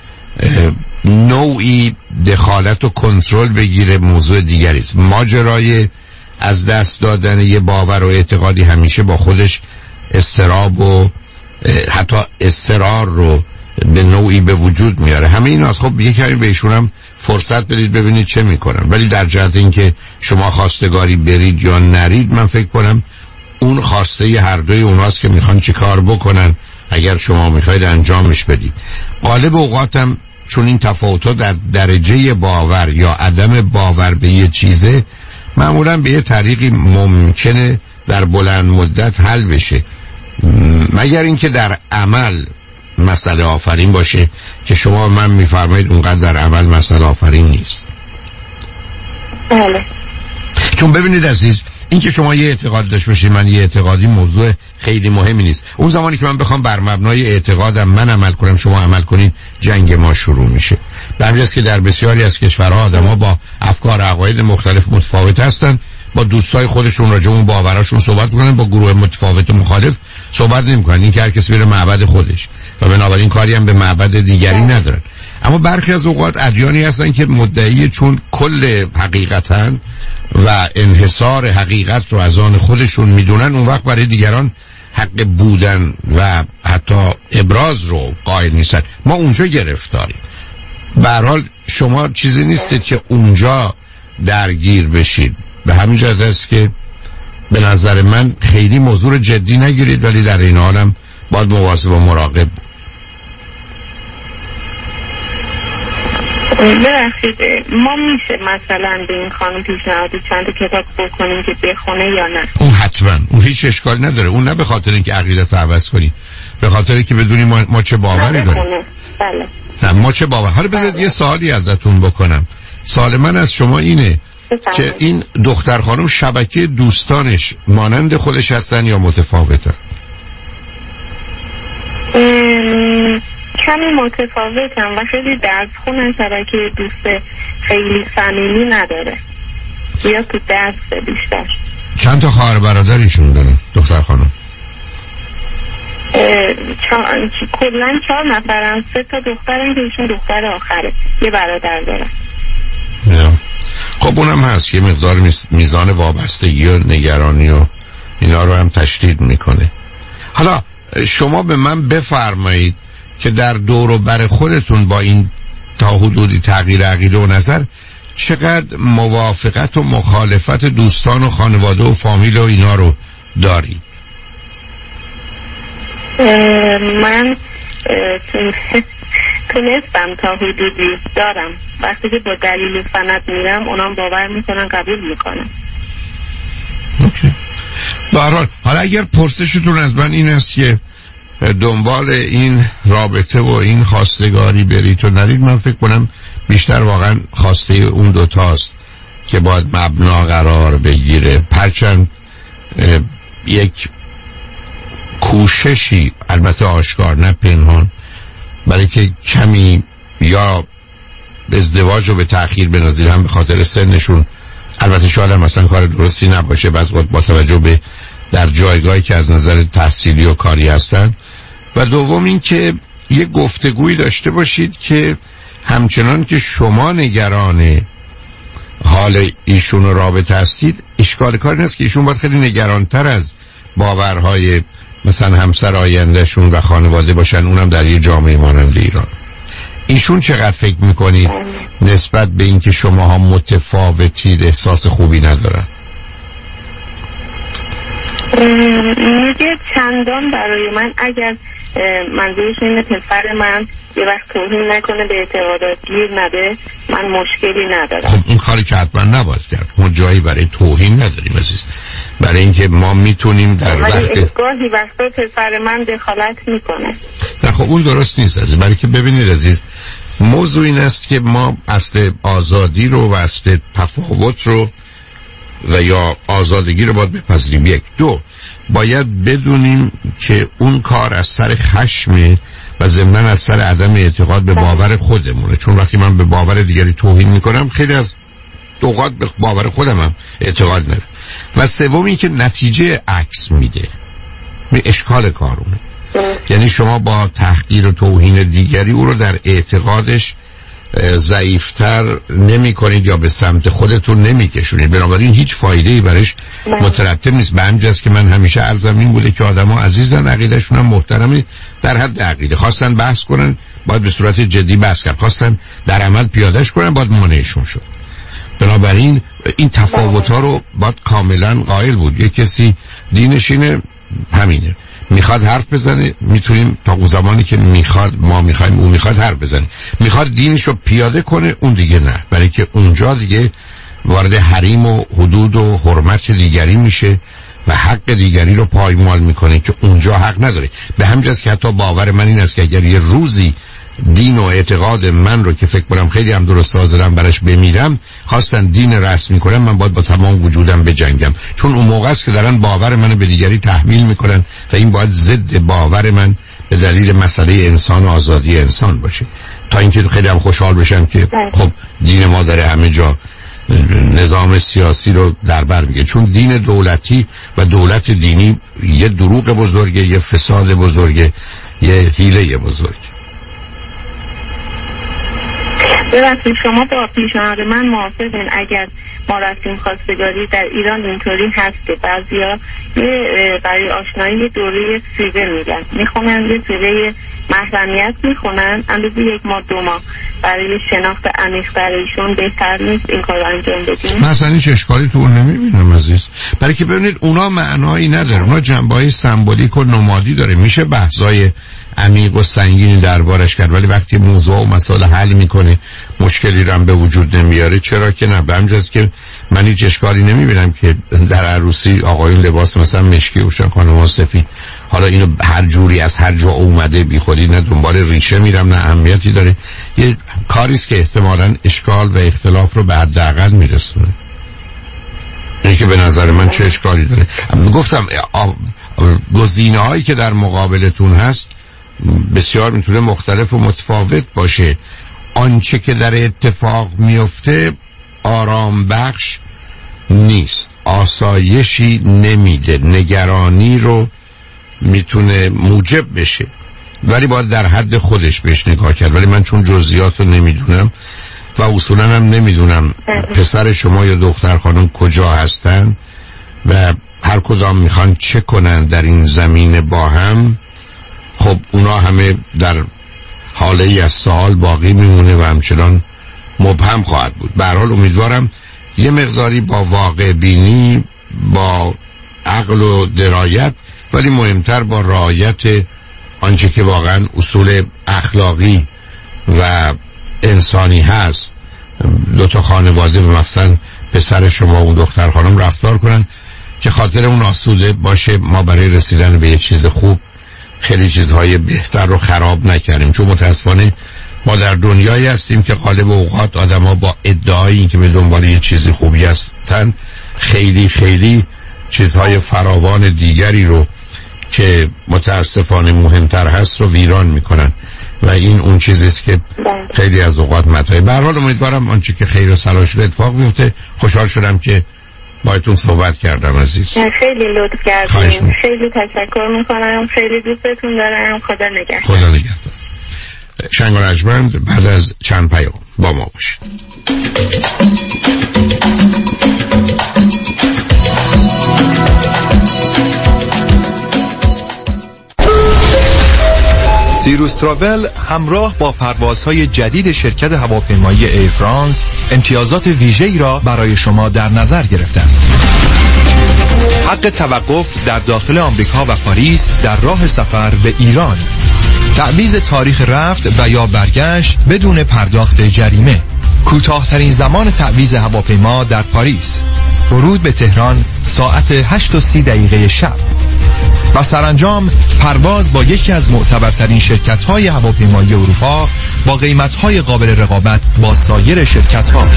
نوعی دخالت و کنترل بگیره موضوع دیگری است. ماجرای از دست دادن یه باور و اعتقادی همیشه با خودش اضطراب و حتی اضطرار رو به نوعی به وجود میاره. همه این از خب یکی به ایشونم فرصت بدید ببینید چه میکنن، ولی در جهت اینکه شما خواستگاری برید یا نرید، من فکر کنم اون خواسته هر دوی اوناست که میخوان چی کار بکنن اگر شما میخواید انجامش بدید. غالب اوقاتم چون این تفاوت‌ها در درجه باور یا عدم باور به یه چیزه، معمولا به یه طریقی ممکنه در بلند مدت حل بشه، مگر اینکه در عمل مسئله آفرین باشه که شما من میفرمایید اونقدر در عمل مسئله آفرین نیست. بله. چون ببینید عزیز، این که شما یه اعتقاد داشت باشید من یه اعتقادی موضوع خیلی مهمی نیست. اون زمانی که من بخوام بر مبنای اعتقادم من عمل کنم شما عمل کنید، جنگ ما شروع میشه. به همین جاست که در بسیاری از کشورها آدم‌ها با افکار و عقاید مختلف متفاوت هستن، با دوستای خودشون راجع به باوراشون صحبت میکنن، با گروه متفاوت مخالف صحبت نمیکنن. این که هر کسی بره معبد خودش و بنابراین کاری هم به معبد دیگری ندارن. اما برخی از اوقات ادیانی هستن که مدعی چون کل حقیقتن و انحصار حقیقت رو از آن خودشون میدونن، اون وقت برای دیگران حق بودن و حتی ابراز رو قائل نیستن. ما اونجا گرفتاریم. به هر حال شما چیزی نیستید که اونجا درگیر بشید. به همین جهت است که به نظر من خیلی موضوع جدی نگیرید، ولی در این حالم باید مواظب و مراقب بود. ببخشید ما میشه مثلا به این خانم پیشنهادی چند کتاب بکنیم که بخونه یا نه؟ اون حتما، اون هیچ اشکال نداره. اون نه به خاطر اینکه عقیدت رو عوض کنی، به خاطر که بدونی ما چه باوری داریم. بله. نه ما چه باور. حالا بذارید یه سوالی ازتون بکنم. سوال من از شما اینه که این دختر خانم شبکه دوستانش مانند خودش هستن یا متفاوتن؟ کمی متفاوتن و خیلی درس خونن. شبکه دوست خیلی صمیمی نداره، یا تو درس بیشتر. چند تا خواهر برادریشون دارن دختر خانم؟ کلن 4 نفرن. 3 تا دخترن که ایشون دختر آخره. یه برادر دارن. خب اونم هست یه مقدار میزان وابستگی و نگرانی و اینا رو هم تشدید میکنه. حالا شما به من بفرمایید که در دور و بر خودتون با این تا حدودی تغییر عقیده و نظر چقدر موافقت و مخالفت دوستان و خانواده و فامیل و اینا رو دارید؟ من تونستم تا حدودی دارم. وقتی که با دلیل و سند میرم اونام باور میکنن، قبول میکنن. اوکی. حالا اگر پرسشتون از من این است که دنبال این رابطه و این خواستگاری برید و نرید، من فکر کنم بیشتر واقعا خواسته اون دوتاست که باید مبنا قرار بگیره. پرچند یک کوششی، البته آشکار نه پنهان، برای که کمی یا ازدواج رو به تأخیر بنازید، هم به خاطر سنشون، البته شاید هم مثلا کار درستی نباشه بعض وقت با توجه به در جایگاهی که از نظر تحصیلی و کاری هستن، و دوم این که یه گفتگویی داشته باشید که همچنان که شما نگران حال ایشون و رابطه هستید، اشکال کار نیست که ایشون باید خیلی نگرانتر از باورهای مثلا همسر آیندهشون و خانواده باشن، اونم در یه جامعه مانند ایران. ایشون چقدر فکر میکنید نسبت به اینکه شماها متفاوتید احساس خوبی ندارن؟ میگه چندان برای من، اگر منظورش اینه پسر من یه وقت توهین نکنه، به اعتقادات گیر نده، من مشکلی ندارم. خب این کاری که حتما نباید کرد. ما جایی برای توهین نداریم عزیز، برای اینکه ما میتونیم در وقت گاهی وقتا پسر من دخالت میکنه. نه خب اون درست نیست عزیز، برای که ببینید عزیز، موضوع این است که ما اصل آزادی رو و اصل تفاوت رو و یا آزادگی رو باید بپذیریم. 1 2 باید بدونیم که اون کار از سر خشمه و ضمناً از سر عدم اعتقاد به باور خودمونه. چون وقتی من به باور دیگری توهین میکنم، خیلی از اوقات به باور خودم هم اعتقاد ندارم. و سومی که نتیجه عکس میده، اشکال کارونه. یعنی شما با تحقیر و توهین دیگری او رو در اعتقادش ضعیفتر نمی کنید یا به سمت خودتون نمی کشونید. بنابراین هیچ فایده‌ای برش مترتب نیست. به همین جاست که من همیشه عرضم این بوده که آدم‌ها عزیزن، عقیده‌شون هم محترمه، در حد عقیده. خواستن بحث کنن باید به صورت جدی بحث کرد، خواستن در عمل پیادهش کنن باید مانعشون شد. بنابراین این تفاوت‌ها رو باید کاملا قائل بود. یک کسی دینش اینه، همینه، میخواد حرف بزنه، میتونیم تا اون زمانی که میخواد، ما میخوایم اون میخواد حرف بزنه. میخواد دینشو پیاده کنه، اون دیگه نه، برای که اونجا دیگه وارد حریم و حدود و حرمت دیگری میشه و حق دیگری رو پایمال میکنه که اونجا حق نداره. به همین جاست که حتی باور من این است که اگر یه روزی دین و اعتقاد من رو که فکر کنم خیلی هم درست حاضرم برش بمیرم خواستن دین رسمی کنم، من باید با تمام وجودم بجنگم، چون اون موقع است که دارن باور منو به دیگری تحمیل میکنن و این باید ضد باور من به دلیل مسئله انسان و آزادی انسان باشه. تا اینکه خیلی هم خوشحال بشم که خب دین ما داره همه جا نظام سیاسی رو در بر میگه، چون دین دولتی و دولت دینی یه دروغ بزرگه، یه فساد بزرگه، یه حیله بزرگه. ببخشید شما با پیشنهاد من موافقین اگر ما رفتیم خواستگاری در ایران اینطوری هست که بعضیا برای آشنایی یه دوره سیغه میگن، میخونن یه سیغه محرمیت میخونن اندازه 1 ماه 2 ماه برای شناخت عمیق برایشون بهتر نیست این کار انجام بدیم؟ من اصلا هیچ اشکالی تو اون نمیبینم عزیز، برای که ببینید اونا معنایی نداره، اونا جنبه‌های سمبولیک و نمادی داره، میشه بحثای عمیق و سنگینی دربارش کرد، ولی وقتی موضوع و مسائل حل میکنه مشکلی رو هم به وجود نمیاره، چرا که نه؟ به همجاست که من هیچ اشکالی نمیبینم که در عروسی آقایون لباس مثلا مشکی بپوشن، خانم‌ها سفید. حالا اینو هر جوری از هر جا اومده بی خودی نه دنبال ریشه میرم نه اهمیتی داره، یه کاریست که احتمالاً اشکال و اختلاف رو به حداقل میرسونه. اینه که به نظر من چه اشکالی داره. گفتم گزینه‌هایی که در مقابلتون هست بسیار میتونه مختلف و متفاوت باشه. آنچه که در اتفاق میفته آرام بخش نیست، آسایشی نمیده، نگرانی رو میتونه موجب بشه، ولی باید در حد خودش بهش نگاه کرد. ولی من چون جزئیات رو نمیدونم و اصولا هم نمیدونم پسر شما یا دختر خانم کجا هستن و هر کدام میخوان چه کنن در این زمینه با هم، خب اونا همه در حاله ای از سوال باقی میمونه و همچنان مبهم خواهد بود. به هر حال امیدوارم یه مقداری با واقع بینی، با عقل و درایت، ولی مهمتر با رعایت آنچه که واقعا اصول اخلاقی و انسانی هست، دو تا خانواده و مثلا پسر شما و دختر خانم رفتار کنن که خاطر اون آسوده باشه، ما برای رسیدن به یه چیز خوب خیلی چیزهای بهتر رو خراب نکردیم. چون متاسفانه ما در دنیایی هستیم که غالب اوقات آدم ها با ادعایی که به دنبال یه چیزی خوبی هستن خیلی خیلی چیزهای فراوان دیگری رو که متاسفانه مهمتر هست رو ویران میکنن و این اون چیزیست که خیلی از اوقات مطرحه. به هر حال امیدوارم آنچه که خیر و صلاح شده اتفاق بیفته. خوشحال شدم که باهاتون صحبت کردم عزیز. خیلی لطف کردین، خیلی تشکر میکنم، خیلی دوستتون دارم. خدا نگهدار. خدا نگهدار. شنگ و رجمند بعد از چند پیام با ما باشید. سیروس تراول همراه با پروازهای جدید شرکت هواپیمایی ایر فرانس امتیازات ویژه‌ای را برای شما در نظر گرفته است. حق توقف در داخل آمریکا و پاریس در راه سفر به ایران، تعویض تاریخ رفت و یا برگشت بدون پرداخت جریمه، کوتاه‌ترین زمان تعویض هواپیما در پاریس، ورود به تهران ساعت 8:30 شب و سرانجام پرواز با یکی از معتبرترین شرکت‌های هواپیمایی اروپا با قیمت‌های قابل رقابت با سایر شرکت‌ها.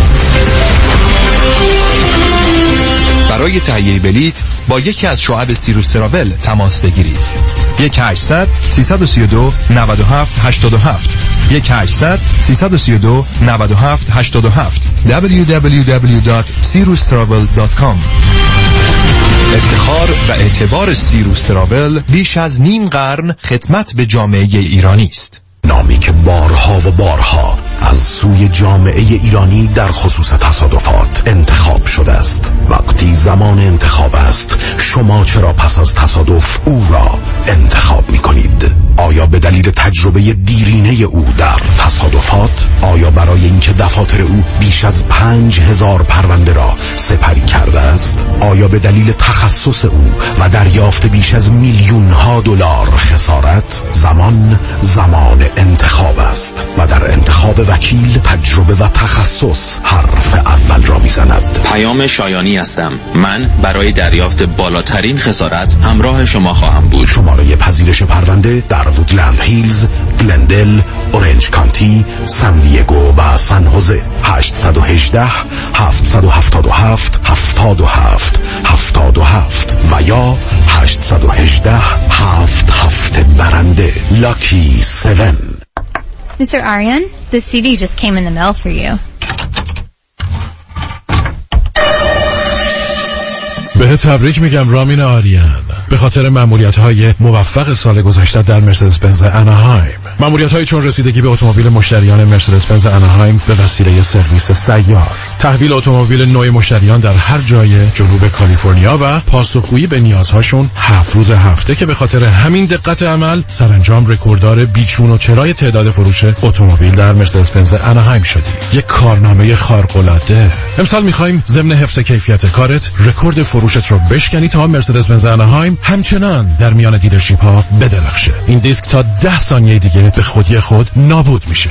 برای تهیه بلیط با یکی از شعب سیروس تراول تماس بگیرید. 1-800-332-9787 1-800-332-9787 www.sirustravel.com. افتخار و اعتبار سیروس تراول بیش از نیم قرن خدمت به جامعه ایرانی است. نامی که بارها و بارها از سوی جامعه ایرانی در خصوص تصادفات انتخاب شده است. وقتی زمان انتخاب است، شما چرا پس از تصادف او را انتخاب می کنید؟ آیا به دلیل تجربه دیرینه او در تصادفات؟ آیا برای اینکه دفاتر او بیش از 5000 پرونده را سپری کرده است؟ آیا به دلیل تخصص او و دریافت بیش از میلیون‌ها دلار خسارت؟ زمان انتخاب است و در انتخاب وکیل تجربه و تخصص حرف اول را میزند. پیام شایانی هستم. من برای دریافت بالاترین خسارت همراه شما خواهم بود. شماره پذیرش پرونده در وودلند هیلز، گلندل، اورنج کانتی، سان دیگو و سان خوزه. 818 777 77 77 و یا 818 77 برنده. Lucky 7. Mr. Aryan, the CD just came in the mail for you. به تبریک میگم رامین آریان به خاطر مأموریت‌های موفق سال گذشته در مرسدس بنز اناهایم. مأموریت‌هایی چون رسیدگی به اتومبیل مشتریان مرسدس بنز اناهایم به وسیله سرویس سیار، تحویل اتومبیل نوع مشتریان در هر جای جنوب کالیفرنیا و پاسخگویی به نیازهاشون 7 روز هفته که به خاطر همین دقت عمل سرانجام رکورددار بیچون و چرای تعداد فروش اتومبیل در مرسدس بنز اناهایم شدی. یک کارنامه خارق‌العاده. امسال می‌خوایم ضمن حفظ کیفیت کارت رکورد فروشت رو بشکنی تا مرسدس بنز اناهایم همچنان در میان دیلرشیپ ها بدرخشه. این دیسک تا 10 ثانیه دیگه به خودی خود نابود میشه.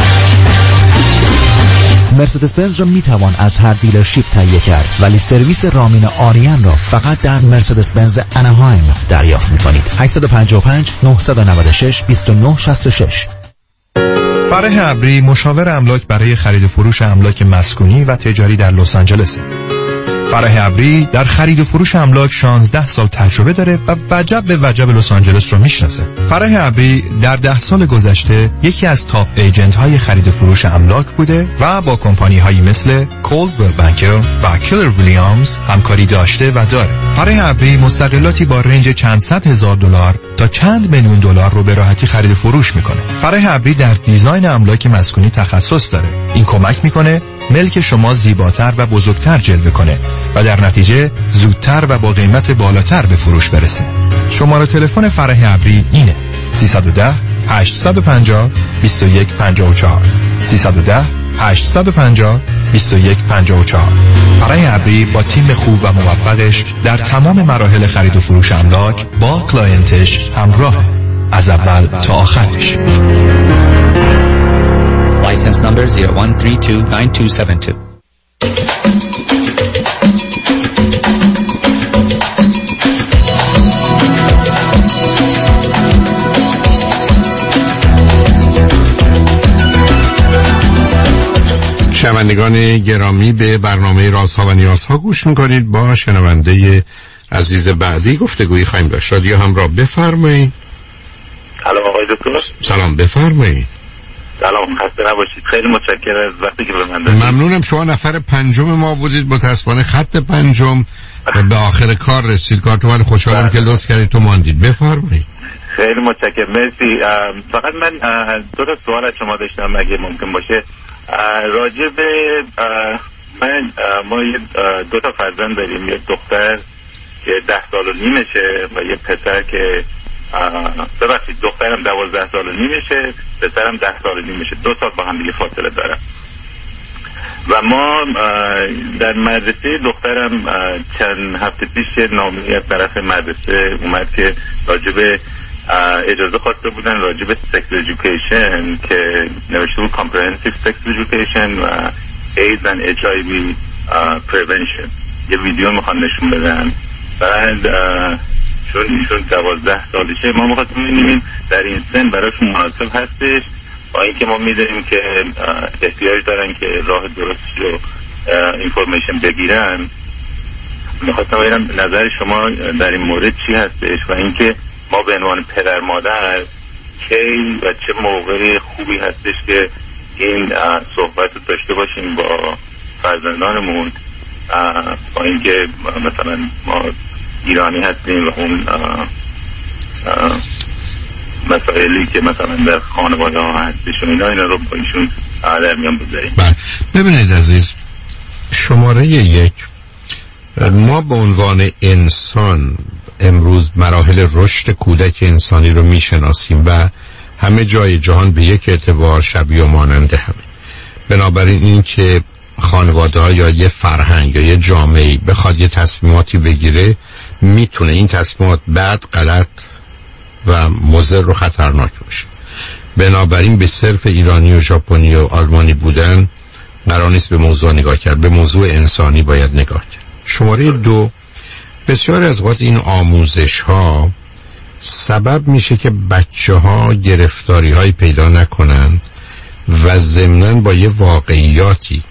مرسدس بنز را میتوان از هر دیلرشیپ تهیه کرد، ولی سرویس رامین آریان را فقط در مرسدس بنز اناهایم دریافت میکنید. 855 996 2966. فرح ابری مشاور املاک برای خرید و فروش املاک مسکونی و تجاری در لس آنجلس. فرح ابری در خرید و فروش املاک 16 سال تجربه داره و وجب به وجب لس آنجلس رو میشناسه. فرح ابری در 10 سال گذشته یکی از تاپ ایجنت های خرید و فروش املاک بوده و با کمپانی هایی مثل کولدویل بانکر و کیلر ویلیامز همکاری داشته و داره. فرح ابری مستقلاتی با رنج چند صد هزار دلار تا چند میلیون دلار رو به راحتی خرید و فروش میکنه. فرح ابری در دیزاین املاک مسکونی تخصص داره. این کمک میکنه ملک شما زیباتر و بزرگتر جلوه کنه و در نتیجه زودتر و با قیمت بالاتر به فروش برسه. شماره تلفن فرح ابری اینه 310 850 2154 310 850 2154. فرح ابری با تیم خوب و موفقش در تمام مراحل خرید و فروش املاک با کلاینتش همراه از اول تا آخرش. License number 01329272. شنوندگان گرامی، به برنامه رازها و نیازها گوش میکنید. با شنونده عزیز بعدی گفتگویی خواهیم داشت. رادیو همراه، بفرمایید. سلام آقای دکتر. سلام، بفرمایید. سلام، خسته نباشید. خیلی متشکرم از وقتی که به من دادید. ممنونم. شما نفر پنجم ما بودید، متاسفانه خط پنجم به آخر کار رسید. کارتون خوشحالم که لطف کردید تو ماندید. بفرمایید. خیلی متشکرم، مرسی. فقط من 2 تا سوال از شما داشتم اگه ممکن باشه. راجع به ما 2 تا فرزند داریم، یک دختر که 10 سال و نیمشه و یک پسر که ببخشید دخترم 12 سال و نیمشه، پسرم 10 سال و نیمشه. 2 سال با هم دیگه فاصله دارم و ما در مدرسه دخترم چند هفته پیش نامه از طرف مدرسه اومد که راجب اجازه خواسته بودن راجب سکس ایژوکیشن که نوشته بود کامپرهنسیو سکس ایژوکیشن و ایدز اند اچ آی وی پریونشن. یه ویدیو میخوان نشون بدن. بعد چون ایشون 12 سالشه، ما میخواستیم ببینیم در این سن براشون مناسب هستش، با اینکه ما میدونیم که احتیاج دارن که راه درستی رو اینفورمیشن بگیرن. میخواستم ببینم نظر شما در این مورد چی هستش و اینکه ما به عنوان پدر مادر کی و چه موقعی خوبی هستش که این صحبت رو داشته باشیم با فرزندانمون، با اینکه مثلا ما ایرانی هستیم و اون مسائلی که مثلا در خانواده ها هستش و اینا رو با ایشون در میان بذاریم. ببینید عزیز، شماره 1 ما به عنوان انسان امروز مراحل رشد کودک انسانی رو میشناسیم و همه جای جهان به یک اعتبار شبیه و مانند همه. بنابراین این که خانواده ها یا یه فرهنگ یا یه جامعه بخواد یه تصمیماتی بگیره، میتونه این تصمیمات بعد غلط و مضر و خطرناک باشه. بنابراین به صرف ایرانی و ژاپنی و آلمانی بودن قرار نیست به موضوع نگاه کرد، به موضوع انسانی باید نگاه کرد. شماره 2، بسیار از اوقات این آموزش ها سبب میشه که بچه ها گرفتاری های پیدا نکنن و ضمناً با یه واقعیاتی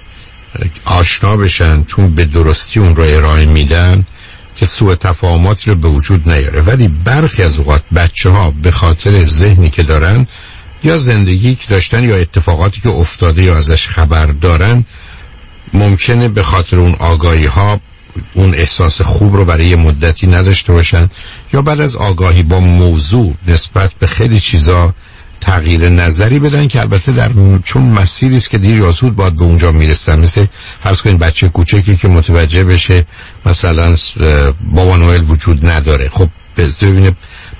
آشنا بشن، چون به درستی اون رو ارائه میدن که سوء تفاهمات رو به وجود نیاره. ولی برخی از اوقات بچه ها به خاطر ذهنی که دارن یا زندگی که داشتن یا اتفاقاتی که افتاده یا ازش خبر دارن، ممکنه به خاطر اون آگاهی ها اون احساس خوب رو برای مدتی نداشته باشن، یا بعد از آگاهی با موضوع نسبت به خیلی چیزا تغییر نظری بدن که البته چون مسیری است که دیر یا زود باید به اونجا میرسن. مثل فرض کنید بچه کوچکی که متوجه بشه مثلا بابا نوئل وجود نداره، خب ببینه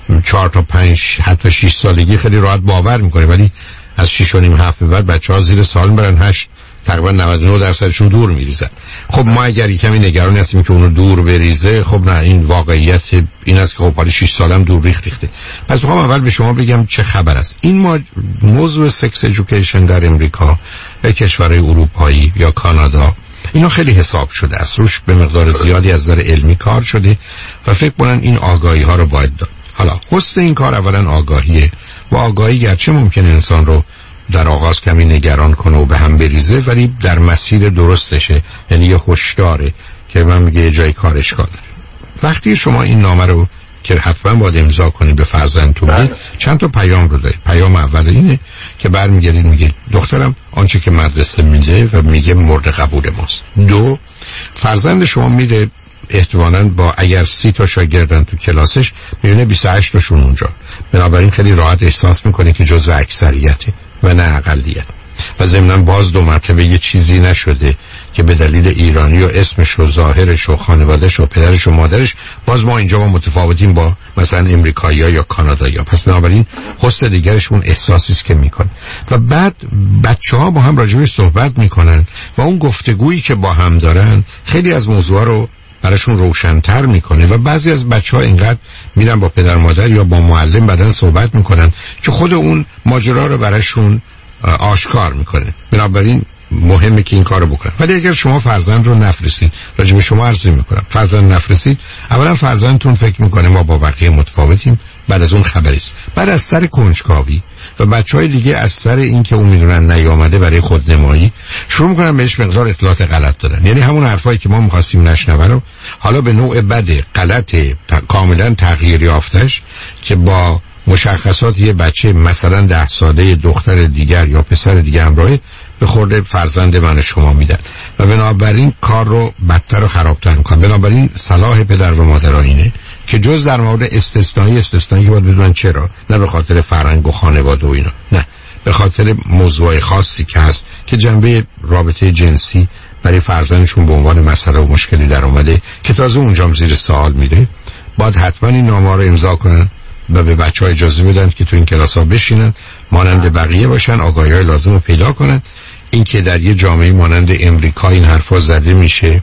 4 تا 5 حتی 6 سالگی خیلی راحت باور میکنه، ولی از 6 و نیم 7 به بعد بچه‌ها زیر سال برن 8 تقریبا 99% دور میریزن. خب ما اگر کمی نگران هستیم که اونو دور بریزه، خب نه، این واقعیت این است که خب حالا 6 سالم دور ریخته. پس میخوام اول به شما بگم چه خبر است. این موضوع سکس ایژوکیشن در امریکا یا کشورهای اروپایی یا کانادا اینا خیلی حساب شده است، روش به مقدار زیادی از نظر علمی کار شده و فکر کنن این آگاهی ها رو باید داد. حالا حسن این کار اولا آگاهیه و آگاهی گرچه ممکن انسان رو در آغاز کمی نگران کنه و به هم بریزه، ولی در مسیر درستشه، یعنی یه هشداره که من میگه یه جای کار اشکال داره. وقتی شما این نامه رو که حتما باید امضا کنید به فرزندتون، چند تا پیام رو دارید. پیام اول اینه که برمیگردید میگه دخترم آنچه که مدرسه میده و میگه مورد قبول ماست. 2، فرزند شما میره احتمالاً با اگر 30 تا شاگردن تو کلاسش میونه 28 تاشون اونجا، بنابراین خیلی راحت احساس میکنه که جزو اکثریته و نه اقلیت. و ضمناً باز 2 مرتبه یه چیزی نشده که به دلیل ایرانی و اسمش و ظاهرش و خانوادهش و پدرش و مادرش باز ما اینجا متفاوتیم با مثلا امریکایی‌ها یا کانادایی‌ها. پس بنابراین حس دیگرش اون احساسی است که میکنه و بعد بچه‌ها با هم راجعش صحبت میکنن و اون گفتگویی که با هم دارن خیلی از موضوعا رو براشون روشن‌تر میکنه و بعضی از بچه‌ها اینقدر میرن با پدر مادر یا با معلم بعدن صحبت میکنن که خود اون ماجرا رو براشون آشکار میکنه. بنابراین مهمه که این کارو بکنن. ولی اگر شما فرزند رو نفرستید، راجع به شما عرض میکنم، فرزند نفرستید، اولا فرزندتون فکر میکنه ما با بقیه متفاوتیم، بعد از اون خبری است، بعد از سر کنجکاوی و بچهای دیگه از سر این که اون میدونن نیامده برای خودنمایی شروع میکنن بهش مقدار اطلاعات غلط دادن. یعنی همون حرفایی که ما می‌خواستیم نشنوه رو حالا به نوع بد غلط کاملا تغییر یافتش که با مشخصات یه بچه مثلا 10 ساله دختر دیگر یا پسر دیگه همراهه به خورده فرزند من و شما میدن و بنابراین کار رو بدتر و خرابتر میکنن. بنابراین صلاح پدر و مادرها اینه که جز در مورد استثنایی که باید بدونن چرا، نه به خاطر فرهنگ و خانواده و اینا، نه به خاطر موضوع خاصی که هست که جنبه رابطه جنسی برای فرزندشون به عنوان مسئله و مشکلی در اومده که تازه اونجام زیر سوال میره، باید حتما این نامه رو امضا کنن و به بچه‌ها اجازه بدن که تو این کلاس‌ها بشینن، مانند بقیه باشن، آگاهی‌های لازم رو پیدا کنن. این که در یه جامعه مانند امریکا این حرفا زده میشه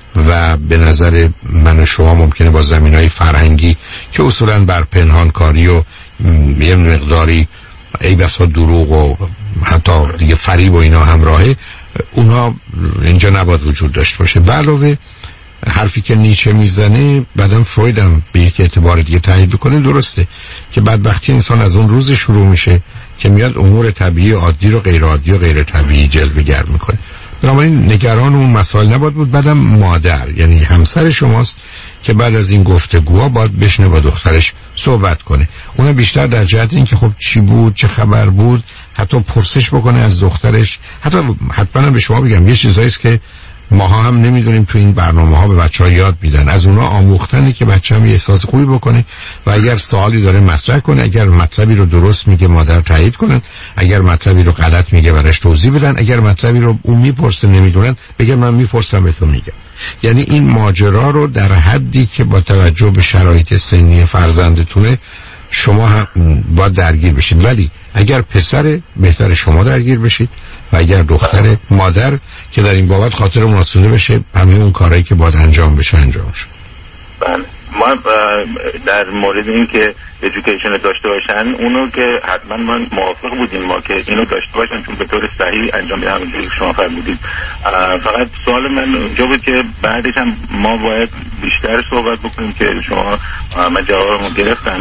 و به نظر من و شما ممکنه با زمینهای فرهنگی که اصولاً بر پنهانکاری و یه مقداری ای بسا دروغ و حتی دیگه فریب و اینا همراهه، اونها اینجا نباید وجود داشته باشه. به علاوه حرفی که نیچه میزنه بعدم فروید هم به یک اعتبار دیگه تایید بکنه، درسته که بدبختی انسان از اون روز شروع میشه که میاد امور طبیعی عادی رو غیر عادی و غیر طبیعی جلوه‌گر میکنه. بنابراین نگران اون مسائل نباید بود. بعدم مادر یعنی همسر شماست که بعد از این گفتگوها باید بشنه با دخترش صحبت کنه، اون بیشتر در جهت این که خب چی بود، چه خبر بود، حتی پرسش بکنه از دخترش. حتما به شما بگم یه چیزایی است که ماها هم نمیدونیم تو این برنامه‌ها به بچه‌ها یاد میدن. از اونا آموختنی که بچه‌م یه احساس خوبی بکنه و اگر سوالی داره مطرح کنه، اگر مطلبی رو درست میگه مادر تایید کنن، اگر مطلبی رو غلط میگه براش توضیح بدن، اگر مطلبی رو اون میپرسه نمیدونن بگه من میپرسم به تو میگم. یعنی این ماجرا رو در حدی که با توجه به شرایط سنی فرزندتونه شما هم باید درگیر بشید، ولی اگر پسر بهتر شما درگیر بشید و اگر دختر مادر که در این بابت خاطر آسوده بشه همه اون کارهایی که باید انجام بشه انجام شه. بله ما در مورد این که ایژوکیشن داشته باشن اونو که حتما من موافق بودیم ما که اینو داشته باشن چون به طور صحیح انجام بدن همونجوری که شما فرمودید. فقط سوال من اونجا بود که بعدش هم ما باید بیشتر صحبت بکنیم که شما من جوابمو گرفتن.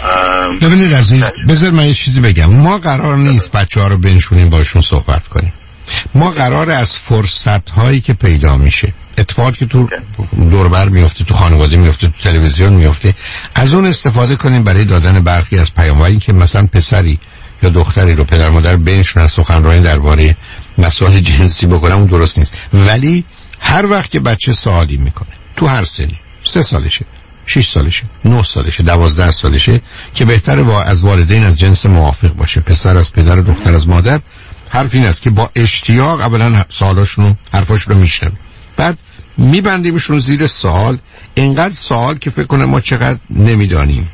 ببینید عزیز بذار من یه چیزی بگم. ما قرار نیست بچه‌ها رو بنشونیم باشون صحبت کنیم. ما قرار از فرصت هایی که پیدا میشه، اتفاقی که تو دوربر میفته، تو خانواده میفته، تو تلویزیون میفته، از اون استفاده کنیم برای دادن برخی از پیام‌هایی که مثلا پسری یا دختری رو پدر مادر بنشونن سخنرانی درباره مسائل جنسی بکنن، اون درست نیست. ولی هر وقت که بچه سوالی میکنه تو هر سنی، 3 سالشه، 6 سالشه، 9 سالشه، 12 سالشه، که بهتره از والدین از جنس موافق باشه، پسر از پدر، دختر از مادر. حرف این است که با اشتیاق اولا سوالاشونو حرفاشونو میشنویم، بعد میبندیمشون زیر سوال، اینقدر سوال که فکر کنم ما چقدر نمیدانیم.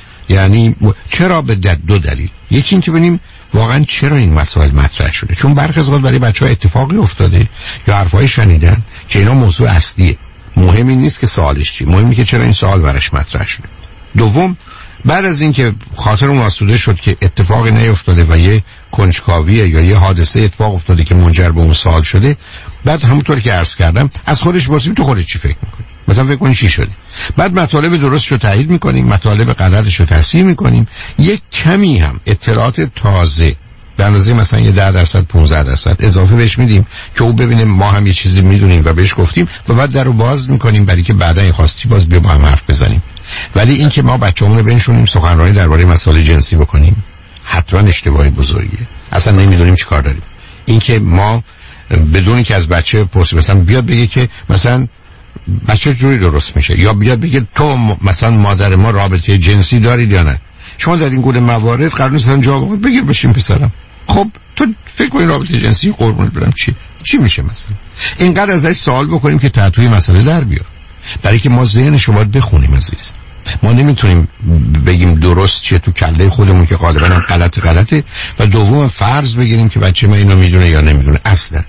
یعنی چرا؟ به 2 دلیل. یکی این که ببینیم واقعا چرا این مسائل مطرح شده، چون برخی از وقت برای بچه‌ها اتفاقی افتاده یا حرفای شنیدن که اینا موضوع اصلیه. مهم این نیست که سوالش چیه، مهمه که چرا این سوال براش مطرح شده. دوم، بعد از اینکه خاطرمون آسوده شد که اتفاقی نیفتاده و یه کنجکاویه یا یه حادثه اتفاق افتاده که منجر به اون سوال شده، بعد همونطور که عرض کردم از خودش پرسیم تو خودت چی فکر می‌کنی؟ مثلا فکر کنی چی شده؟ بعد مطالب درستشو تایید می‌کنیم، مطالب غلطشو تصحیح می‌کنیم، یک کمی هم اطلاعات تازه به اندازه مثلا یه 10% 15% اضافه بهش میدیم که او ببینه ما هم یه چیزی میدونیم و بهش گفتیم، و بعد درو باز می‌کنیم برای که بعدا این خواستی باز بیا با هم حرف بزنیم. ولی این که ما بچه‌مون رو بنشونیم سخنرانی درباره مسائل جنسی بکنیم حتما اشتباه بزرگیه. اصلا نمیدونیم چی کار داریم. این که ما بدون که از بچه پرسیم مثلا بیاد بگه که مثلا بچه جوری درست میشه، یا بیاد بگه تو مثلا مادر ما رابطه جنسی دارید یا نه، شما در این گونه موارد قرار نیست جواب بگیر بشین پسرم خب تو فکر کنی رابطه جنسی قربونت برم چی میشه مثلا. اینقدر ازش سوال بکنیم که تحت مسئله در بیاد، برای که ما ذهنش رو باید بخونیم عزیز. ما نمیتونیم بگیم درست چیه تو کله خودمون که غالبا هم غلطه، و دوم فرض بگیریم که بچه من اینو میدونه یا نمیدونه. اصلا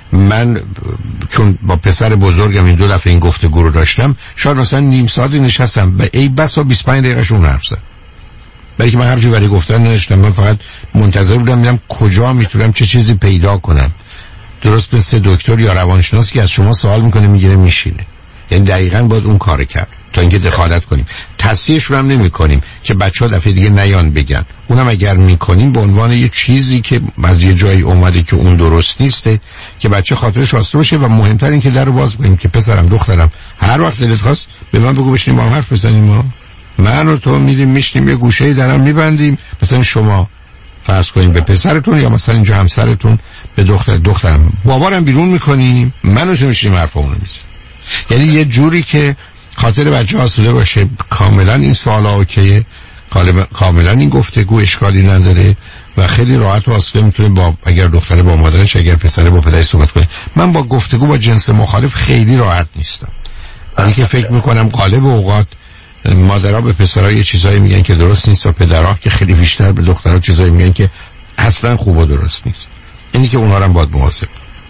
من چون با پسر بزرگم این 2 دفعه این گفتگو رو داشتم، شاید مثلا نیم ساعتی نشستم و ای بسا 25 دقیقه‌شون حرف زد، برای که من حرفی برای گفتن نداشتم. من فقط منتظر بودم ببینم کجا میتونم چه چیزی پیدا کنم. درست مثل دکتر یا روانشناس که از شما سوال میکنه میگیره میشینه، یعنی دقیقاً باید اون کار کرد تا اینکه دخالت کنیم. تصحیحش رو هم نمی کنیم که بچه‌ها دفعه دیگه نیان بگن. اونم اگر میکنیم به عنوان یه چیزی که از یه جایی اومده که اون درست نیسته که بچه خاطرش آسوده باشه، و مهمتر این که در رو باز کنیم که پسرم دخترم هر وقت دلت خواست به من بگو بشینیم با هم حرف بزنیم. ما من و تو میریم میشینیم یه گوشه‌ای درم میبندیم، مثلا شما فرض کنیم به پسرتون یا مثلا اینجا همسرتون به دخترم بابارم بیرون میکنیم، من و تو میشینیم حرفمون رو میزنیم. یعنی یه جوری که خاطر بچه آسوده باشه، کاملا این سوالا اوکیه، کاملا این گفتگو اشکالی نداره و خیلی راحت و آسوده میتونه با اگر دختره با مادرش، اگر پسره با پدرش صحبت کنه. من با گفتگو با جنس مخالف خیلی راحت نیستم، برای که فکر میکنم غالب اوقات مادرها به پسرها یه چیزایی میگن که درست نیست و پدرها که خیلی بیشتر به دخترها چیزایی میگن که اصلا خوب و درست نیست. اینی که اونها رو هم باید مواظب.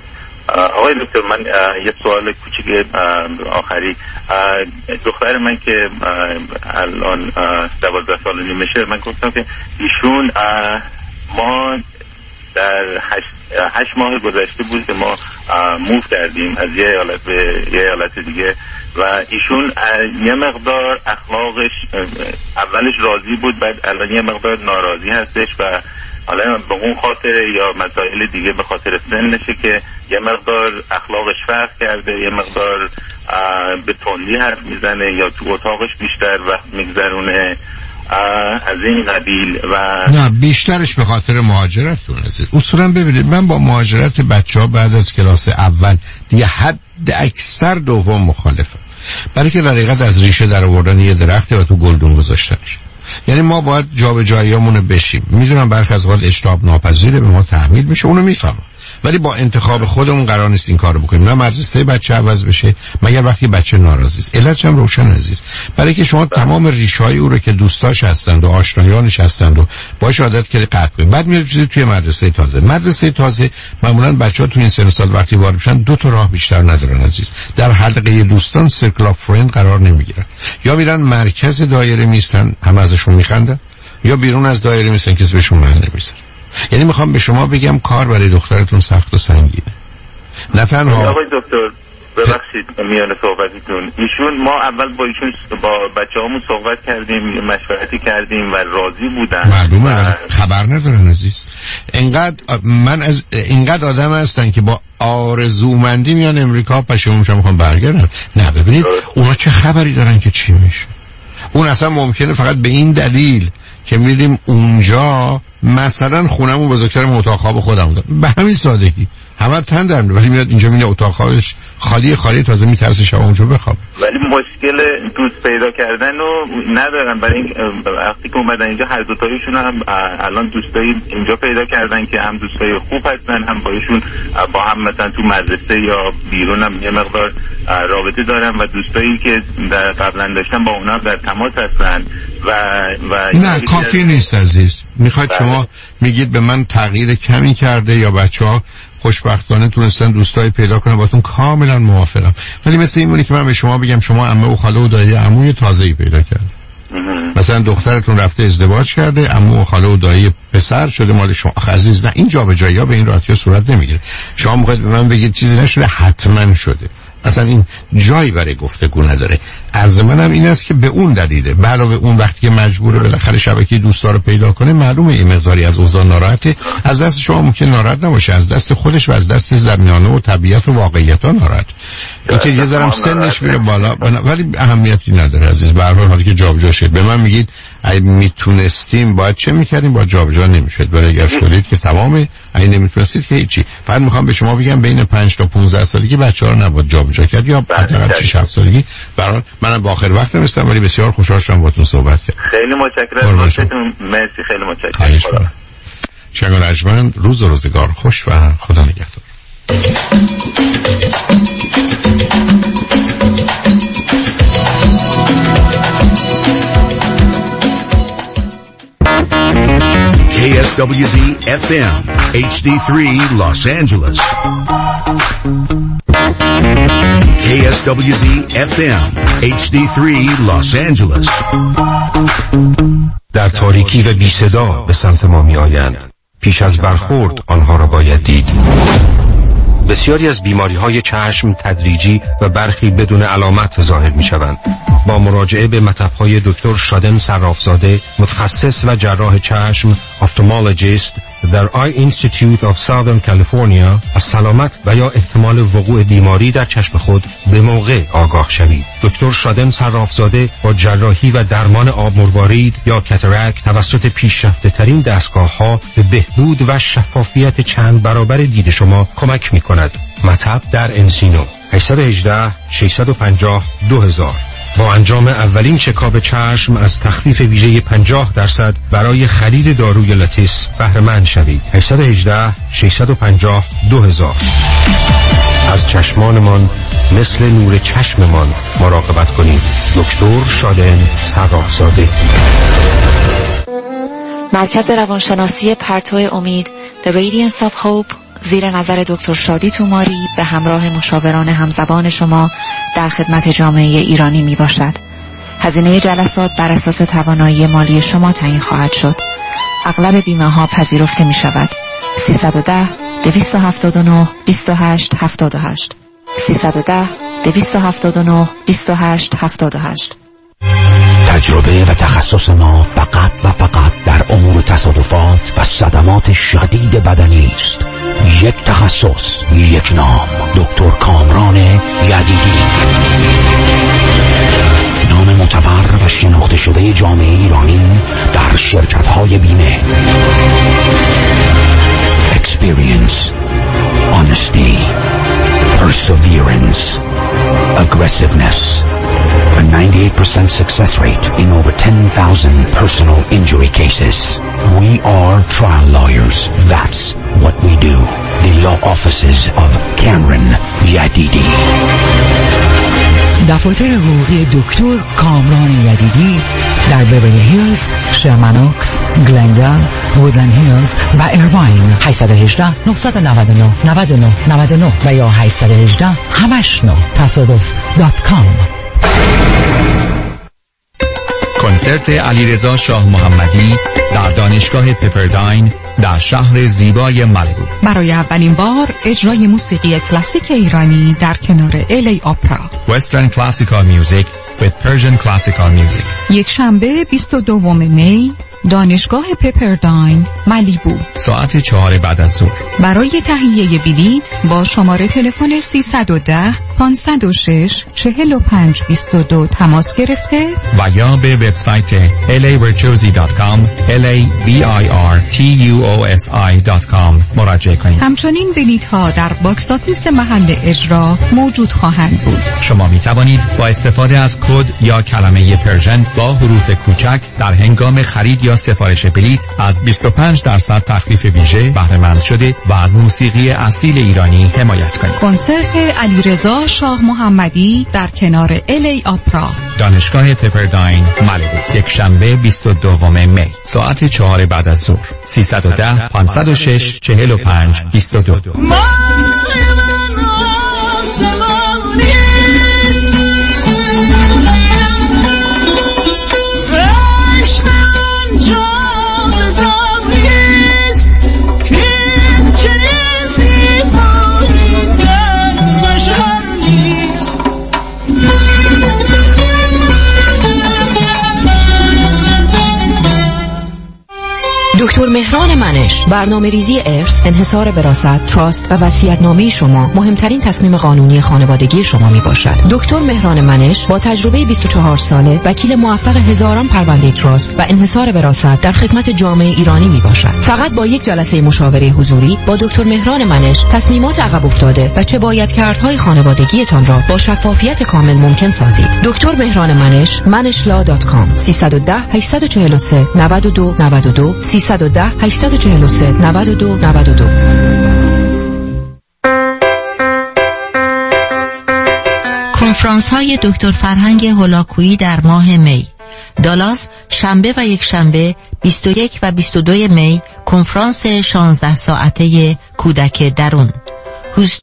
آقای دکتر من یه سوال کوچیک آخری. دختر من که الان 12 سال و نیم میشه، من گفتم که ایشون ما در 8 ماه گذشته بود که ما موو کردیم از یه ایالت به یه ایالت دیگه، و ایشون یه مقدار اخلاقش اولش راضی بود، بعد الان یه مقدار ناراضی هستش و حالا به اون خاطر یا مسائل دیگه به خاطر سنشه که یه مقدار اخلاقش فرق کرده، یه مقدار به تندی حرف میزنه یا تو اتاقش بیشتر وقت میگذرونه. از این قبیل و نه بیشترش به خاطر مهاجرتتون عزیز. اصولا ببینید من با مهاجرت بچه‌ها بعد از کلاس اول دیگه حد اکثر دوم مخالفم، برای که در حقیقت از ریشه در آوردن یه درخته و تو گلدون گذاشتنش. یعنی ما باید جابجاییامون رو بشیم. میدونم برخی از اوقات اجتناب ناپذیره، به ما تحمیل میشه، اونو میفهمم، ولی با انتخاب خودمون قرار نیست این کارو بکنیم. نه مدرسه بچه عوض بشه مگر وقتی بچه ناراضی است. علتش هم روشن عزیز، برای که شما تمام ریشه‌های او رو که دوستاش هستند و آشنایانش هستند و باهاش عادت کردی قطع کنید، بعد میاد چیزی توی مدرسه تازه معمولا بچه‌ها توی این سن سال وقتی وارد میشن دو تا راه بیشتر ندارن عزیز. در حلقه دوستان سرکل اف فرند قرار نمیگیرن، یا میرن مرکز دایره میستن هم ازشون میخندن، یا بیرون از دایره میستن کسی بهشون محل نمیذاره. یعنی میخوام به شما بگم کار برای دخترتون سخت و سنگینه. نه تنها آقای دکتر ببخشید میان صحبتتون، ایشون ما اول با ایشون با بچه‌هامون صحبت کردیم، مشورتی کردیم و راضی بودن. معلومه خبر ندارن عزیز. اینقدر آدم هستن که با آرزومندی میان امریکا پشیمونشون میخوان برگردن. نه ببینید اونا چه خبری دارن که چی میشه. اون اصلا ممکنه فقط به این دلیل که میریم اونجا مثلا خونمون بزرگتر من اتاق خواب خودم دارم، به همین سادگی همه تن در میاد، ولی میاد اینجا میبینه اتاق خوابش خالی تازه میترسه شب اونجا بخواب. ولی مشکل دوست پیدا کردن رو ندارن، برای این وقتی که اومدن اینجا هر دو تایشون هم الان دوستایی اینجا پیدا کردن که هم دوستای خوب هستن، هم باشون با هم مثلا تو مدرسه یا بیرون هم یه مقدار رابطه دارن و دوستایی که قبلا داشتن با اونا در تماس هستن و نه کافی نیست عزیز. میخواید شما میگید به من تغییر کمی کرده یا بچه‌ها خوشبختانه تونستن دوستای پیدا کنن، باتون کاملا موافقم، ولی مثل این مونه که من به شما بگم شما عمه و خاله و دایی عموی تازه‌ای پیدا کرد. مثلا دخترتون رفته ازدواج کرده، عمو و خاله و دایی پسر شده مال شما. عزیز نه این جابجایی‌ها به این راحتی صورت نمیگیره. شما میخواید به من بگید چیزی نشده حتما شده، اصلا این جایی برای گفتگو نداره. عرض منم این است که به اون دلیله، به علاوه اون وقتی که مجبوره بالاخره شبکه دوستا رو پیدا کنه، معلومه این مقداری از اوضاع ناراحته. از دست شما ممکن ناراحت نباشه، از دست خودش و از دست زمینانه و طبیعت و واقعیت‌ها ناراحت. اینکه یه ذره سنش میره بالا ولی اهمیتی نداره عزیز. به هر حال حالی که جابجا شد به من میگید اگه میتونستیم باید چه میکردیم، باید جابجا نمیشد، ولی اگر شدید که تمامه، اگه نمیتونستید که هیچی. فقط میخوام به شما بگم بین 5 تا 15 سالگی بچه‌ها رو نباید جابجا کرد، یا حداقل 6 7 سالگی. برای منم با آخر وقت نمیستم، ولی بسیار خوشحال شدم باهاتون صحبت کردم. خیلی متشکرم. مرسی، خیلی متشکرم. شنگ رجمند، روز و روزگار خوش و خدا نگهدار. KSWZ FM HD3 Los Angeles. KSWZ FM HD3 Los Angeles. در تاریکی و بی صدا به سمت ما می آیند. پیش از برخورد آنها را باید دید. بسیاری از بیماری‌های چشم تدریجی و برخی بدون علامت ظاهر می‌شوند. با مراجعه به مطب‌های دکتر شادن صرافزاده، متخصص و جراح چشم، افتالمولوژیست در آی اینستیتیوت آف ساودرن کالیفرنیا، از سلامت و یا احتمال وقوع بیماری در چشم خود به موقع آگاه شوید. دکتر شادن صرافزاده با جراحی و درمان آب مروارید یا کاتاراکت توسط پیشرفته ترین دستگاه‌ها به بهبود و شفافیت چند برابر دید شما کمک می‌کند. مطب در انسینو 818 650 2000. با انجام اولین چکاپ چشم از تخفیف ویژه 50% برای خرید داروی لاتیس بهره مند شوید. 818 650 2000. از چشمانمان مثل نور چشممان مراقبت کنید. دکتر شادن صرافزاده. مرکز روانشناسی پرتو امید The Radiance of Hope زیر نظر دکتر شادی توماری به همراه مشاوران همزبان شما در خدمت جامعه ایرانی می باشد. هزینه جلسات بر اساس توانایی مالی شما تعیین خواهد شد. اغلب بیمه ها پذیرفته می شود. 310 279 28 78 310 279 28 78. تجربه و تخصص ما فقط در امور تصادفات و صدمات شدید بدنی است. یک تخصص، یک نام، دکتر کامران یدیدی. نام معتبر و شناخته شده جامعه ایرانی در شرکت‌های بیمه. Experience, honesty, perseverance, aggressiveness, a 98% success rate in over 10,000 personal injury cases. We are trial lawyers. That's what we do. The law offices of Cameron Yadidi. دفاتر حقوقی دکتر کامران یدیدی در بیورلی هیلز، شرمنوکس، گلندال، وودلند هیلز و ایرواین. 818 999 99 99 و یا 818 89 تصادف.com. کنسرت علیرضا شاه محمدی در دانشگاه پپرداین در شهر زیبای مالیبو. برای اولین بار اجرای موسیقی کلاسیک ایرانی در کنار الی اپرا. Western Classical Music with Persian Classical Music. یک شنبه 22 می، دانشگاه پپرداین، مالیبو، ساعت 4 بعد از ظهر. برای تهیه بلیط با شماره تلفن 310 506 45 22 تماس گرفته و یا به وبسایت lavirtuosi.com lavirtuosi.com مراجعه کنید. همچنین بلیط ها در باکس آفیس محل اجرا موجود خواهند بود. شما می توانید با استفاده از کد یا کلمه پرژن با حروف کوچک در هنگام خرید یا سفارش بلیط از 25% تخفیف ویژه بهره مند شده و از موسیقی اصیل ایرانی حمایت کنید. کنسرت علیرضا شاه محمدی در کنار الی اپرا، دانشگاه پپرداین، مالیبو، یک شنبه 22 می، ساعت 4 بعد از ظهر. 310 506 45 22. دکتر مهران منش، برنامه ریزی ارث، انحصار وراثت، تراست و وصیت‌نامه شما مهمترین تصمیم قانونی خانوادگی شما می باشد. دکتر مهران منش با تجربه 24 ساله، وکیل موفق هزاران پرونده تراست و انحصار وراثت در خدمت جامعه ایرانی می باشد. فقط با یک جلسه مشاوره حضوری با دکتر مهران منش تصمیمات عقب افتاده و چه باید کردهای خانوادگیتان را با شفافیت کامل ممکن سازید. دکتر مهران منش، manishla.com. 310 843 92 92 310 843 92 92. کنفرانس های دکتر فرهنگ هولاکویی در ماه می. دالاس، شنبه و یک شنبه 21 و 22 می، کنفرانس 16 ساعته کودک درون.